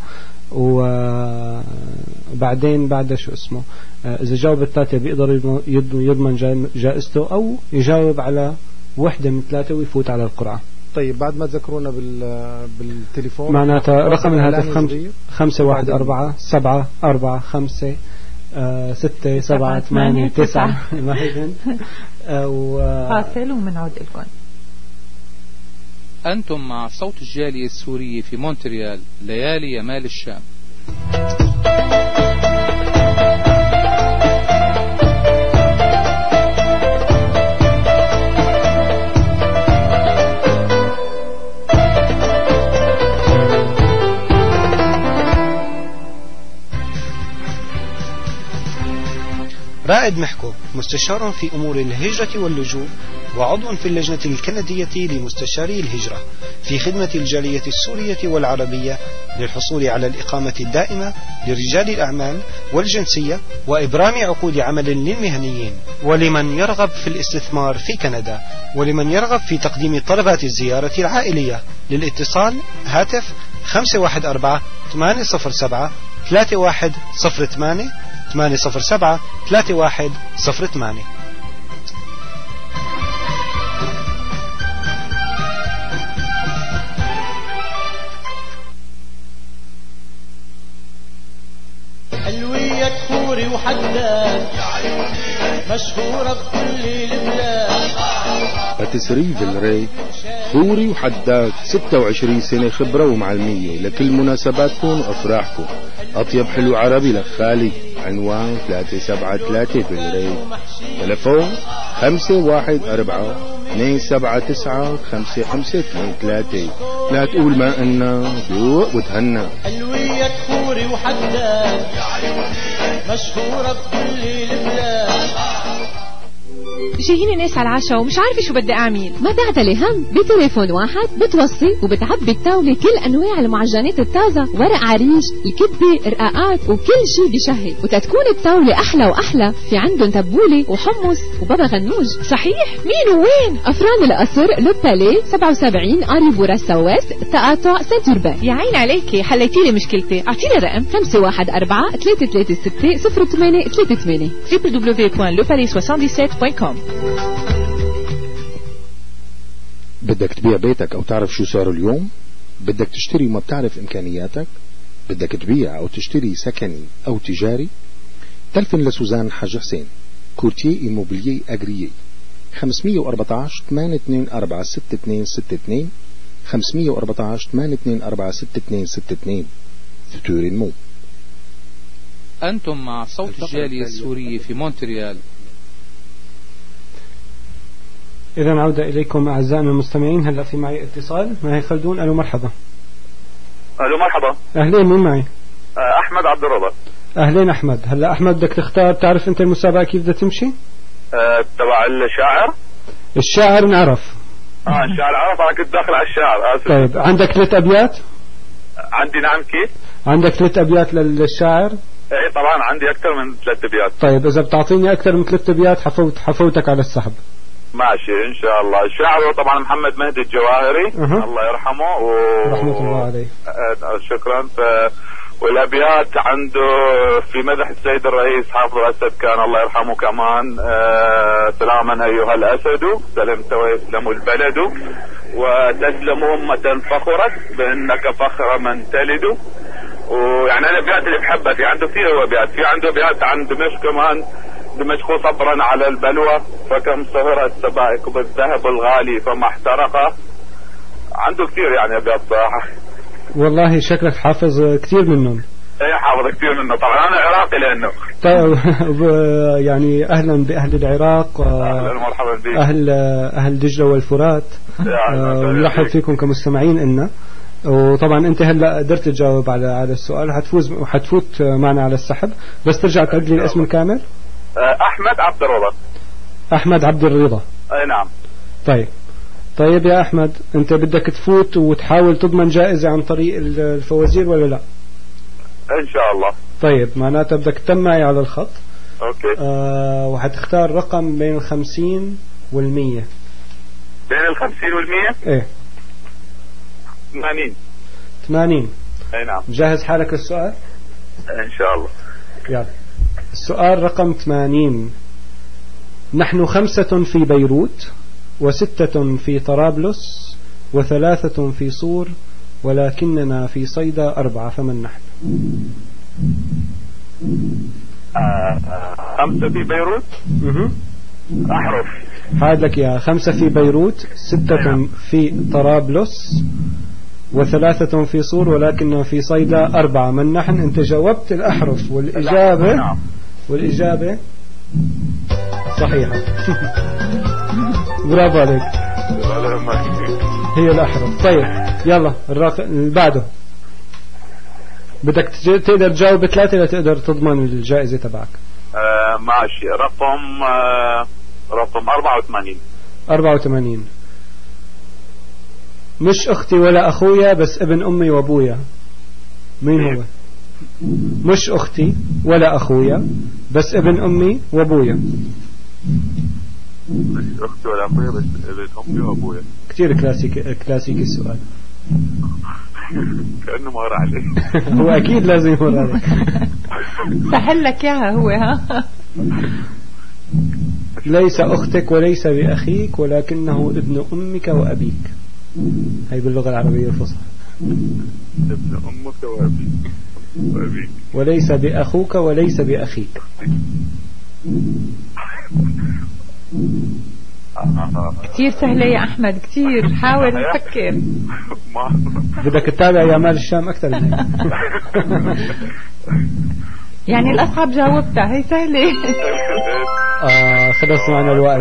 وبعدين بعد شو اسمه آه إذا جاوب الثلاثة بيقدر يضمن جائزته، أو يجاوب على وحدة من ثلاثة ويفوت على القرعة. طيب بعد ما تذكرونا بال بالتليفون معناتها رقم الهاتف خمس خمسة واحد أربعة سبعة أربعة خمسة آه ستة سبعة ثمانية تسعة فاصل ومنعود لكم. أنتم مع صوت الجالية السورية في مونتريال، ليالي يمال الشام. رائد محكو مستشار في أمور الهجرة واللجوء وعضو في اللجنة الكندية لمستشاري الهجرة في خدمة الجالية السورية والعربية للحصول على الإقامة الدائمة لرجال الأعمال والجنسية وإبرام عقود عمل للمهنيين، ولمن يرغب في الاستثمار في كندا، ولمن يرغب في تقديم طلبات الزيارة العائلية. للاتصال هاتف خمسة واحد أربعة ثمانية صفر سبعة ثلاثة واحد صفر ثمانية ثمانية صفر سبعة ثلاثة واحد صفر ثمانية. حلوية كوري وحداد مشهورة بكل البلاد. باتيسري فيلري خوري وحداد، ستة وعشرين سنة خبرة ومعلمية لكل مناسباتكم وأفراحكم. أطيب حلو عربي لخالي. عنوان ثلاثة سبعة ثلاثة فيلري. تلفون خمسة واحد أربعة اثنين سبعة تسعة خمسة خمسة اثنين ثلاثة. لا تقول ما إنا ذوق وتهنى. حلوية كوري وحداد مشهورة بكل البلاد. جايين الناس على العشاء ومش عارفة شو بدي أعمل. ما تعتلي هم، بتليفون واحد بتوصي وبتعبي الطاولة كل أنواع المعجنات الطازة، ورق عريش، الكبة، رقاقات وكل شي بشهي. وتتكون الطاولة أحلى وأحلى، في عندهم تبولة وحمص وبابا غنوج. صحيح؟ مين ووين؟ أفران القصر، لوبالي، سبعة وسبعين أريبورا السواس، تقاطع سنتربان. يا عين عليكي، حليتيلي مشكلتي. أعطيني رقم خمسة واحد أربعة ثلاثة ثلاثة ستة صفر ثمانية ثلاثة ثمانية دبليو دبليو دبليو دوت لو بالي سبعة وسبعين دوت كوم. بدك تبيع بيتك أو تعرف شو صار اليوم؟ بدك تشتري وما بتعرف إمكانياتك؟ بدك تبيع أو تشتري سكني أو تجاري؟ تلفن لسوزان حاج حسين، كورتيه إيموبيليي أجريي. خمسمية وأربعة عشر ثمانية اثنين أربعة ستة اثنين ستة اثنين خمسمية وأربعة عشر ثمانية اثنين أربعة ستة اثنين ستة اثنين. فتور مو. أنتم مع صوت الجالية السورية في مونتريال. إذا عودة إليكم أعزائنا المستمعين. هلا في معي اتصال. معي خلدون. ألو مرحبا. ألو مرحبا. أهلين، مين معي؟ أحمد عبد الرضا. أهلين أحمد. هلا أحمد بدك تختار، تعرف أنت المسابقة كيف بدها تمشي؟ أه تبع الشاعر. الشاعر نعرف. اه الشاعر عرف. أنا كنت داخل على الشاعر. آسف. طيب عندك ثلاث أبيات؟ عندي. نعم. كيف؟ عندك ثلاث أبيات للشاعر؟ ايه طبعا عندي أكثر من ثلاث أبيات. طيب إذا بتعطيني أكثر من ثلاث أبيات حفوت حفوتك على السحب. ماشي ان شاء الله. الشاعر هو طبعا محمد مهدي الجواهري. أه. الله يرحمه و... رحمة الله عليه. أه شكرا. ف... والابيات عنده في مدح السيد الرئيس حافظ الاسد كان الله يرحمه كمان. أه سلاما ايها الاسد سلمت ويسلم البلد وتسلم امة فخرت بانك فخر من تلد. ويعني انا الابيات اللي بحبها في عنده كثير ابيات. في عنده ابيات عن دمشق كمان. دمشق صبرا على البلوى فكم صهرت سبائك بالذهب الغالي فما احترق. عنده كثير يعني ابيات صراحة. والله شكلك حافظ كثير منهم. ايه حافظ كثير منه. طبعا انا عراقي لانه. طيب يعني اهلا باهل العراق. اهلا ومرحبا بك. اهل اهل دجلة والفرات. ونرحب فيكم كمستمعين إلنا. وطبعا انت هلا قدرت تجاوب على على السؤال، حتفوز وحتفوت معنا على السحب. بس ترجع تعيد لي الاسم الكامل. احمد عبد الرضا. احمد عبد الرضا. اي نعم. طيب طيب يا احمد، انت بدك تفوت وتحاول تضمن جائزة عن طريق الفوازير ولا لا؟ ان شاء الله. طيب معناتها بدك تتم معي على الخط. اوكي. آه وحتختار رقم بين الخمسين والمية. بين الخمسين والمية. ايه ثمانين. ثمانين. اي نعم. جاهز حالك السؤال؟ ان شاء الله. يلا السؤال رقم ثمانين. نحن خمسة في بيروت وستة في طرابلس وثلاثة في صور ولكننا في صيدا أربعة، فمن نحن؟ آه خمسة في بيروت. مه. أحرف هاد لك يا خمسة في بيروت، ستة في طرابلس وثلاثة في صور ولكننا في صيدا أربعة، من نحن؟ أنت جاوبت الأحرف والإجابة والإجابة صحيحة. برافو عليك. هي الأحرف. طيب يلا الرقم اللي بعده. بدك تقدر تجاوب ثلاثة لتقدر تضمن الجائزة تبعك. آه ماشي. رقم آه رقم أربعة وثمانين. أربعة وثمانين. مش أختي ولا أخويا بس ابن أمي وأبويا، مين هو؟ مش أختي ولا أخويا بس ابن أمي وأبويا. مش أختي ولا أخويا بس ابن أمي وأبويا. كتير كلاسيك كلاسيكي السؤال. كأنه مر عليك. هو أكيد لازم يمر عليك. سهل لك إياها هو. ها ليس أختك وليس بأخيك ولكنه ابن أمك وأبيك. هاي باللغة العربية الفصحى. ابن أمك وأبيك. وأبيك. وليس بأخوك وليس بأخيك. كتير سهلة يا أحمد، كتير. حاول تفكر. بدك تتابع يا مال الشام أكثر من هيك. يعني الأصعب جاوبتها، هي سهلة. آه خلص معنا الوقت.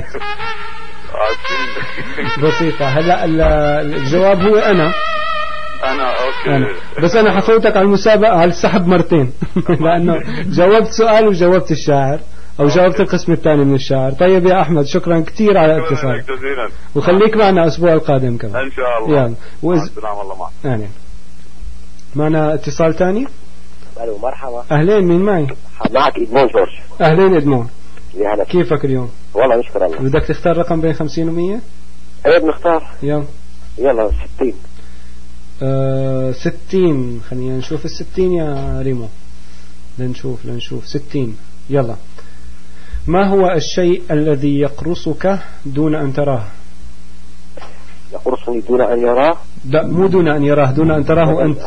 بسيطة. هلا الجواب هو أنا. أنا أوكي. أنا. بس أنا حفوتك على المسابقة على السحب مرتين. لأنه جاوبت سؤال وجاوبت الشاعر أو جاوبت القسم الثاني من الشعر. طيب يا أحمد شكرا كثير على الاتصال، وخليك معنا الأسبوع القادم كمان إن شاء الله. يلا وإز... السلام الله معك. يعني معنا اتصال ثاني. ألو مرحبا. أهلين، مين معي؟ معك إدمون جورج. أهلين إدمون. يا كيفك اليوم؟ والله نشكر الله. بدك تختار رقم بين خمسين ومية؟ ايه بنختار. يلا يلا ستين. آه ستين. خلينا نشوف الستين يا ريمو. لنشوف لنشوف ستين. يلا. ما هو الشيء الذي يقرصك دون أن تراه؟ يقرصني دون أن يراه؟ لا مو دون أن يراه، دون أن تراه أنت.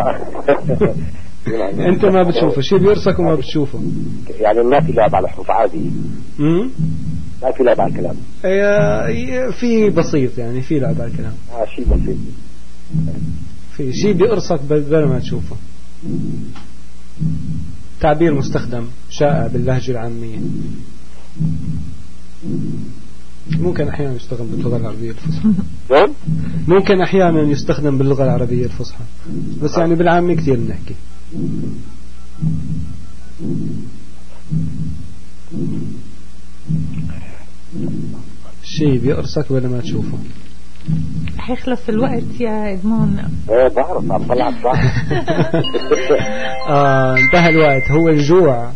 أنت ما بتشوفه، شيء بيرصك وما بتشوفه. يعني ما في لعب على حروف عادي. امم ما في لعب على الكلام. في بسيط يعني، في لعب على الكلام. اه شيء بسيط. في شيء بيقرصك بدل ما تشوفه. تعبير مستخدم شائع باللهجة العامية، ممكن أحيانا يستخدم باللغة العربية الفصحى. ممكن أحيانا يستخدم باللغة العربية الفصحى، بس يعني بالعامي كثير بنحكي. شيء بيقرصك ولا ما تشوفه. حيخلص الوقت يا إدمون. ايه بعرف عم طلع صح. اه انتهى الوقت. هو الجوع.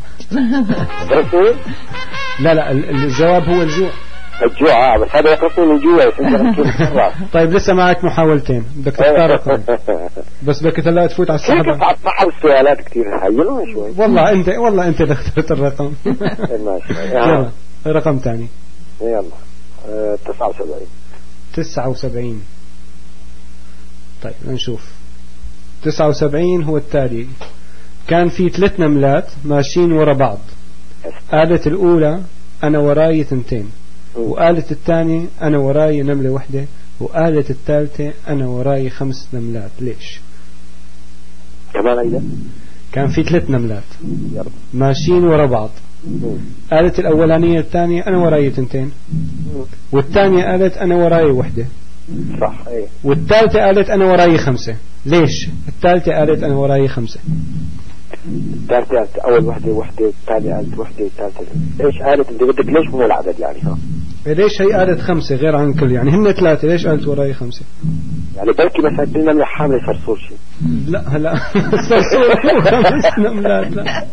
لا لا الجواب هو الجوع. الجوع بس هذا يقرصني من جوا. طيب لسه معك محاولتين، بدك تختار رقم بس بدك هلا تفوت على السحب. كيف صح السؤالات كثير هينوا شوي. والله انت والله انت اللي اخترت الرقم. يلا رقم ثاني. يلا تسعة وسبعين. تسعة وسبعين. طيب نشوف. تسعة وسبعين هو التالي. كان في ثلاث نملات ماشيين ورا بعض. قالت الأولى أنا وراي ثنتين، وقالت الثانية أنا وراي نملة واحدة، وقالت الثالثة أنا وراي خمس نملات. ليش؟ كمان أيضا كان في ثلاث نملات ماشيين ورا بعض. قالت الأولانية الثانية أنا وراي ثنتين، والثانية قالت أنا وراي وحدة، صح ايه، والثالثة قالت أنا وراي خمسة. ليش الثالثة قالت أنا وراي خمسة؟ الثالثة قالت أول وحدة وحدة، الثانية قالت وحدة، الثالثة ليش قالت أنت بدك ليش مو العدد يعني؟ ها ليش هي قالت خمسة غير عن كل يعني هن ثلاثة، ليش قالت وراي خمسة؟ يعني بركي مثلا كلنا من حامل صرصور شيء. لا هلا صرصور خمس نملات لا.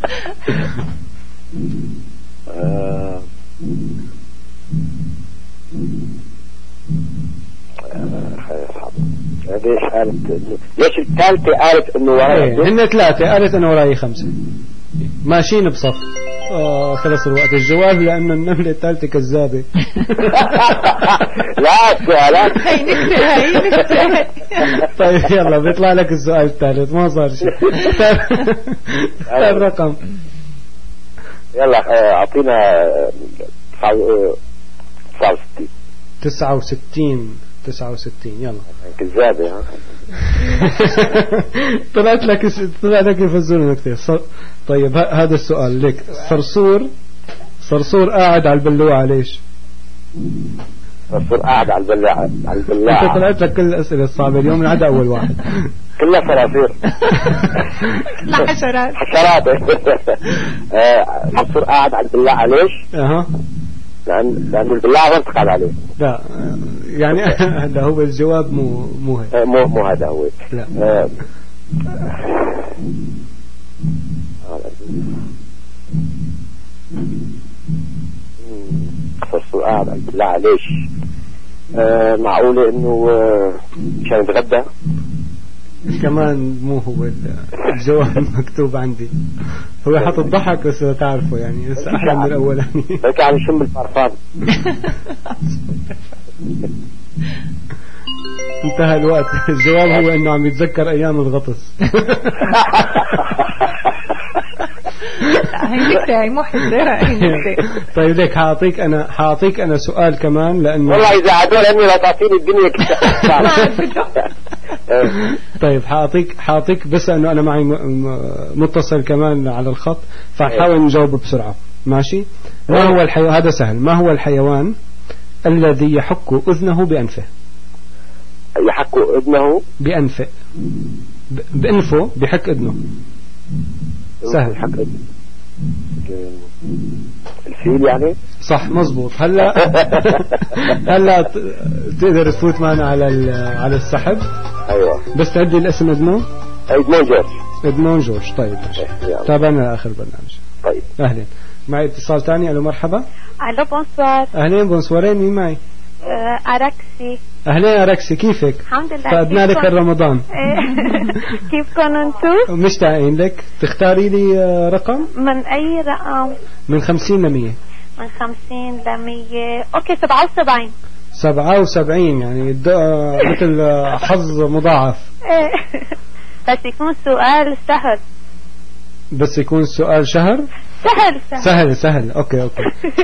آه. ليش قالت إنه ليش الثالثة قالت إنه وراي هن ثلاثة قالت إنه وراي خمسة ماشيين بصف. آه خلص الوقت. الجواب لأنه النملة الثالثة كذابة. لا سؤالات. هي نكتة هي نكتة. طيب يلا بيطلع لك السؤال الثالث ما صار شيء. اختار رقم. يلا أعطينا تسعة وستين. تسعة وستين تسعة وستين يلا. كذابة ها. طلعت لك طلعت لك يفزون نكتة. طيب هذا السؤال لك. صرصور صرصور قاعد على البلوعة ليش؟ صرصور قاعد على البلوعة على البلوعة. انت طلعت لك كل الأسئلة الصعبة اليوم من عدا أول واحد. كلها صراصير. لا حشرات. حشرات. صرصور قاعد على البلوعة ليش؟ اها لأن لأن البلاعة ما تقعد عليه. لا يعني هذا هو الجواب مو مو هيك. مو مو هذا هو. لا. آه. صرصور قاعد على البلاعة ليش؟ آه معقولة إنه آه مشان يتغدى؟ كمان مو هو الجواب مكتوب عندي. هو حط الضحك بس تعرفه يعني لسه أحلى من الأولاني. بك عم يشم الفرفان. انتهى الوقت. الجواب هو إنه عم يتذكر أيام الغطس. هي نكتة هي مو حزيرة هي نكتة. طيب ليك حاعطيك أنا حاعطيك أنا سؤال كمان لأنه والله إذا عدول أني لا تعطيني الدنيا كده. طيب حاعطيك حاعطيك بس إنه أنا معي متصل كمان على الخط فحاول نجاوب بسرعة ماشي. ما هو الحيوان هذا سهل. ما هو الحيوان الذي يحك أذنه بأنفه؟ يحك أذنه بأنفه بأنفه بحك أذنه. سهل. الفيل يعني. صح مزبوط. هلا هلا تقدر تفوت معنا على على السحب. ايوه بس تعدي الاسم ادمون. ادمون جورج. ادمون جورج. طيب تابعنا لاخر برنامج. طيب اهلا. معي اتصال ثاني. الو مرحبا. الو بونسوار. اهلين بونسوارين. مين معي؟ أراكسي. أهلين أراكسي كيفك؟ الحمد لله. فقدنا لك الرمضان. كيفكم أنتو؟ مشتاقين لك. تختاري لي رقم؟ من أي رقم؟ من خمسين لمية. من خمسين لمية. أوكي سبعة وسبعين. سبعة وسبعين يعني مثل حظ مضاعف. بس يكون سؤال سهل. بس يكون سؤال شهر؟ سهل سهل سهل سهل. أوكي أوكي.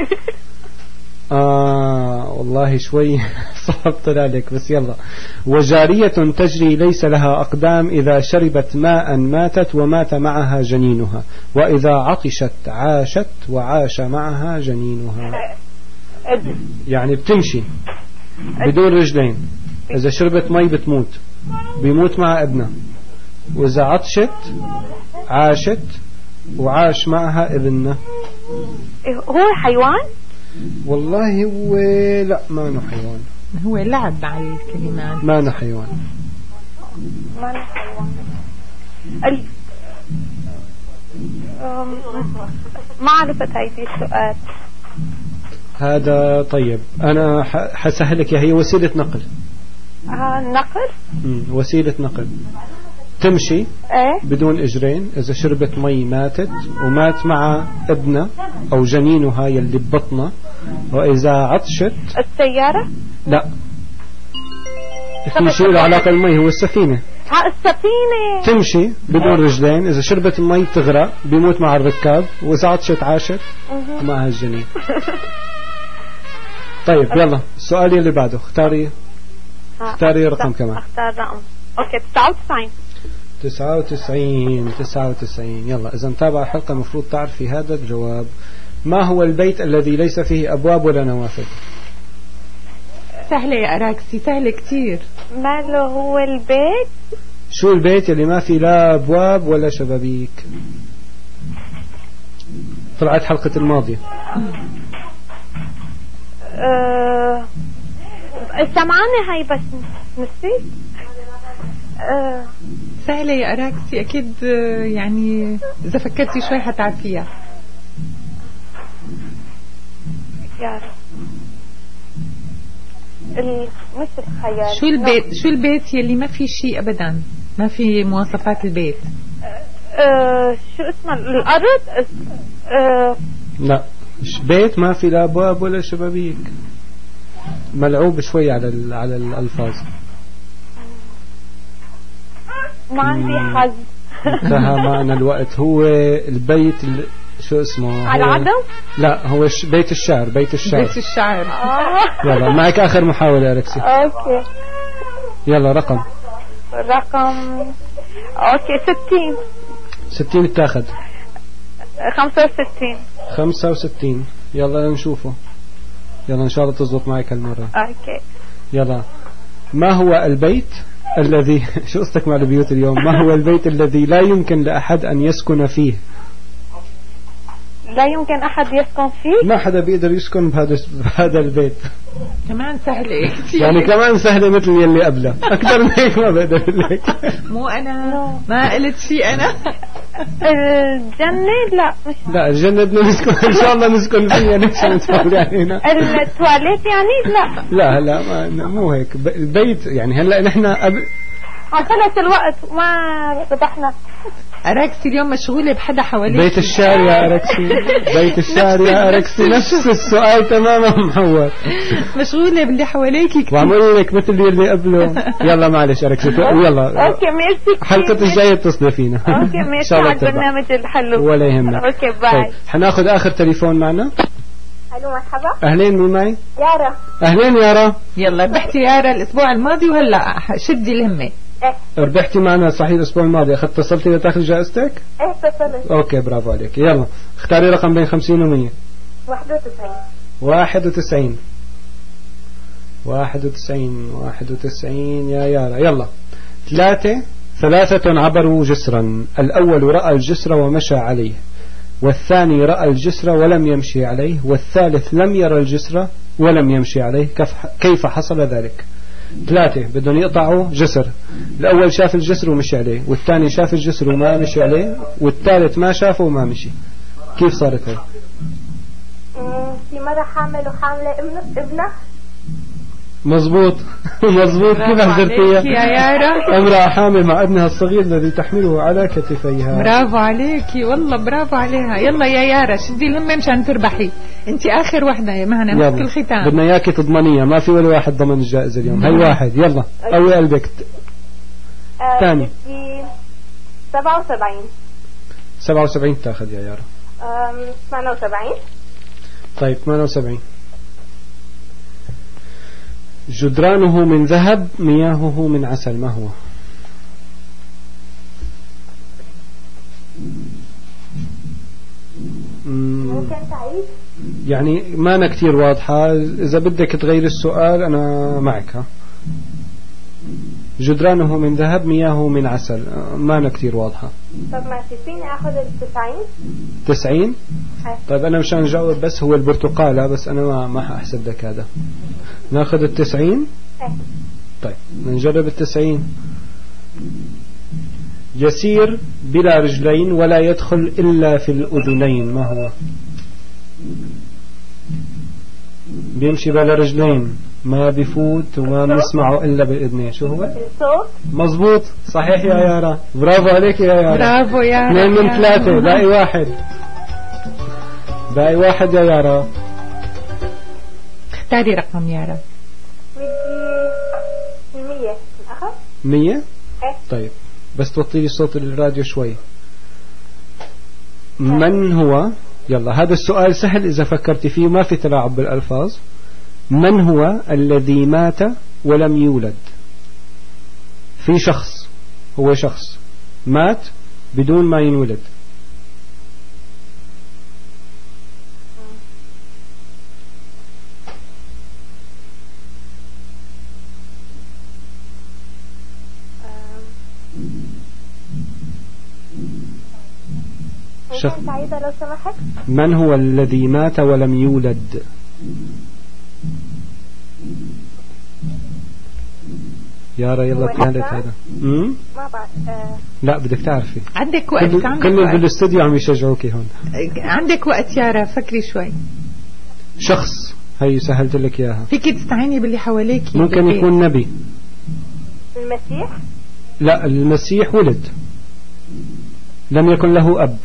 آه والله شوي صعب طلع لك بس يلا. وجارية تجري ليس لها أقدام إذا شربت ماء ماتت ومات معها جنينها وإذا عطشت عاشت وعاش معها جنينها. يعني بتمشي بدون رجلين. إذا شربت مي بتموت بيموت مع ابنها وإذا عطشت عاشت وعاش معها ابنها. هو حيوان؟ والله هو لا ما نو حيوان. هو لعب مع الكلمات. ما نو حيوان. ما نو حيوان. ال... ما عرفت هيدي السؤال. هذا طيب أنا حسهلك. هي وسيلة نقل. آه نقل. مم. وسيلة نقل. تمشي ايه؟ بدون اجرين. اذا شربت مي ماتت ومات مع ابنها او جنينها يلي ببطنها واذا عطشت. السيارة؟ لا في شيء له علاقة المي. هو السفينة. ها السفينة. تمشي بدون رجلين. اذا شربت المي تغرق بيموت مع الركاب واذا عطشت عاشت معها الجنين. طيب يلا السؤال اللي بعده. اختاري اختاري رقم كمان. اختار رقم. اوكي تسعة وتسعين. تسعة وتسعين تسعة وتسعين. يلا إذا متابع الحلقة المفروض تعرفي هذا الجواب. ما هو البيت الذي ليس فيه أبواب ولا نوافذ؟ سهلة يا أراكسي سهلة كتير. ما له هو البيت؟ شو البيت اللي ما فيه لا أبواب ولا شبابيك؟ طلعت حلقة الماضية. أه... سمعاني هاي بس نسيت. أه... سهلة يا أراكسي أكيد يعني إذا فكرتي شوي حتعرفيها. يا ال... مش الخيال. شو البيت شو البيت يلي ما في شيء ابدا، ما في مواصفات البيت؟ أه شو اسمه الارض؟ أه لا بيت ما في لا ابواب ولا شبابيك، ملعوب شوي على ال... على الالفاظ. ما عندي حظ. انتهى معنا الوقت. هو البيت ال... شو اسمه؟ على عدم؟ لا هو ش... بيت الشعر. بيت الشعر. بيت الشعر. يلا معك آخر محاولة يا ركسي. اوكي يلا رقم. رقم اوكي ستين. ستين اتاخد. خمسة وستين. خمسة وستين. يلا نشوفه. يلا إن شاء الله تزبط معك هالمرة. اوكي يلا. ما هو البيت الذي شو قصتك مع البيوت اليوم؟ ما هو البيت الذي لا يمكن لأحد أن يسكن فيه؟ لا يمكن أحد يسكن فيه؟ ما حدا بيقدر يسكن بهذا بهذا البيت. كمان سهلة يعني كمان سهلة مثل يلي قبله. أكثر من هيك ما بقدر لك. مو أنا ما قلت شيء أنا. الجنة لا مش. لا الجنة بدنا نسكن إن شاء الله نسكن فيها نحن نتفضل علينا. التواليت يعني لا. لا لا ما مو هيك. البيت يعني هلا نحن قبل. خلص الوقت ما فتحنا. أراكسي اليوم مشغولة بحدا حواليك. بيت الشعر يا أراكسي. بيت الشعر يا أراكسي. نفس السؤال تماما محور. مشغولة باللي حواليك كتير. وعملوا لك مثل اللي قبله. يلا معلش أراكسي يلا. أوكي ميرسي. حلقة الجاية اتصلي فينا. أوكي ميرسي على البرنامج الحلو. ولا يهمك. أوكي باي. طيب حناخد آخر تليفون معنا. ألو مرحبا. أهلين مين معي؟ يارا. أهلين يارا. يلا ربحتي يارا الأسبوع الماضي وهلا شدي الهمة. ربحتي معنا صحيح الأسبوع الماضي. أخذت اتصلتي لتاخذ جائزتك؟ ايه اتصلت. أوكي برافو عليك. يلا اختاري رقم بين خمسين ومية. واحد وتسعين. واحد وتسعين. واحد وتسعين. واحد وتسعين يا يارا. يلا. ثلاثة ثلاثة عبروا جسرا. الأول رأى الجسر ومشى عليه، والثاني رأى الجسر ولم يمشي عليه، والثالث لم يرى الجسر ولم يمشي عليه. كيف حصل ذلك؟ ثلاثة بدهم يقطعوا جسر. الأول شاف الجسر ومشي عليه، والثاني شاف الجسر وما مشي عليه، والثالث ما شافه وما مشي. كيف صارت هاي؟ في مرة حامل وحاملة ابنه. مزبوط مزبوط. كيف حضرتيها يا يارا؟ امرأة حامل مع ابنها الصغير الذي تحمله على كتفيها. برافو عليكي والله برافو عليها. يلا يا يارا شدي الهمة مشان تربحي. انت اخر وحدة معنا مسك الختام. بدنا اياكي تضمنيها. ما في ولا واحد ضمن الجائزة اليوم. هاي واحد. يلا قوي قلبك. ثاني سبعة وسبعين. سبعة وسبعين تاخذ يا يارا. ثمانية وسبعين. طيب ثمانية وسبعين. جدرانه من ذهب مياهه من عسل. ما هو؟ ممكن تعيد؟ يعني ما أنا كتير واضحة. إذا بدك تغير السؤال أنا معك. ها جدرانه من ذهب مياهه من عسل. ما أنا كتير واضحة. طب ماشي فيني أخذ التسعين. تسعين. طيب أنا مشان جاوب بس هو البرتقالة بس أنا ما ما حأحسب لك هذا. ناخذ التسعين. طيب نجرب التسعين. يسير بلا رجلين ولا يدخل إلا في الأذنين. ما هو؟ بيمشي بلا رجلين، ما بيفوت وما بنسمعه إلا بالإذنين. شو هو؟ الصوت. مزبوط صحيح يا يارا. برافو عليك يا يارا. برافو يا يارا. اثنين من ثلاثة. باقي واحد. باقي واحد يا يارا. اختاري رقم يارا. بدي مية. أخذ مية. ايه. طيب بس توطي لي صوت الراديو شوي. من هو؟ يلا هذا السؤال سهل إذا فكرت فيه ما في تلاعب بالألفاظ. من هو الذي مات ولم يولد؟ في شخص، هو شخص مات بدون ما ينولد. شخص. لو سمحت. من هو الذي مات ولم يولد؟ يارا يلا كانت هذا. امم ما بعرف. آه. لا بدك تعرفي. عندك وقت. كل كل بالاستوديو عم يشجعوكي هون. عندك وقت يارا فكري شوي. شخص هي سهلت لك إياها. فيك تستعيني باللي حواليك. ممكن يكون نبي. المسيح. لا المسيح ولد لم يكن له أب.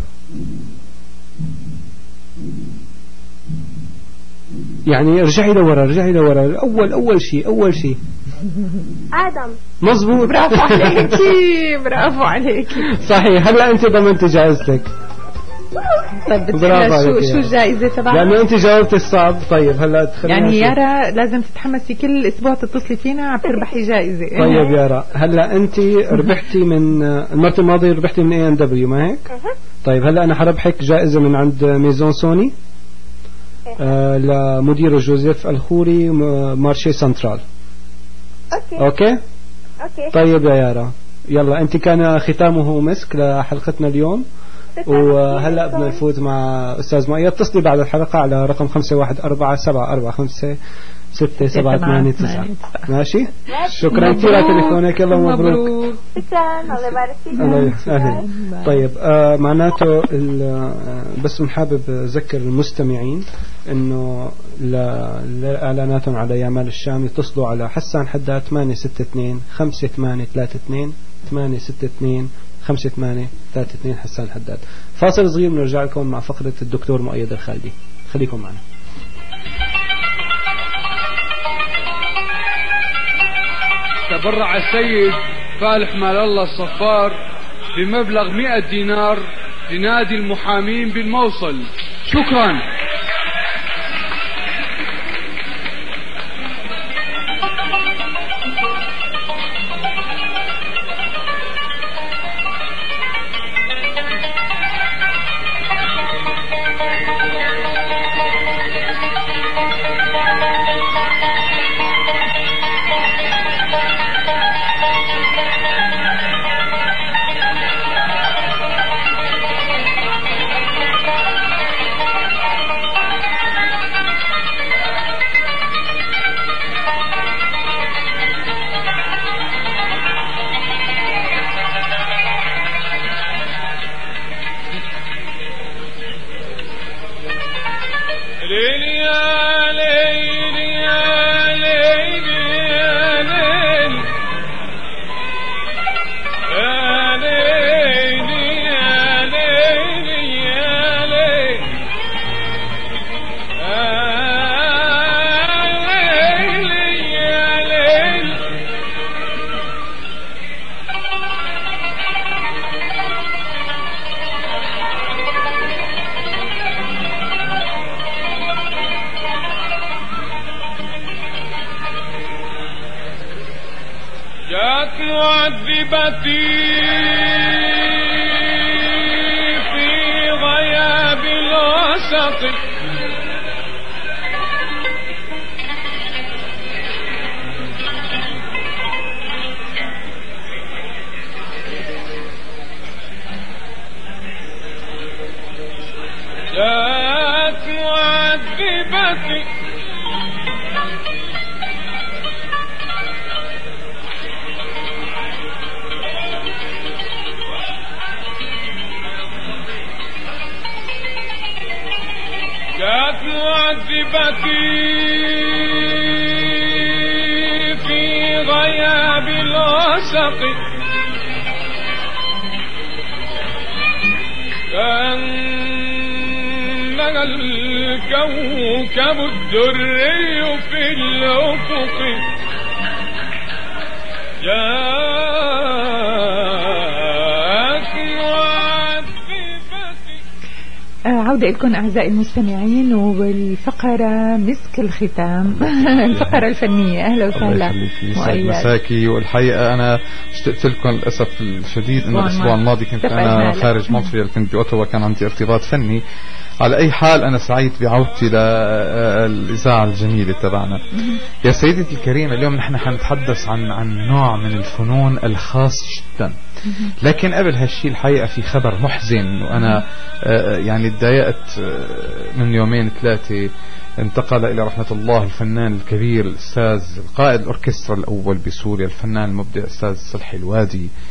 يعني ارجعي لورا ارجعي لورا. أول أول شيء أول شيء آدم. مظبوط. برافو عليكي برافو عليكي. صحيح. هلا أنت ضمنت جائزتك. طيب بتصير شو شو الجائزة تبعها؟ لأنه أنت جاوبت الصعب. طيب هلا تخلينا يعني يارا لازم تتحمسي كل أسبوع تتصلي فينا عم تربحي جائزة. طيب يارا هلا أنت ربحتي من المرة الماضية ربحتي من إيه إن دبليو ما هيك؟ طيب هلا أنا حربحك جائزة من عند ميزون سوني آه لمدير جوزيف الخوري مارشي سنترال. أوكي. أوكي أوكي. طيب يا يارا يلا أنت كان ختامه مسك لحلقتنا اليوم. وهلأ بدنا نفوت مع أستاذ مؤيد. اتصلي بعد الحلقة على رقم خمسة واحد أربعة سبعة أربعة خمسة ستة سبعة ثمانية تسعة. ماشي. شكرا كثير على تليفونك. يلا مبروك. شكرا الله يبارك فيك. الله يسهل. طيب آه معناته بس حابب أذكر المستمعين إنه لإعلاناتهم على يامال الشام يتصلوا على حسان حداد ثمانية ستة اثنين خمسة ثمانية ثلاثة اثنين ثمانية ستة اثنين خمسة ثمانية ثلاثة اثنين. حسان حداد. فاصل صغير بنرجع لكم مع فقرة الدكتور مؤيد الخالدي. خليكم معنا. تبرع السيد فالح مال الله الصفار بمبلغ مئة دينار لنادي المحامين بالموصل. شكرا. الكوكب الدري في الأفق عودة لكم أعزائي المستمعين والفقرة مسك الختام الفقرة الفنية. أهلا وسهلا. مساكي. والحقيقة أنا اشتقت لكم للأسف الشديد إنه الأسبوع الماضي كنت أنا خارج مونتريال، كنت بأوتوا، كان عندي ارتباط فني. على أي حال أنا سعيد بعودتي للإذاعة الجميلة تبعنا. يا سيدتي الكريمة، اليوم نحن حنتحدث عن عن نوع من الفنون الخاص جدا. لكن قبل هالشيء الحقيقة في خبر محزن، وأنا يعني تضايقت من يومين ثلاثة. انتقل إلى رحمة الله الفنان الكبير الأستاذ القائد الأوركسترا الأول بسوريا، الفنان المبدع الأستاذ صلحي الوادي.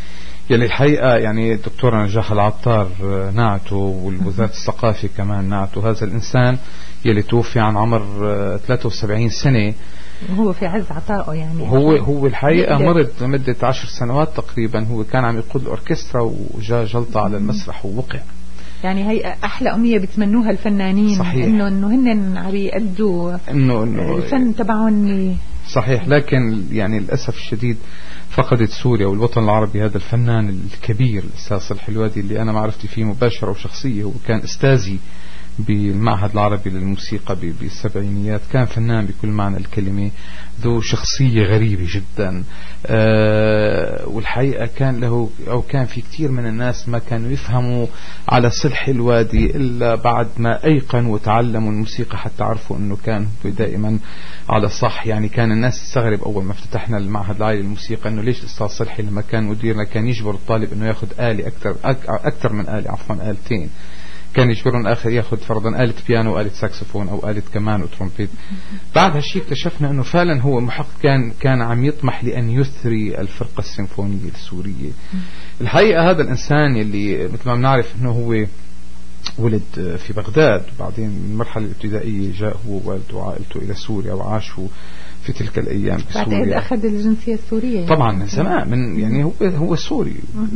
يلي الحقيقة يعني الدكتورة نجاح العطار نعته والوزارة الثقافة كمان نعته هذا الإنسان يلي توفي عن عمر ثلاثة وسبعين سنة، هو في عز عطائه يعني. هو هو الحقيقة مرض لمدة عشر سنوات تقريبا، هو كان عم يقود الأوركسترا وجاء جلطة على المسرح ووقع. يعني هي أحلى أمنية بتمنوها الفنانين، صحيح. إنه إنه هن عم يأدوا إنه إنه الفن تبعهم. صحيح، لكن يعني للأسف الشديد فقدت سوريا والوطن العربي هذا الفنان الكبير الأستاذ صالح الوادي، اللي أنا معرفتي فيه مباشرة وشخصية. هو كان أستاذي بالمعهد العربي للموسيقى بالسبعينيات، كان فنان بكل معنى الكلمة، ذو شخصية غريبة جدا. أه والحقيقة كان له أو كان في كتير من الناس ما كانوا يفهموا على صلح الوادي إلا بعد ما أيقنوا وتعلموا الموسيقى حتى عرفوا أنه كان دائما على صح. يعني كان الناس تستغرب أول ما افتتحنا المعهد العالي للموسيقى أنه ليش الأستاذ صلحي لما كان مديرنا كان يجبر الطالب أنه يأخذ آلة أكثر أكثر من آلة، عفوا آلتين. كان يجبرون آخر ياخذ فرضا آلة بيانو وآلة ساكسفون أو آلة كمان وترومبيت. بعد هالشيء اكتشفنا أنه فعلا هو محقق كان كان عم يطمح لأن يثري الفرقة السيمفونية السورية. الحقيقة هذا الإنسان اللي مثل ما بنعرف أنه هو ولد في بغداد، وبعدين من المرحلة الابتدائية جاء هو ووالده وعائلته إلى سوريا وعاشوا في تلك الأيام بسوريا. بعد أخذ الجنسية السورية يعني. طبعا من زمان، من يعني هو هو سوري.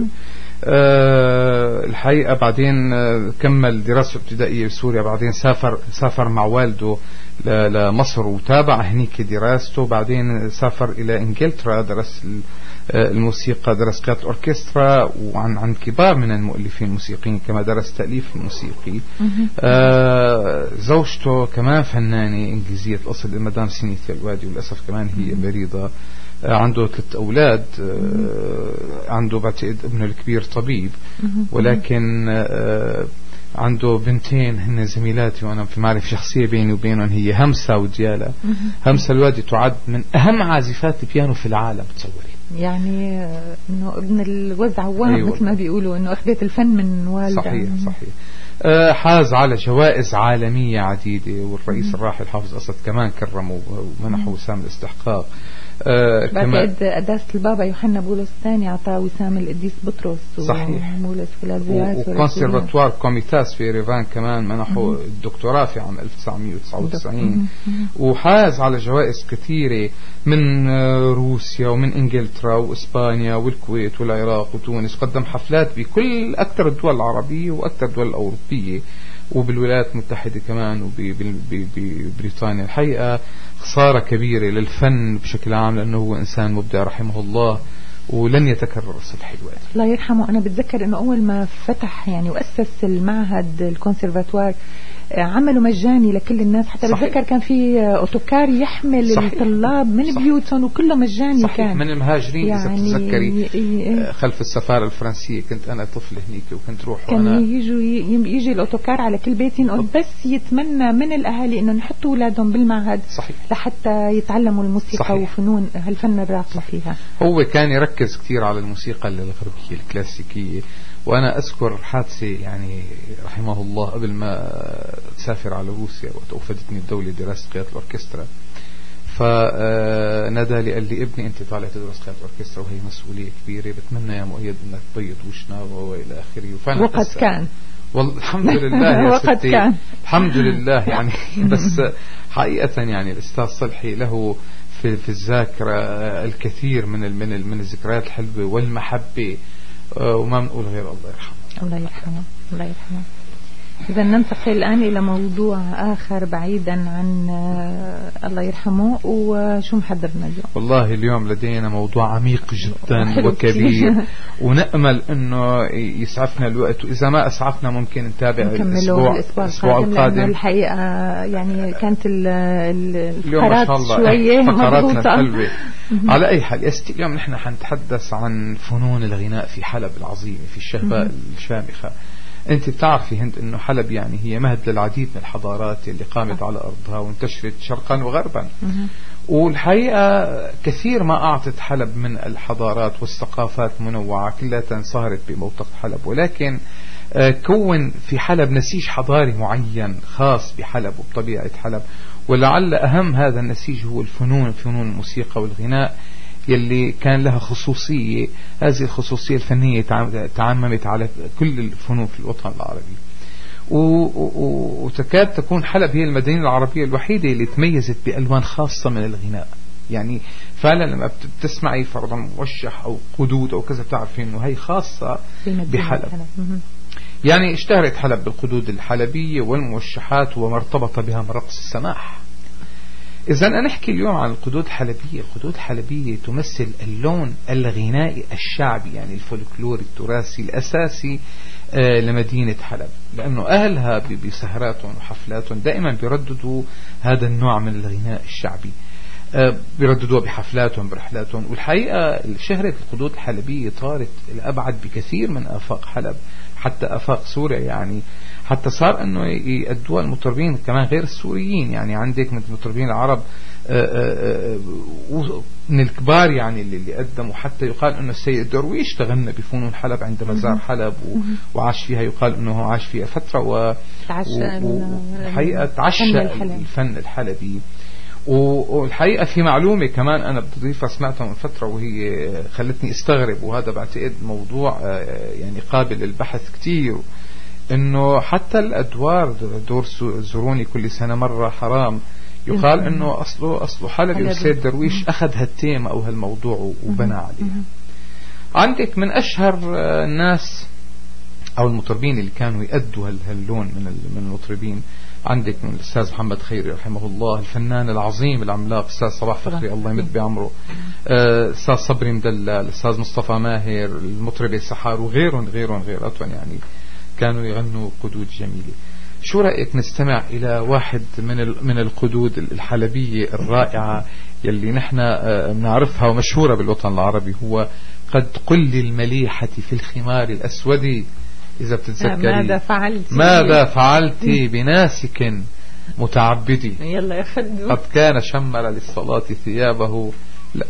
أه الحقيقة بعدين أه كمل دراسته الابتدائية بسوريا، بعدين سافر سافر مع والده لمصر وتابع هنيك دراسته. بعدين سافر إلى إنجلترا، درس الموسيقى، درس قيادة الأوركسترا، وعن عن كبار من المؤلفين الموسيقيين، كما درس تأليف موسيقي. أه زوجته كمان فنانة إنجليزية الأصل، المدام سينيثيا الوادي، وللأسف كمان هي مريضة. عنده ثلاث أولاد، عنده بعتقد ابنه الكبير طبيب، ولكن عنده بنتين هن زميلاتي وأنا في معرفة شخصية بيني وبينهم، هي همسة وديالا. همسة الوادي تعد من أهم عازفات البيانو في العالم، تصوري يعني إنه ابن الوز عوام. أيوة. مثل ما بيقولوا إنه أخذت الفن من والدها. صحيح صحيح. أه حاز على جوائز عالمية عديدة، والرئيس الراحل حافظ أسد كمان كرمه ومنحه وسام الاستحقاق. آه بعتقد قداسة البابا يوحنا بولس الثاني أعطاه وسام القديس بطرس. صحيح. ومولس فلازيات وكونسيرفاتوار كوميتاس في ريفان كمان منحوا الدكتوراه في عام ألف وتسعمية وتسعة وتسعين. وحاز على جوائز كثيرة من روسيا ومن إنجلترا وإسبانيا والكويت والعراق وتونس. قدم حفلات بكل أكثر الدول العربية وأكثر الدول الأوروبية وبالولايات المتحدة كمان وببريطانيا. الحقيقة خسارة كبيرة للفن بشكل عام، لأنه هو إنسان مبدع رحمه الله، ولن يتكرر صلح الوادي. الله يرحمه. أنا بتذكر أنه أول ما فتح يعني وأسس المعهد الكونسيرفاتوار عمله مجاني لكل الناس، حتى صحيح. بتذكر كان في أوتوكار يحمل صحيح. الطلاب من صحيح. بيوتهم وكله مجاني صحيح. كان من المهاجرين يعني إذا بتذكري خلف السفارة الفرنسية كنت أنا طفل هنيك وكنت روح كان وأنا يجوا يجي الأوتوكار على كل بيت ينقل، بس يتمنى من الأهالي إنه نحطوا أولادهم بالمعهد صحيح. لحتى يتعلموا الموسيقى صحيح. وفنون هالفن الراقي فيها. هو كان يركز كثير على الموسيقى الغربية الكلاسيكية. وأنا أذكر حادثة يعني رحمه الله قبل ما تسافر على روسيا وتوفدتني الدولة دراسة قيادة الأوركسترا، فنادى لي قال لي ابني أنت طالع تدرس قيادة الأوركسترا وهي مسؤولية كبيرة، بتمنى يا مؤيد أنك تبيض وشنا وإلى آخره. وقد كان والله الحمد لله يا وقد ستي كان. الحمد لله يعني. بس حقيقة يعني الأستاذ صلحي له في في الذاكرة الكثير من من من الذكريات الحلوة والمحبة، وما بنقول غير الله يرحمه. الله يرحمه الله يرحمه. إذا ننتقل الآن إلى موضوع آخر بعيدا عن الله يرحمه. وشو محضرنا اليوم؟ والله اليوم لدينا موضوع عميق جدا وكبير، ونأمل أنه يسعفنا الوقت، وإذا ما أسعفنا ممكن نتابع الأسبوع, الأسبوع القادم. الحقيقة يعني كانت الفقرات شوية فقراتنا حلوة. على أي حال يستي اليوم نحن حنتحدث عن فنون الغناء في حلب العظيمة، في الشهباء الشامخة. أنت بتعرفي هند أنه حلب يعني هي مهد للعديد من الحضارات اللي قامت على أرضها وانتشرت شرقا وغربا. والحقيقة كثير ما أعطت حلب من الحضارات والثقافات منوعة كلها انصهرت بموطق حلب، ولكن كون في حلب نسيج حضاري معين خاص بحلب وبطبيعة حلب. ولعل أهم هذا النسيج هو الفنون، فنون الموسيقى والغناء يلي كان لها خصوصية. هذه الخصوصية الفنية تعممت على كل الفنون في الوطن العربي، وتكاد تكون حلب هي المدينة العربية الوحيدة اللي تميزت بألوان خاصة من الغناء. يعني فعلا لما بتسمعي فرضا موشح أو قدود أو كذا بتعرفين إنه هي خاصة بحلب. يعني اشتهرت حلب بالقدود الحلبية والموشحات وما ارتبط بها من رقص السماح. إذا أنا نحكي اليوم عن القدود الحلبية. القدود الحلبية تمثل اللون الغنائي الشعبي، يعني الفولكلور التراثي الأساسي آه لمدينة حلب، لأنه أهلها بسهراتهم وحفلاتهم دائما بيرددوا هذا النوع من الغناء الشعبي، آه بيرددوه بحفلاتهم برحلاتهم. والحقيقة شهرة القدود الحلبية طارت الأبعد بكثير من آفاق حلب حتى آفاق سوريا، يعني حتى صار أنه يأدوا المطربين كمان غير السوريين. يعني عندك من المطربين العرب من الكبار يعني اللي قدموا، حتى يقال أنه السيد درويش تغنى بفنون حلب عندما زار حلب وعاش فيها. يقال أنه عاش فيها فترة وحقيقة تعشى الفن الحلبي. والحقيقة في معلومة كمان أنا بضيفها سمعتها من فترة وهي خلتني استغرب، وهذا بعتقد موضوع يعني قابل للبحث كتير، إنه حتى الأدوار دور زوروني كل سنة مرة حرام، يقال إنه أصله أصله حلبي، والسيد درويش أخذ هالتيمة أو هالموضوع وبنى عليه. عندك من أشهر الناس أو المطربين اللي كانوا يأدوا هاللون من من المطربين، عندك من الأستاذ محمد خيري رحمه الله، الفنان العظيم العملاق الأستاذ صباح فخري الله يمد بعمره، الأستاذ صبري مدلل، الأستاذ مصطفى ماهر، المطربة سحار، وغيرهم غيرهم غيراتهم، يعني كانوا يغنوا قدود جميلة. شو رأيك نستمع إلى واحد من من القدود الحلبية الرائعة يلي نحن بنعرفها ومشهورة بالوطن العربي، هو قد قل المليحة في الخمار الأسود إذا بتتذكري ماذا فعلت ماذا فعلت بناسك متعبدي يلا يا خدو قد كان شمر للصلاة ثيابه. لا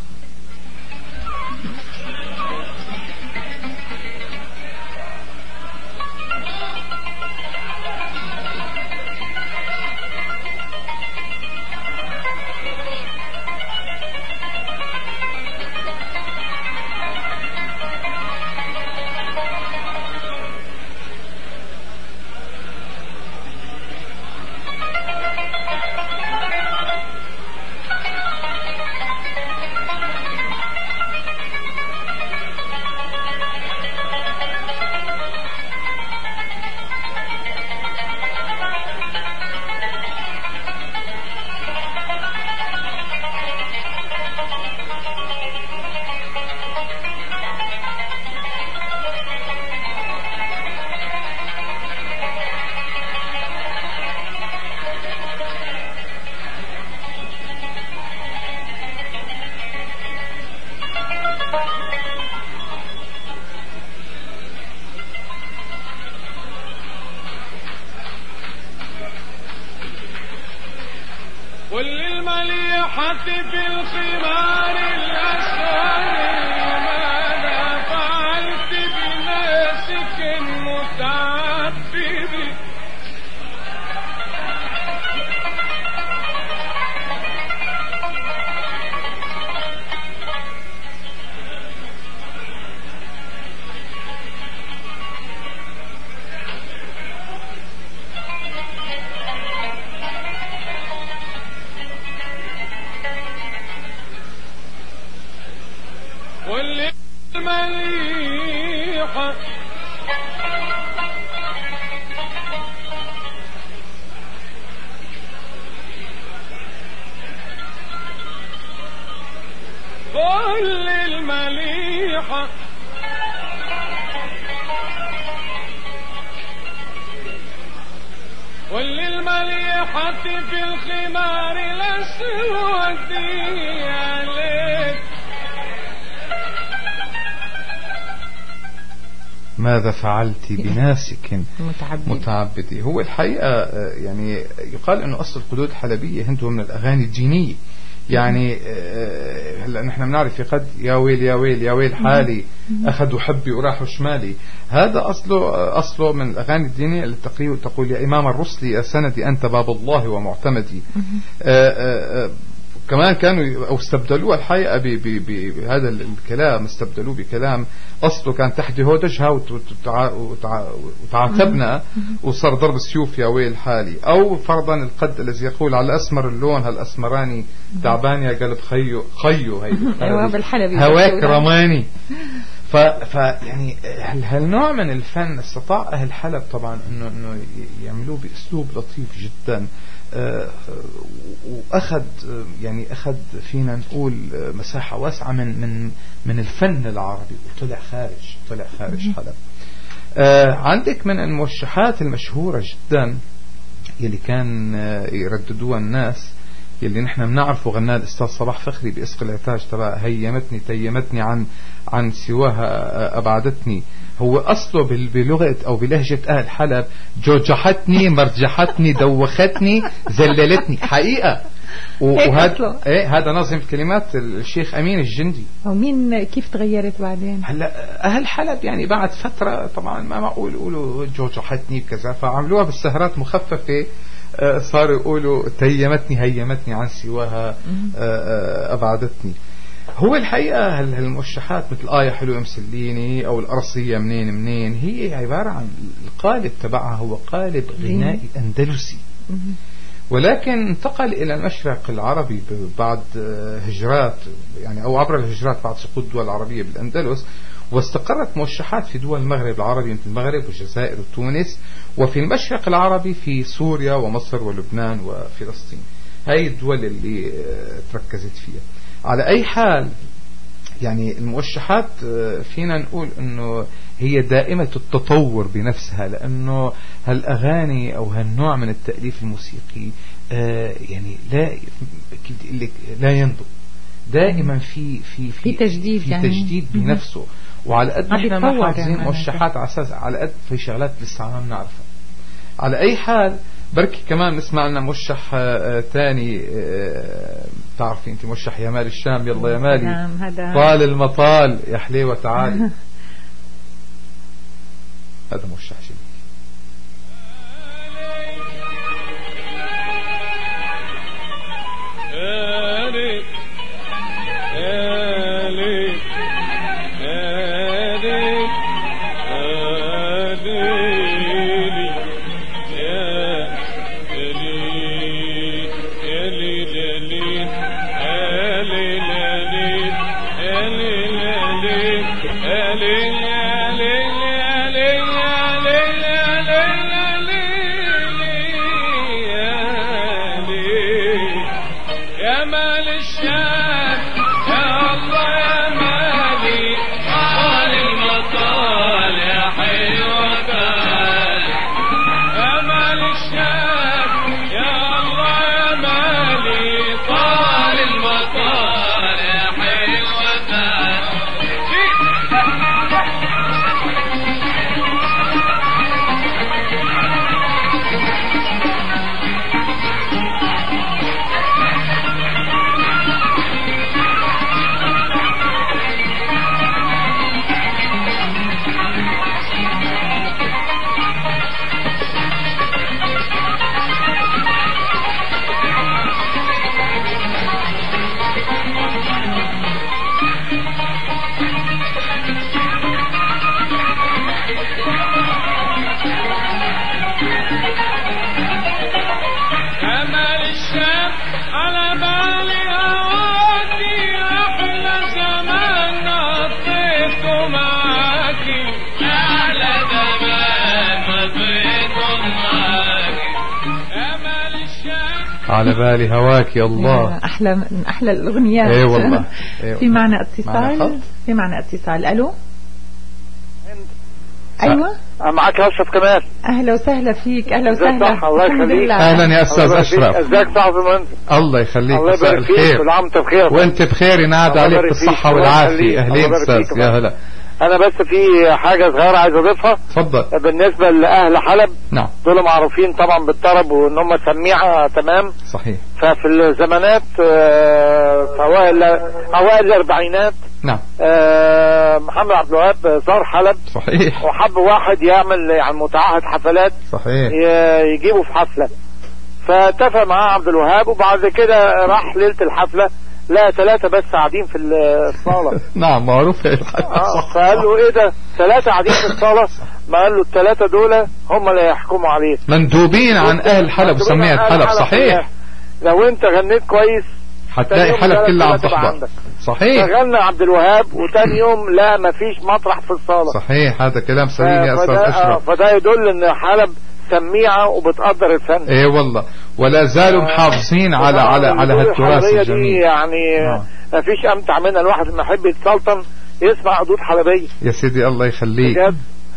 ماذا فعلت بناسك متعبدي. متعبدي هو الحقيقة يعني يقال أنه أصل القدود الحلبية هندو من الأغاني الدينية. يعني هلا نحن بنعرف قد يا ويل يا ويل يا ويل حالي أخذوا حبي وراحوا شمالي، هذا أصله أصله من الأغاني الدينية اللي تقول تقول يا إمام الرسل يا سندي أنت باب الله ومعتمدي. كمان كانوا أو استبدلوه الحقيقة بهذا الكلام، استبدلوه بكلام أصله كان تحدي هودجها وتعاتبنا وصار ضرب السيوف يا ويل حالي. أو فرضا القد الذي يقول على أسمر اللون هالأسمراني تعبان يا قلب خيو خيو هي هواك رماني. ف, ف يعني هالنوع من الفن استطاع أهل حلب طبعا إنه إنه يعملوه بأسلوب لطيف جدا. آه وأخذ يعني أخذ فينا نقول مساحة واسعة من من من الفن العربي وطلع خارج طلع خارج حلب. آه عندك من الموشحات المشهورة جدا يلي كان آه يرددوها الناس يلي نحن بنعرفه غناه الأستاذ صباح فخري بإسق العتاج تبع هيمتني تيمتني عن عن سواها أبعدتني. هو أصله بلغة أو بلهجة أهل حلب جوجحتني مرجحتني دوختني زللتني حقيقة. وهذا إيه هذا نظم كلمات الشيخ أمين الجندي. ومين كيف تغيرت بعدين؟ هلا أهل حلب يعني بعد فترة طبعا ما معقول يقولوا جوجحتني كذا فعملوها بالسهرات مخففة صاروا يقولوا تيمتني هيمتني عن سواها أبعدتني. هو الحقيقة هالموشحات مثل آية حلوة مسليني أو الأرصية منين منين هي عبارة عن القالب تبعها هو قالب غنائي أندلسي، ولكن انتقل إلى المشرق العربي بعد هجرات يعني أو عبر الهجرات بعد سقوط الدول العربية بالأندلس، واستقرت موشحات في دول المغرب العربي مثل المغرب والجزائر وتونس، وفي المشرق العربي في سوريا ومصر ولبنان وفلسطين. هاي الدول اللي تركزت فيها. على أي حال يعني الموشحات فينا نقول أنه هي دائمة التطور بنفسها، لأنه هالأغاني أو هالنوع من التأليف الموسيقي يعني لا لا ينضب، دائما في في في تجديد في يعني تجديد بنفسه. وعلى قد ما احنا ما حافظين موشحات على اساس على قد في شغلات لسه ما بنعرفها. على اي حال بركي كمان نسمع لنا موشح ثاني بتعرفي انت موشح يا مال الشام يلا يا مالي طال المطال يا حليوه تعالي. هذا موشح شيء على بالي هواك يا الله. أحلى من أحلى الأغنيات. اي والله. في معنا اتصال في معنا اتصال. ألو أيوة معك أشرف كمال. أهلا وسهلا فيك. أهلا وسهلا. الله يخليك. أهلا يا أستاذ أشرف. ازيك صاحب المهندس؟ الله يخليك. الله يبارك فيك. كل عام وأنت بخير. وأنت بخير ينادى عليك بالصحة والعافية. أهلين أستاذ. يا هلا. أنا بس في حاجة صغيرة عايز أضيفها. تفضل. بالنسبة لأهل حلب نعم دول معروفين طبعا بالطرب وإن هم سميعة تمام. صحيح. ففي الزمانات في أوائل أوائل الأربعينات نعم محمد عبد الوهاب زار حلب. صحيح. وحب واحد يعمل يعني متعهد حفلات. صحيح. يجيبه في حفلة، فاتفق معاه عبد الوهاب، وبعد كده راح ليلة الحفلة لا ثلاثة بس قاعدين في الصالة. نعم معروف. آه فقال له ايه ده ثلاثة قاعدين في الصالة؟ ما قال له الثلاثة دول هم اللي يحكموا عليه، مندوبين عن اهل حلب وسمية حلب. صحيح. لو انت غنيت كويس هتلاقي حلب كلها عم تحضر. صحيح. فغنى عبد الوهاب وتاني يوم لا مفيش مطرح في الصالة. صحيح هذا كلام سليم يا استاذ اشرف. فده يدل ان حلب سميعة وبتقدر الفن. ايه والله، ولا زالوا محافظين على على على هالتراث الجميل. يعني آه. ما فيش امتع منها، الواحد لما يحب يتسلطن يسمع قدود حلبية. يا سيدي الله يخليك. بجد.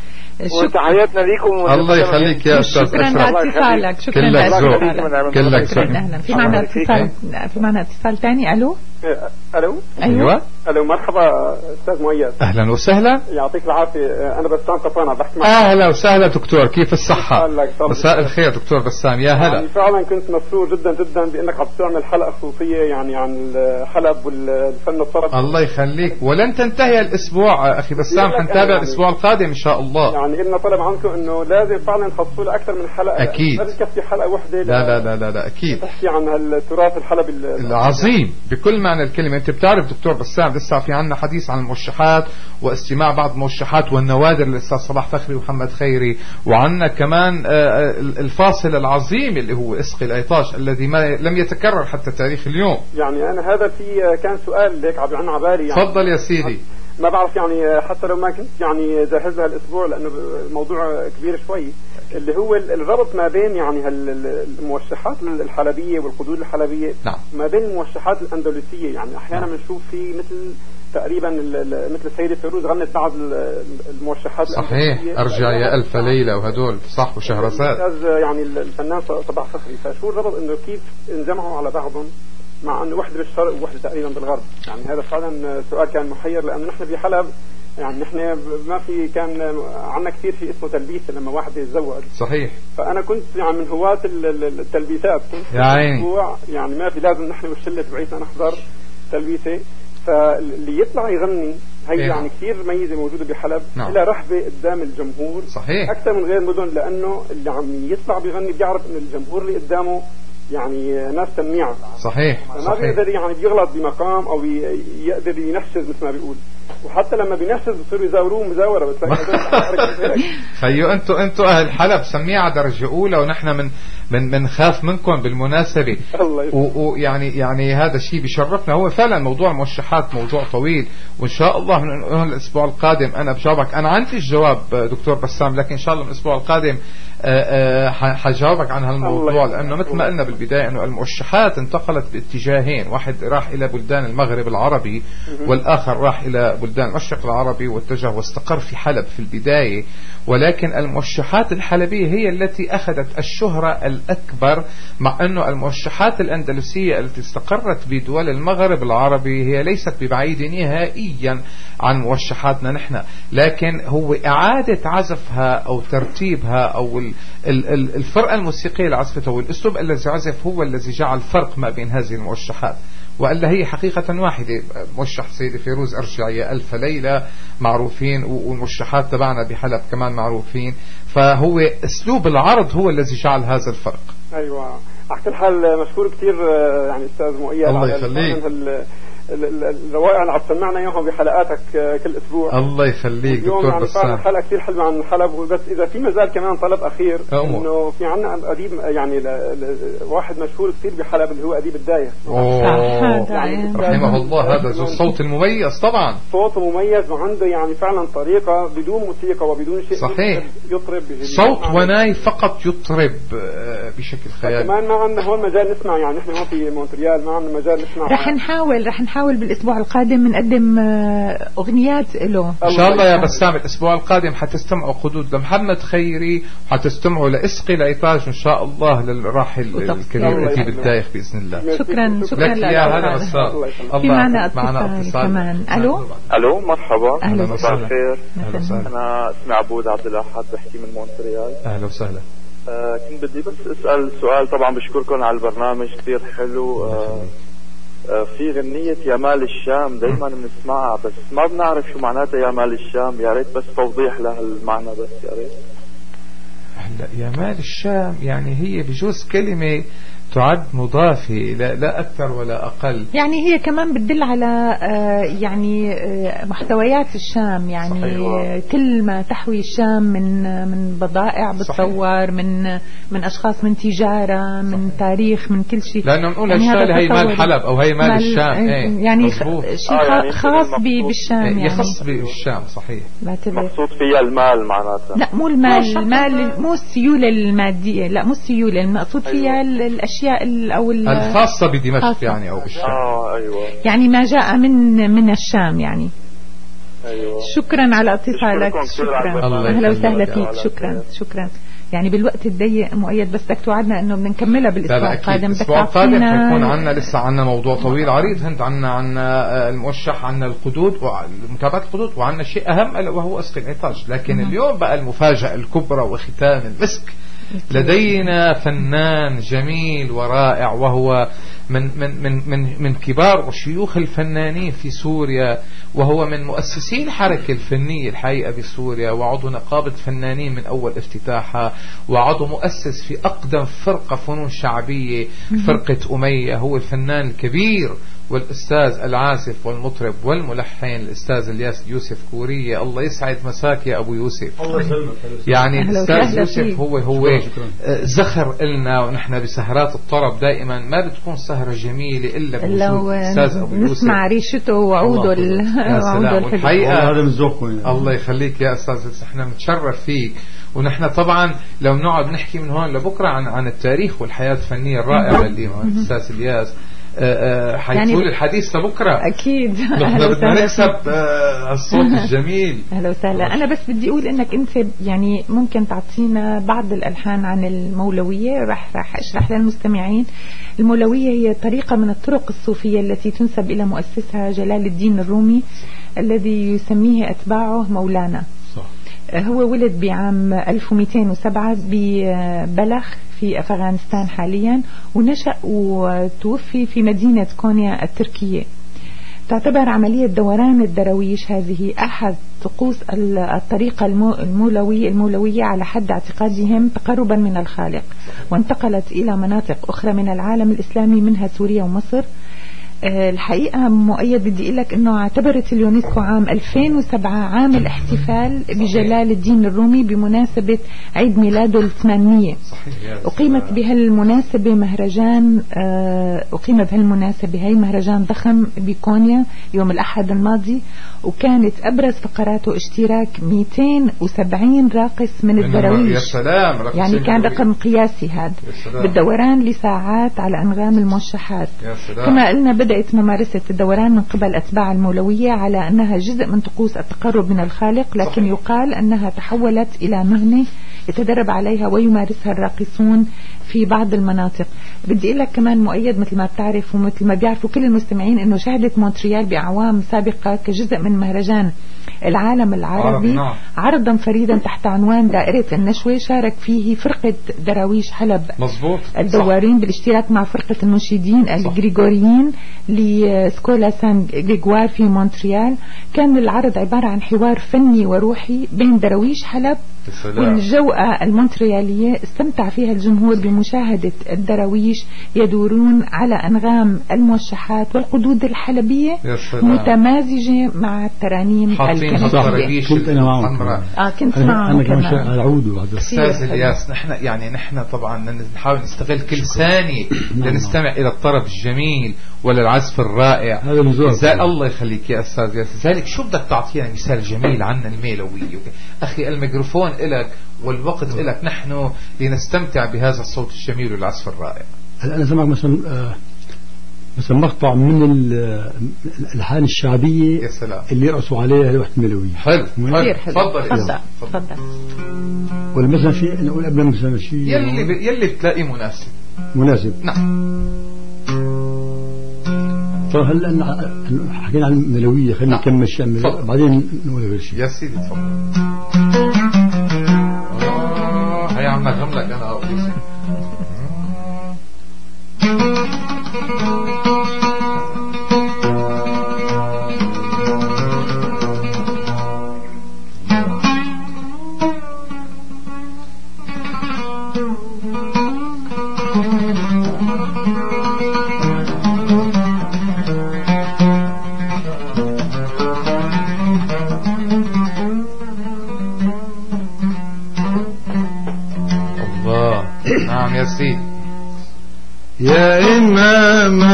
وتحياتنا ليكم. الله يخليك يا استاذ شكرا لاتصالك. شكرا لاتصالك. كلك ذوق. اهلا. في معنا اتصال في معنا اتصال ثاني. الو الو. ايوه الو مرحبا استاذ مؤيد. اهلا وسهلا. يعطيك العافيه. انا بسام قطانه بحكي معك. اهلا وسهلا دكتور، كيف الصحه؟ مساء الخير دكتور بسام. يا هلا. يعني فعلا كنت مسرور جدا جدا بانك عم تعمل حلقه خصوصيه يعني عن حلب والفن الطربي. الله يخليك، ولن تنتهي الاسبوع اخي بسام، حنتابع يعني الاسبوع القادم ان شاء الله. يعني لنا طلب عنكم انه لازم فعلا تخصصوا له اكثر من حلقه. اكيد. ما بتكفي حلقه واحده. لا لا لا لا, لا اكيد. تحكي عن التراث الحلبي العظيم بكل معنى الكلمه. انت بتعرف دكتور بسام لسه في عنا حديث عن الموشحات واستماع بعض الموشحات والنوادر للاستاذ صلاح فخري ومحمد خيري، وعنا كمان الفاصل العظيم اللي هو اسقي الايطاش الذي ما لم يتكرر حتى تاريخ اليوم. يعني انا هذا في كان سؤال هيك عم عن بالي. يعني تفضل يا سيدي. ما بعرف يعني حتى لو ما كنت يعني جاهز لها الاسبوع لانه الموضوع كبير شوي، اللي هو الربط ما بين يعني الموشحات الحلبيه والقدود الحلبيه. نعم. ما بين الموشحات الاندلسيه. يعني احيانا بنشوف في مثل تقريبا مثل السيدة فيروز غنت بعض الموشحات. صحيح. ارجع يا الف ليله وهدول صح وشهرزاد. يعني الفنان صباح فخري. فشو الربط انه كيف انجمعوا على بعضهم مع انه واحده بالشرق وواحده تقريبا بالغرب؟ يعني هذا فعلا سؤال كان محير، لانه نحن في حلب يعني نحن ما في كان عندنا كثير شيء اسمه تلبيسه لما واحد يتزوج. صحيح. فانا كنت يعني من هواة التلبيسات. كنت يا عيني. يعني ما في لازم نحن والشله تبعيتنا نحضر تلبيسه. فاللي يطلع يغني هي إيه. يعني كثير ميزه موجوده بحلب. نعم. إلى رحبه قدام الجمهور. صحيح. اكثر من غير مدن، لانه اللي عم يطلع بيغني بيعرف انه الجمهور اللي قدامه يعني ناس سميعة. صحيح. ما بيقدر يعني بيغلط بمقام او يقدر ينشز مثل ما بيقول. وحتى لما بينشز بصيروا يزاوروه مزاوره. بتلاقي خيو انتوا انتوا اهل حلب سميعة درجه اولى، ونحن من من بنخاف منكم بالمناسبه. ويعني يعني هذا الشيء بيشرفنا. هو فعلا موضوع الموشحات موضوع طويل، وان شاء الله من الاسبوع القادم انا بجاوبك. انا عندي الجواب دكتور بسام، لكن ان شاء الله من الاسبوع القادم حجاوبك عن هالموضوع، لانه مثل ما قلنا بالبدايه انه الموشحات انتقلت باتجاهين، واحد راح الى بلدان المغرب العربي والاخر راح الى بلدان المشرق العربي، واتجه واستقر في حلب في البدايه. ولكن الموشحات الحلبيه هي التي اخذت الشهره الاكبر، مع انه الموشحات الاندلسيه التي استقرت بدول المغرب العربي هي ليست ببعيده نهائيا عن موشحاتنا نحن، لكن هو اعاده عزفها او ترتيبها او الفرقه الموسيقيه اللي عزفتها والاسلوب الذي عزف هو الذي جعل فرق ما بين هذه الموشحات. وإلا هي حقيقة واحدة. موشح سيدة فيروز ارجع يا ألف ليلة معروفين، والموشحات تبعنا بحلب كمان معروفين. فهو اسلوب العرض هو الذي جعل هذا الفرق. ايوه. على كل حال مشكور كثير يعني استاذ مؤيد. الله يخليك. الروائع اللي عم تسمعنا اياهم بحلقاتك كل اسبوع. الله يخليك دكتور يعني بسام. حلقه كثير حلوه عن حلب. بس اذا في مازال كمان طلب اخير، انه في عندنا اديب يعني ل... ل... واحد مشهور كثير بحلب اللي هو اديب الدايخ. يعني رحمه الله. هذا ذو الصوت المميز طبعا. صوته مميز وعنده يعني فعلا طريقه بدون موسيقى وبدون شيء. صحيح. يطرب صوت وناي فقط يطرب بشكل خيالي. كمان ما عندنا هون مجال نسمع، يعني نحن هون في مونتريال ما عندنا مجال نسمع. رح نحاول رح نحاول بالاسبوع القادم نقدم اغنيات له ان شاء الله يا بسام. الاسبوع القادم حتستمعوا قدود لمحمد خيري، وحتستمعوا لاسقي لايطاج ان شاء الله للراحل الكبير اديب الدايخ باذن الله. شكرا شكرا لك يا هلا بسام. في معنا اتصال كمان. الو الو مرحبا. اهلا وسهلا. خير. انا اسمي عبود عبد الاحد بحكي من مونتريال. اهلا وسهلا. آه كنت بدي بس اسال سؤال. طبعا بشكركم على البرنامج كثير حلو. آه آه في غنية يا مال الشام دايما بنسمعها، بس ما بنعرف شو معناتها يا مال الشام. يا ريت بس توضيح لها المعنى بس يا ريت. هلا يا مال الشام يعني هي بجوز كلمة تعد مضافة لا, لا أكثر ولا أقل. يعني هي كمان بتدل على يعني محتويات الشام، يعني صحيح. كل ما تحوي الشام من من بضائع بتصور، من من أشخاص، من تجارة، من صحيح. تاريخ، من كل شيء. لأنه نقول يعني هالشغلة هي مال حلب أو هي مال, مال الشام ايه يعني شيء آه يعني خاص بالشام، يعني خاص بالشام صحيح. مقصود فيها المال معناتها؟ لا مو المال، المال مو السيولة المادية، لا مو السيولة، المقصود فيها أيوة. الأشياء أو الخاصة بدمشق يعني أو بالشام. آه أيوة. يعني ما جاء من من الشام يعني. أيوة. شكرا على اتصالك، شكرا، أهلا وسهلا فيك، شكرا شكرا. يعني بالوقت الضيق مؤيد، بس بدك توعدنا انه بدنا نكملها بالاسبوع القادم. الاسبوع القادم حيكون عندنا لسه عندنا موضوع طويل عريض. هند عندنا عندنا الموشح، عندنا القدود ومتابعة القدود، وعندنا شيء اهم وهو اسق العطاج. لكن م- اليوم بقى المفاجأة الكبرى وختام المسك، لدينا فنان جميل ورائع، وهو من من من من من كبار وشيوخ الفنانين في سوريا، وهو من مؤسسي الحركة الفنية الحقيقة بسوريا، وعضو نقابة فنانين من أول افتتاحها، وعضو مؤسس في أقدم فرقة فنون شعبية فرقة أمية. هو الفنان الكبير والأستاذ العازف والمطرب والملحن الأستاذ الياس يوسف كورية. الله يسعد مساك يا أبو يوسف. الله يسلمك. يعني الأستاذ يوسف هو هو زخر إلنا، ونحن بسهرات الطرب دائما ما بتكون سهرة جميلة إلا بوجود الأستاذ أبو يوسف، نسمع ريشته وعوده الحقيقة. هذا من ذوقكم. الله يخليك يا أستاذ، احنا متشرف فيك. ونحن طبعا لو نقعد نحكي من هون لبكرة عن عن التاريخ والحياة الفنية الرائعة اللي الأستاذ الياس حيطول يعني الحديث لبكرة. أكيد. نحن بدنا نكسب الصوت الجميل. أهلا وسهلا. أنا بس بدي أقول إنك أنت يعني ممكن تعطينا بعض الألحان عن المولوية. رح رح أشرح للمستمعين. المولوية هي طريقة من الطرق الصوفية التي تنسب إلى مؤسسها جلال الدين الرومي، الذي يسميه أتباعه مولانا. صح. هو ولد بعام ألف ومئتين وسبعة ببلخ في أفغانستان حاليا، ونشأ وتوفي في مدينة كونيا التركية. تعتبر عملية دوران الدراويش هذه أحد طقوس الطريقة المولوية المولوية على حد اعتقادهم تقربا من الخالق، وانتقلت إلى مناطق أخرى من العالم الإسلامي منها سوريا ومصر. الحقيقة مؤيد بدي أقول لك أنه اعتبرت اليونسكو عام ألفين وسبعة عام الاحتفال بجلال الدين الرومي بمناسبة عيد ميلاده الثمانمية. أقيمت بهالمناسبة مهرجان أقيم بهالمناسبة هاي مهرجان ضخم بكونيا يوم الأحد الماضي، وكانت أبرز فقراته اشتراك مئتين وسبعين راقص من الدراويش. يا سلام. يعني كان رقم قياسي هذا، بالدوران لساعات على أنغام الموشحات. كما قلنا بدأت ممارسة الدوران من قبل أتباع المولوية على أنها جزء من طقوس التقرب من الخالق، لكن يقال أنها تحولت إلى مهنة يتدرب عليها ويمارسها الراقصون في بعض المناطق. بدي أقول لك كمان مؤيد، مثل ما بتعرف ومثل ما بيعرفوا كل المستمعين، أنه شهدت مونتريال بأعوام سابقة كجزء من مهرجان العالم العربي عرضا فريدا تحت عنوان دائرة النشوة، شارك فيه فرقة دراويش حلب مظبوط الدوارين بالاشتراك مع فرقة المنشدين الجريغوريين لسكولا سان جيغوار في مونتريال. كان العرض عبارة عن حوار فني وروحي بين دراويش حلب والجوقة المونتريالية. استمتع فيها الجمهور بمشاهدة الدراويش يدورون على أنغام الموشحات والقدود الحلبية متمازجة مع الترانيم الكنسية. كنت أنا معهم. آه كنت معهم. أنا كمان العود. أستاذ الياس، نحن يعني نحن طبعا نحاول نستغل كل ثانية لنستمع إلى الطرب الجميل وللعزف الرائع. هذا الله يخليك يا أستاذ ياس. ذلك شو بدك تعطينا مثال جميل عن الميلوية؟ أخي الميكروفون إلك والوقت إلك، نحن لنستمتع بهذا الصوت الجميل والعزف الرائع. أنا سمعت مثلا آه مثلا مقطع من الألحان الشعبية اللي يرقصوا عليها لوحة الميلوية. حلو كثير حلو. تفضل تفضل. ولا مثلا في نقول قبل مثلا شيء يلي ب... يلي بتلاقي مناسب. مناسب. نعم. طيب هلا حكينا عن الميلوية، خلينا نكمل شيء بعدين نقول غير شيء. يا سيدي تفضل. هيا عم نغم لك أنا أقول. نعم يا سيدي. يا إمام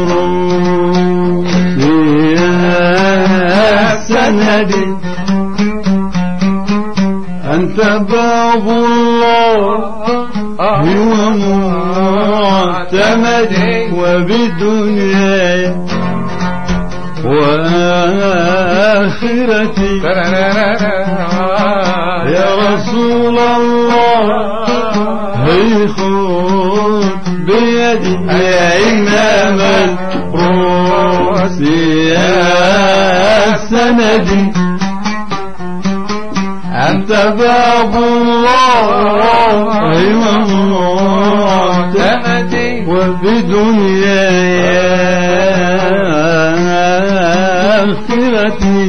الروح يا سندي أنت باب الله ومعتمدي وبدنياي وآخرتي يا رسول الله هي خذ بيدي يا إمام الروح يا سندي أنت باب الله ومعتمدي وبدنياي آخرتي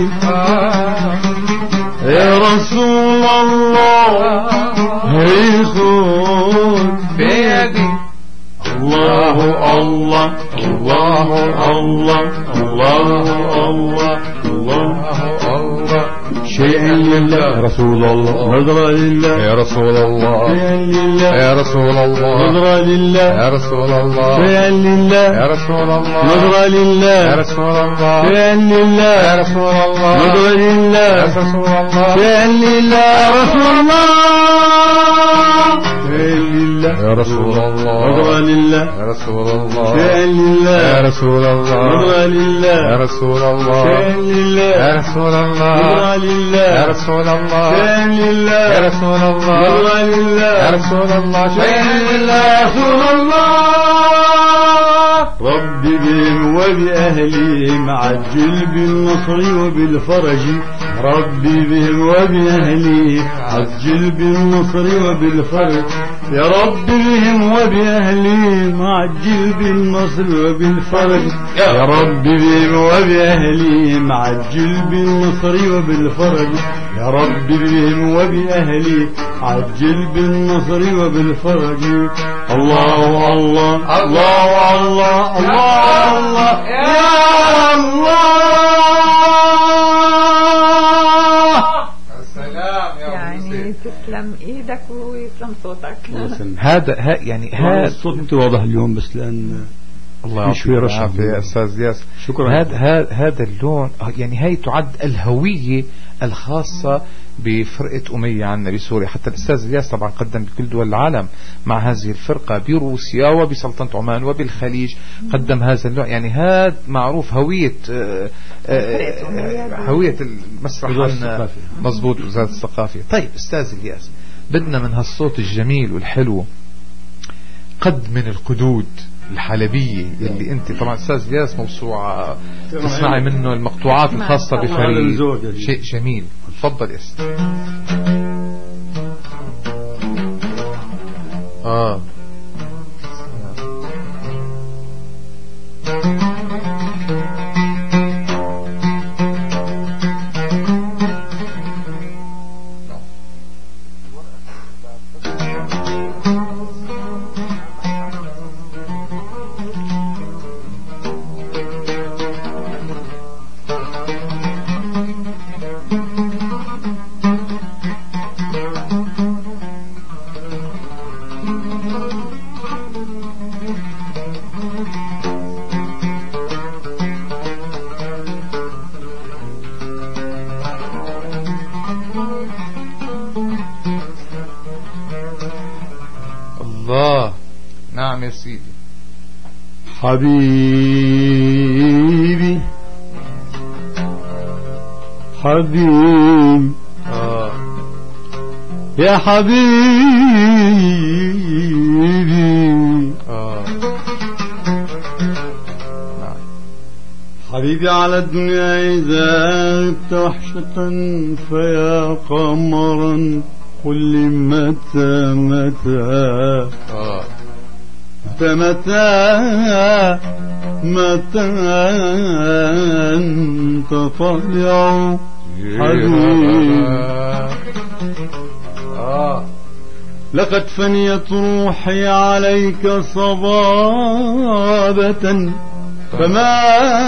يا رسول الله هي خذ بيدي الله الله الله الله الله الله الله الله شيء لله رسول الله نظرة لله يا رسول الله شيء لله يا رسول الله نظرة لله يا رسول الله شيء لله يا رسول الله نظرة لله يا رسول الله شيء لله يا رسول الله نظرة لله يا رسول الله شيء لله يا رسول الله شيء لله يا رسول الله نظرة لله يا رسول الله شيء لله يا رسول الله نظرة لله يا رسول الله شيء لله يا رسول الله نظرة لله يا رسول الله شيء لله يا رسول الله نظرة لله يا رسول الله شيء لله يا رسول الله ربي بهم وبأهلهم عجل بالنصر وبالفرج ربي بهم وبأهلهم عجل بالنصر وبالفرج يا رب بهم وبأهلهم عجل بالنصر وبالفرج يا رب بهم وبأهلهم عجل بالنصر وبالفرج يا رب بهم وبأهلهم عجل بالنصر وبالفرج الله الله الله الله الله الله يا الله السلام يا يعني تسلم ايدك ويسلم صوتك. هذا ها يعني هذا الصوت انت واضح اليوم بس لان الله شوي رشح يا استاذ ياس. شكرا. هذا هذا هذا اللون يعني هي تعد الهويه الخاصه بفرقه اميه عندنا بسوريا. حتى الاستاذ الياس طبعا قدم بكل دول العالم مع هذه الفرقه بروسيا وبسلطنه عمان وبالخليج قدم هذا اللون. يعني هذا معروف هويه هويه المسرح مضبوط وزاره الثقافه. طيب استاذ الياس بدنا من هالصوت الجميل والحلو قد من القدود الحلبية اللي انت طبعا استاذ الياس موسوعة تسمعي منه المقطوعات الخاصة بفريد شيء جميل. تفضل يا استاذ. اه الله. نعم يا سيدي. حبيبي حبيبي آه. يا حبيبي آه. حبيبي على الدنيا إذا غبت وحشة فيا قمرا قل لي متى متى آه. متى متى أنت طالع حبيبي آه. لقد فنيت روحي عليك صبابة فما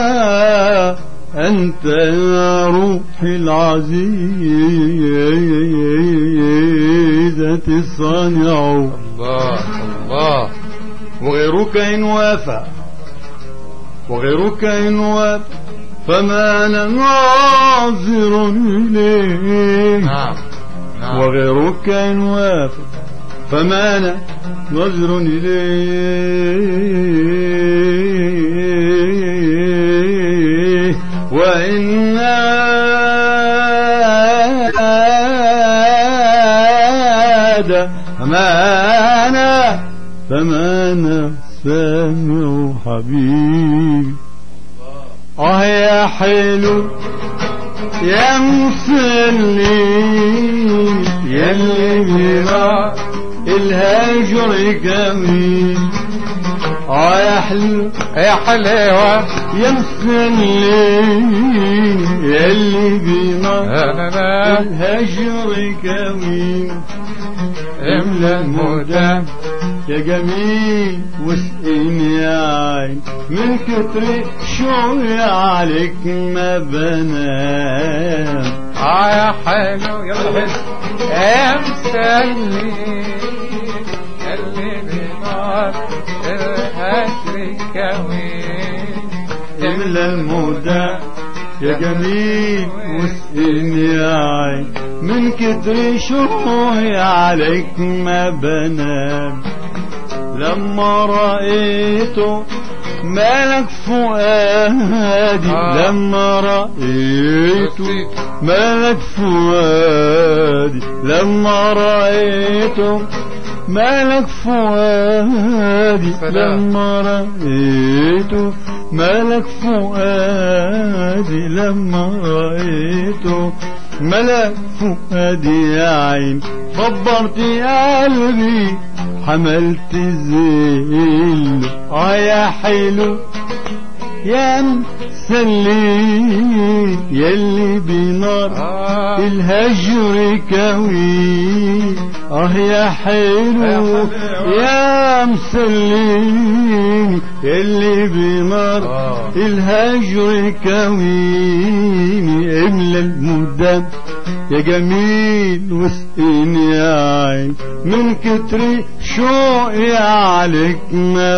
أنت يا روحي العزيزة العبادة الصانع. الله الله. وغيرك إن وافى وغيرك إن وافى فما أنا ناظر إليه. نعم نعم. وغيرك إن وافى فما أنا ناظر إليه. وإن عاد فما أنا فما أنا سامع حبيبي. آه يا حلو يا مسلي يلي بنا الهجر جميل. آه يا حلو يا حلوة يا مسلي يلي بنا الهجر جميل. املى المدام يا جميل واسقيني يا عين من كتر شوقي عليك ما بنام. اه يا حلو يلا بس يا مسلي اللي بنار الهجر كوين. املى المدام يا جميل واسقيني يا عين من كتر شوقي عليك ما بنام. لما رأيته مالك فؤادي آه. لما رأيته مالك فؤادي لما رأيته مالك فؤادي لما رأيته مالك فؤادي لما رأيته ملك فؤادي يا عين. خبرت قلبي حملت الزيل. اه يا حلو يا مسلي يلي بنار آه. الهجر كوي. اه يا حلو يا مسلي يلي بنار آه. الهجر كويني. املى المدام يا جميل واسقيني يا عين من كتر شوقي عليك ما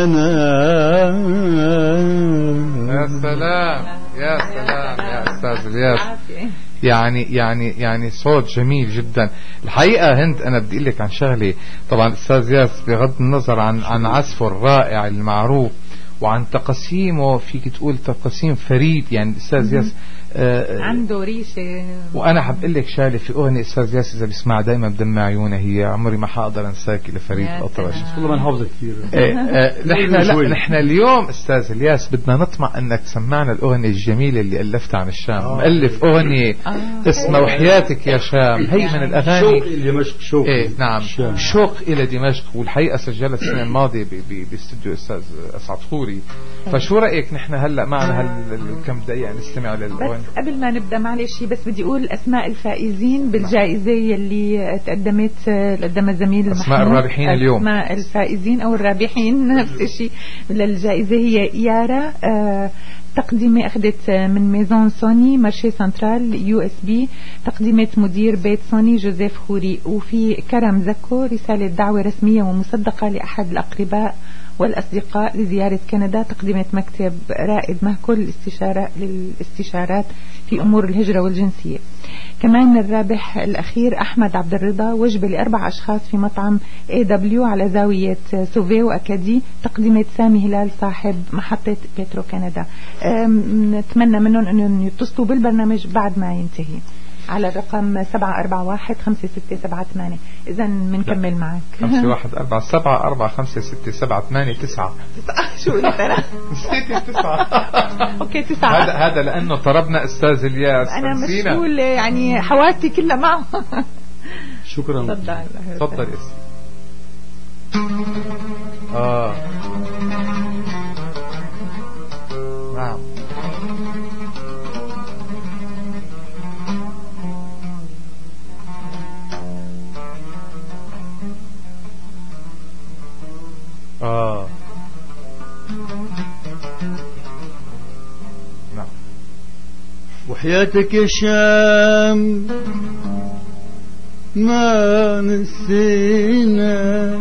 بنام. يا سلام يا سلام يا أستاذ الياس. يعني يعني يعني صوت جميل جدا الحقيقة. هند أنا بدي لك عن شغلة. طبعا أستاذ ياس بغض النظر عن عن عزفه الرائع المعروف وعن تقسيمه فيك تقول تقسيم فريد. يعني الأستاذ ياس آه عنده ريشة. وأنا حب أقول لك شغلة في أغنية أستاذ ياس إذا بسمع دايما بدمع عيونه هي عمري ما حقدر أنساكي لفريد الأطرش. والله ما نحافظ كثير. نحن لا نحن اليوم أستاذ الياس بدنا نطمع أنك سمعنا الأغنية الجميلة اللي ألفتها عن الشام. آه. مؤلف أغنية آه. اسمها وحياتك يا شام. هي من الأغاني شوق إلى دمشق. شوق إيه نعم الشام. شوق إلى دمشق. والحقيقة سجلت السنة الماضية باستوديو أستاذ أسعد خوري. فشو رأيك نحن هلا معنا هالكم دقيقة نستمع للأغنية؟ بس قبل ما نبدأ معلش بس بدي أقول أسماء الفائزين بالجائزة يلي تقدمت قدمها زميل أسماء الرابحين اليوم. أسماء الفائزين أو الرابحين نفس الشيء للجائزة هي يارا آه تقديمة أخذت من ميزون سوني مارشي سنترال يو اس بي. تقديمة مدير بيت سوني جوزيف خوري. وفي كرم زكو رسالة دعوة رسمية ومصدقة لأحد الأقرباء والأصدقاء لزيارة كندا. تقدمت مكتب رائد مهكو للاستشارة للاستشارات في أمور الهجرة والجنسية. كمان الرابح الأخير أحمد عبد الرضا وجبة لأربع أشخاص في مطعم اي دبليو على زاوية سوفي وأكادي. تقدمت سامي هلال صاحب محطة بيترو كندا. نتمنى منهم أن يتصلوا بالبرنامج بعد ما ينتهي على الرقم سبعة أربعة واحد خمسة ستة سبعة ثمانية. إذا بنكمل معك خمسة واحد أربعة سبعة أربعة خمسة ستة سبعة ثمانية تسعة. شو قلت أنا؟ نسيت تسعة. أوكي تسعة. هذا هذا لأنه طربنا أستاذ الياس. أنا مشغول يعني حواسي كلها معه. شكرا. تفضل تفضل يا سيدي. آه نعم. آه نعم. وحياتك يا شام ما نسينا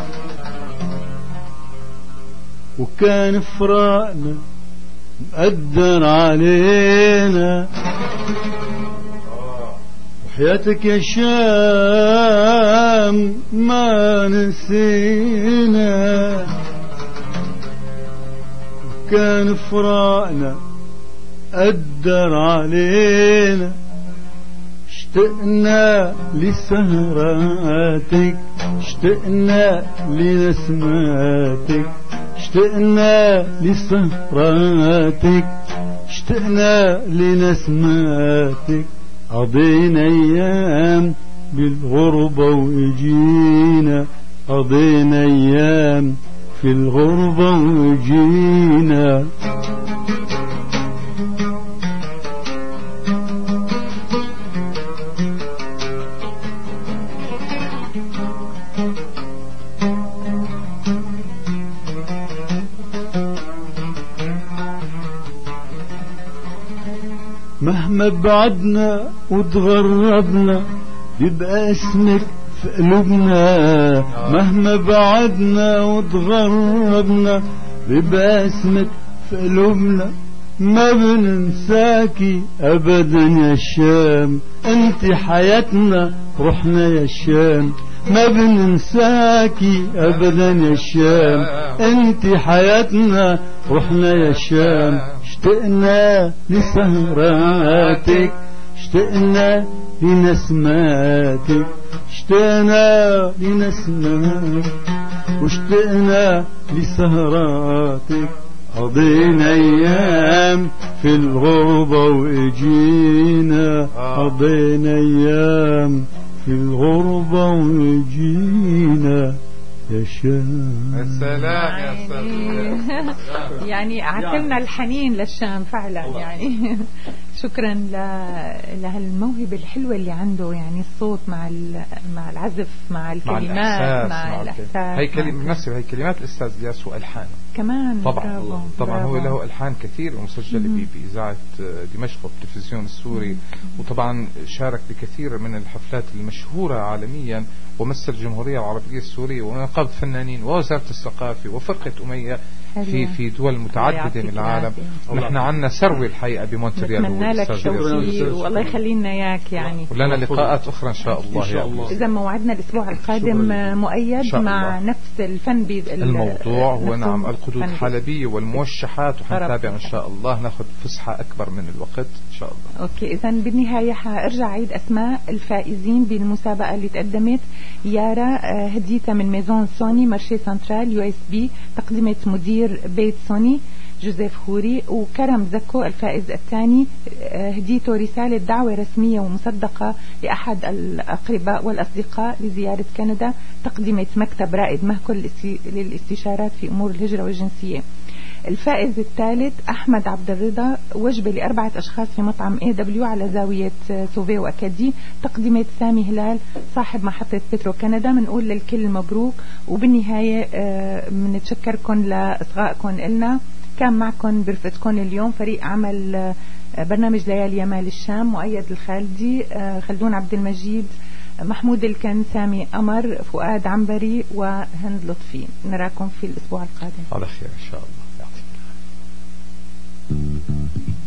وكان فراقنا مقدر علينا وحياتك يا شام ما نسينا وكان فراقنا قدر علينا اشتقنا لسهراتك اشتقنا لنسماتك اشتقنا لسهراتك اشتقنا لنسماتك قضينا ايام بالغربة واجينا قضينا ايام في الغربة واجينا مهما بعدنا وتغربنا بيبقى اسمك في قلوبنا مهما بعدنا وتغربنا بيبقى اسمك في قلوبنا ما بننساكي ابدا يا شام انت حياتنا روحنا يا شام ما بننساكي ابدا يا شام انت حياتنا روحنا يا شام اشتقنا لسهراتك اشتقنا لنسماتك اشتقنا لنسماتك واشتقنا لسهراتك قضينا ايام في الغربة واجينا قضينا ايام في الغربة واجينا يا شام. السلام يا سلام. يعني عتلنا الحنين للشام فعلا يعني. شكرا لهالموهبة الحلوة اللي عنده يعني الصوت مع مع العزف مع الكلمات مع الإحساس. هي كلمة بالمناسبة هي كلمات الأستاذ إلياس وألحان كمان. طبعا برافو. طبعا برافو. هو له ألحان كثير ومسجلة بإذاعة دمشق والتلفزيون السوري مم. وطبعا شارك بكثير من الحفلات المشهورة عالميا ومثل الجمهورية العربية السورية ونقابة فنانين ووزارة الثقافة وفرقة أمية في في دول متعددة من العالم. نحن عنا ثروة الحقيقة بمونتريال. نتمنى لك توفيق والله يخلينا إياك يعني. ولنا لقاءات أخرى إن شاء الله. إن شاء الله. إذا موعدنا الأسبوع القادم مؤيد مع نفس الفن الموضوع هو نعم القدود الحلبية والموشحات وحنتابع إن شاء الله ناخذ فسحة أكبر من الوقت إن شاء الله. أوكي إذا بالنهاية حأرجع عيد أسماء الفائزين بالمسابقة اللي تقدمت. يارا هديتها من ميزون سوني مارشي سنترال يو اس بي تقدمت مدير بيت سوني جوزيف خوري. وكرم زكو الفائز الثاني هديته رسالة دعوة رسمية ومصدقة لأحد الأقرباء والأصدقاء لزيارة كندا تقدمت مكتب رائد مهكو للاستشارات في أمور الهجرة والجنسية. الفائز الثالث أحمد عبد الرضا وجبة لأربعة أشخاص في مطعم اي دبليو على زاوية سوفي وأكادي تقدمت سامي هلال صاحب محطة بترو كندا. منقول للكل مبروك وبالنهاية بنتشكركم لإصغائكم إلنا. كان معكم برفتكم اليوم فريق عمل برنامج ليالي يمال الشام مؤيد الخالدي خلدون عبد المجيد محمود الكن سامي أمر فؤاد عنبري وهند لطفي. نراكم في الأسبوع القادم على خير إن شاء الله.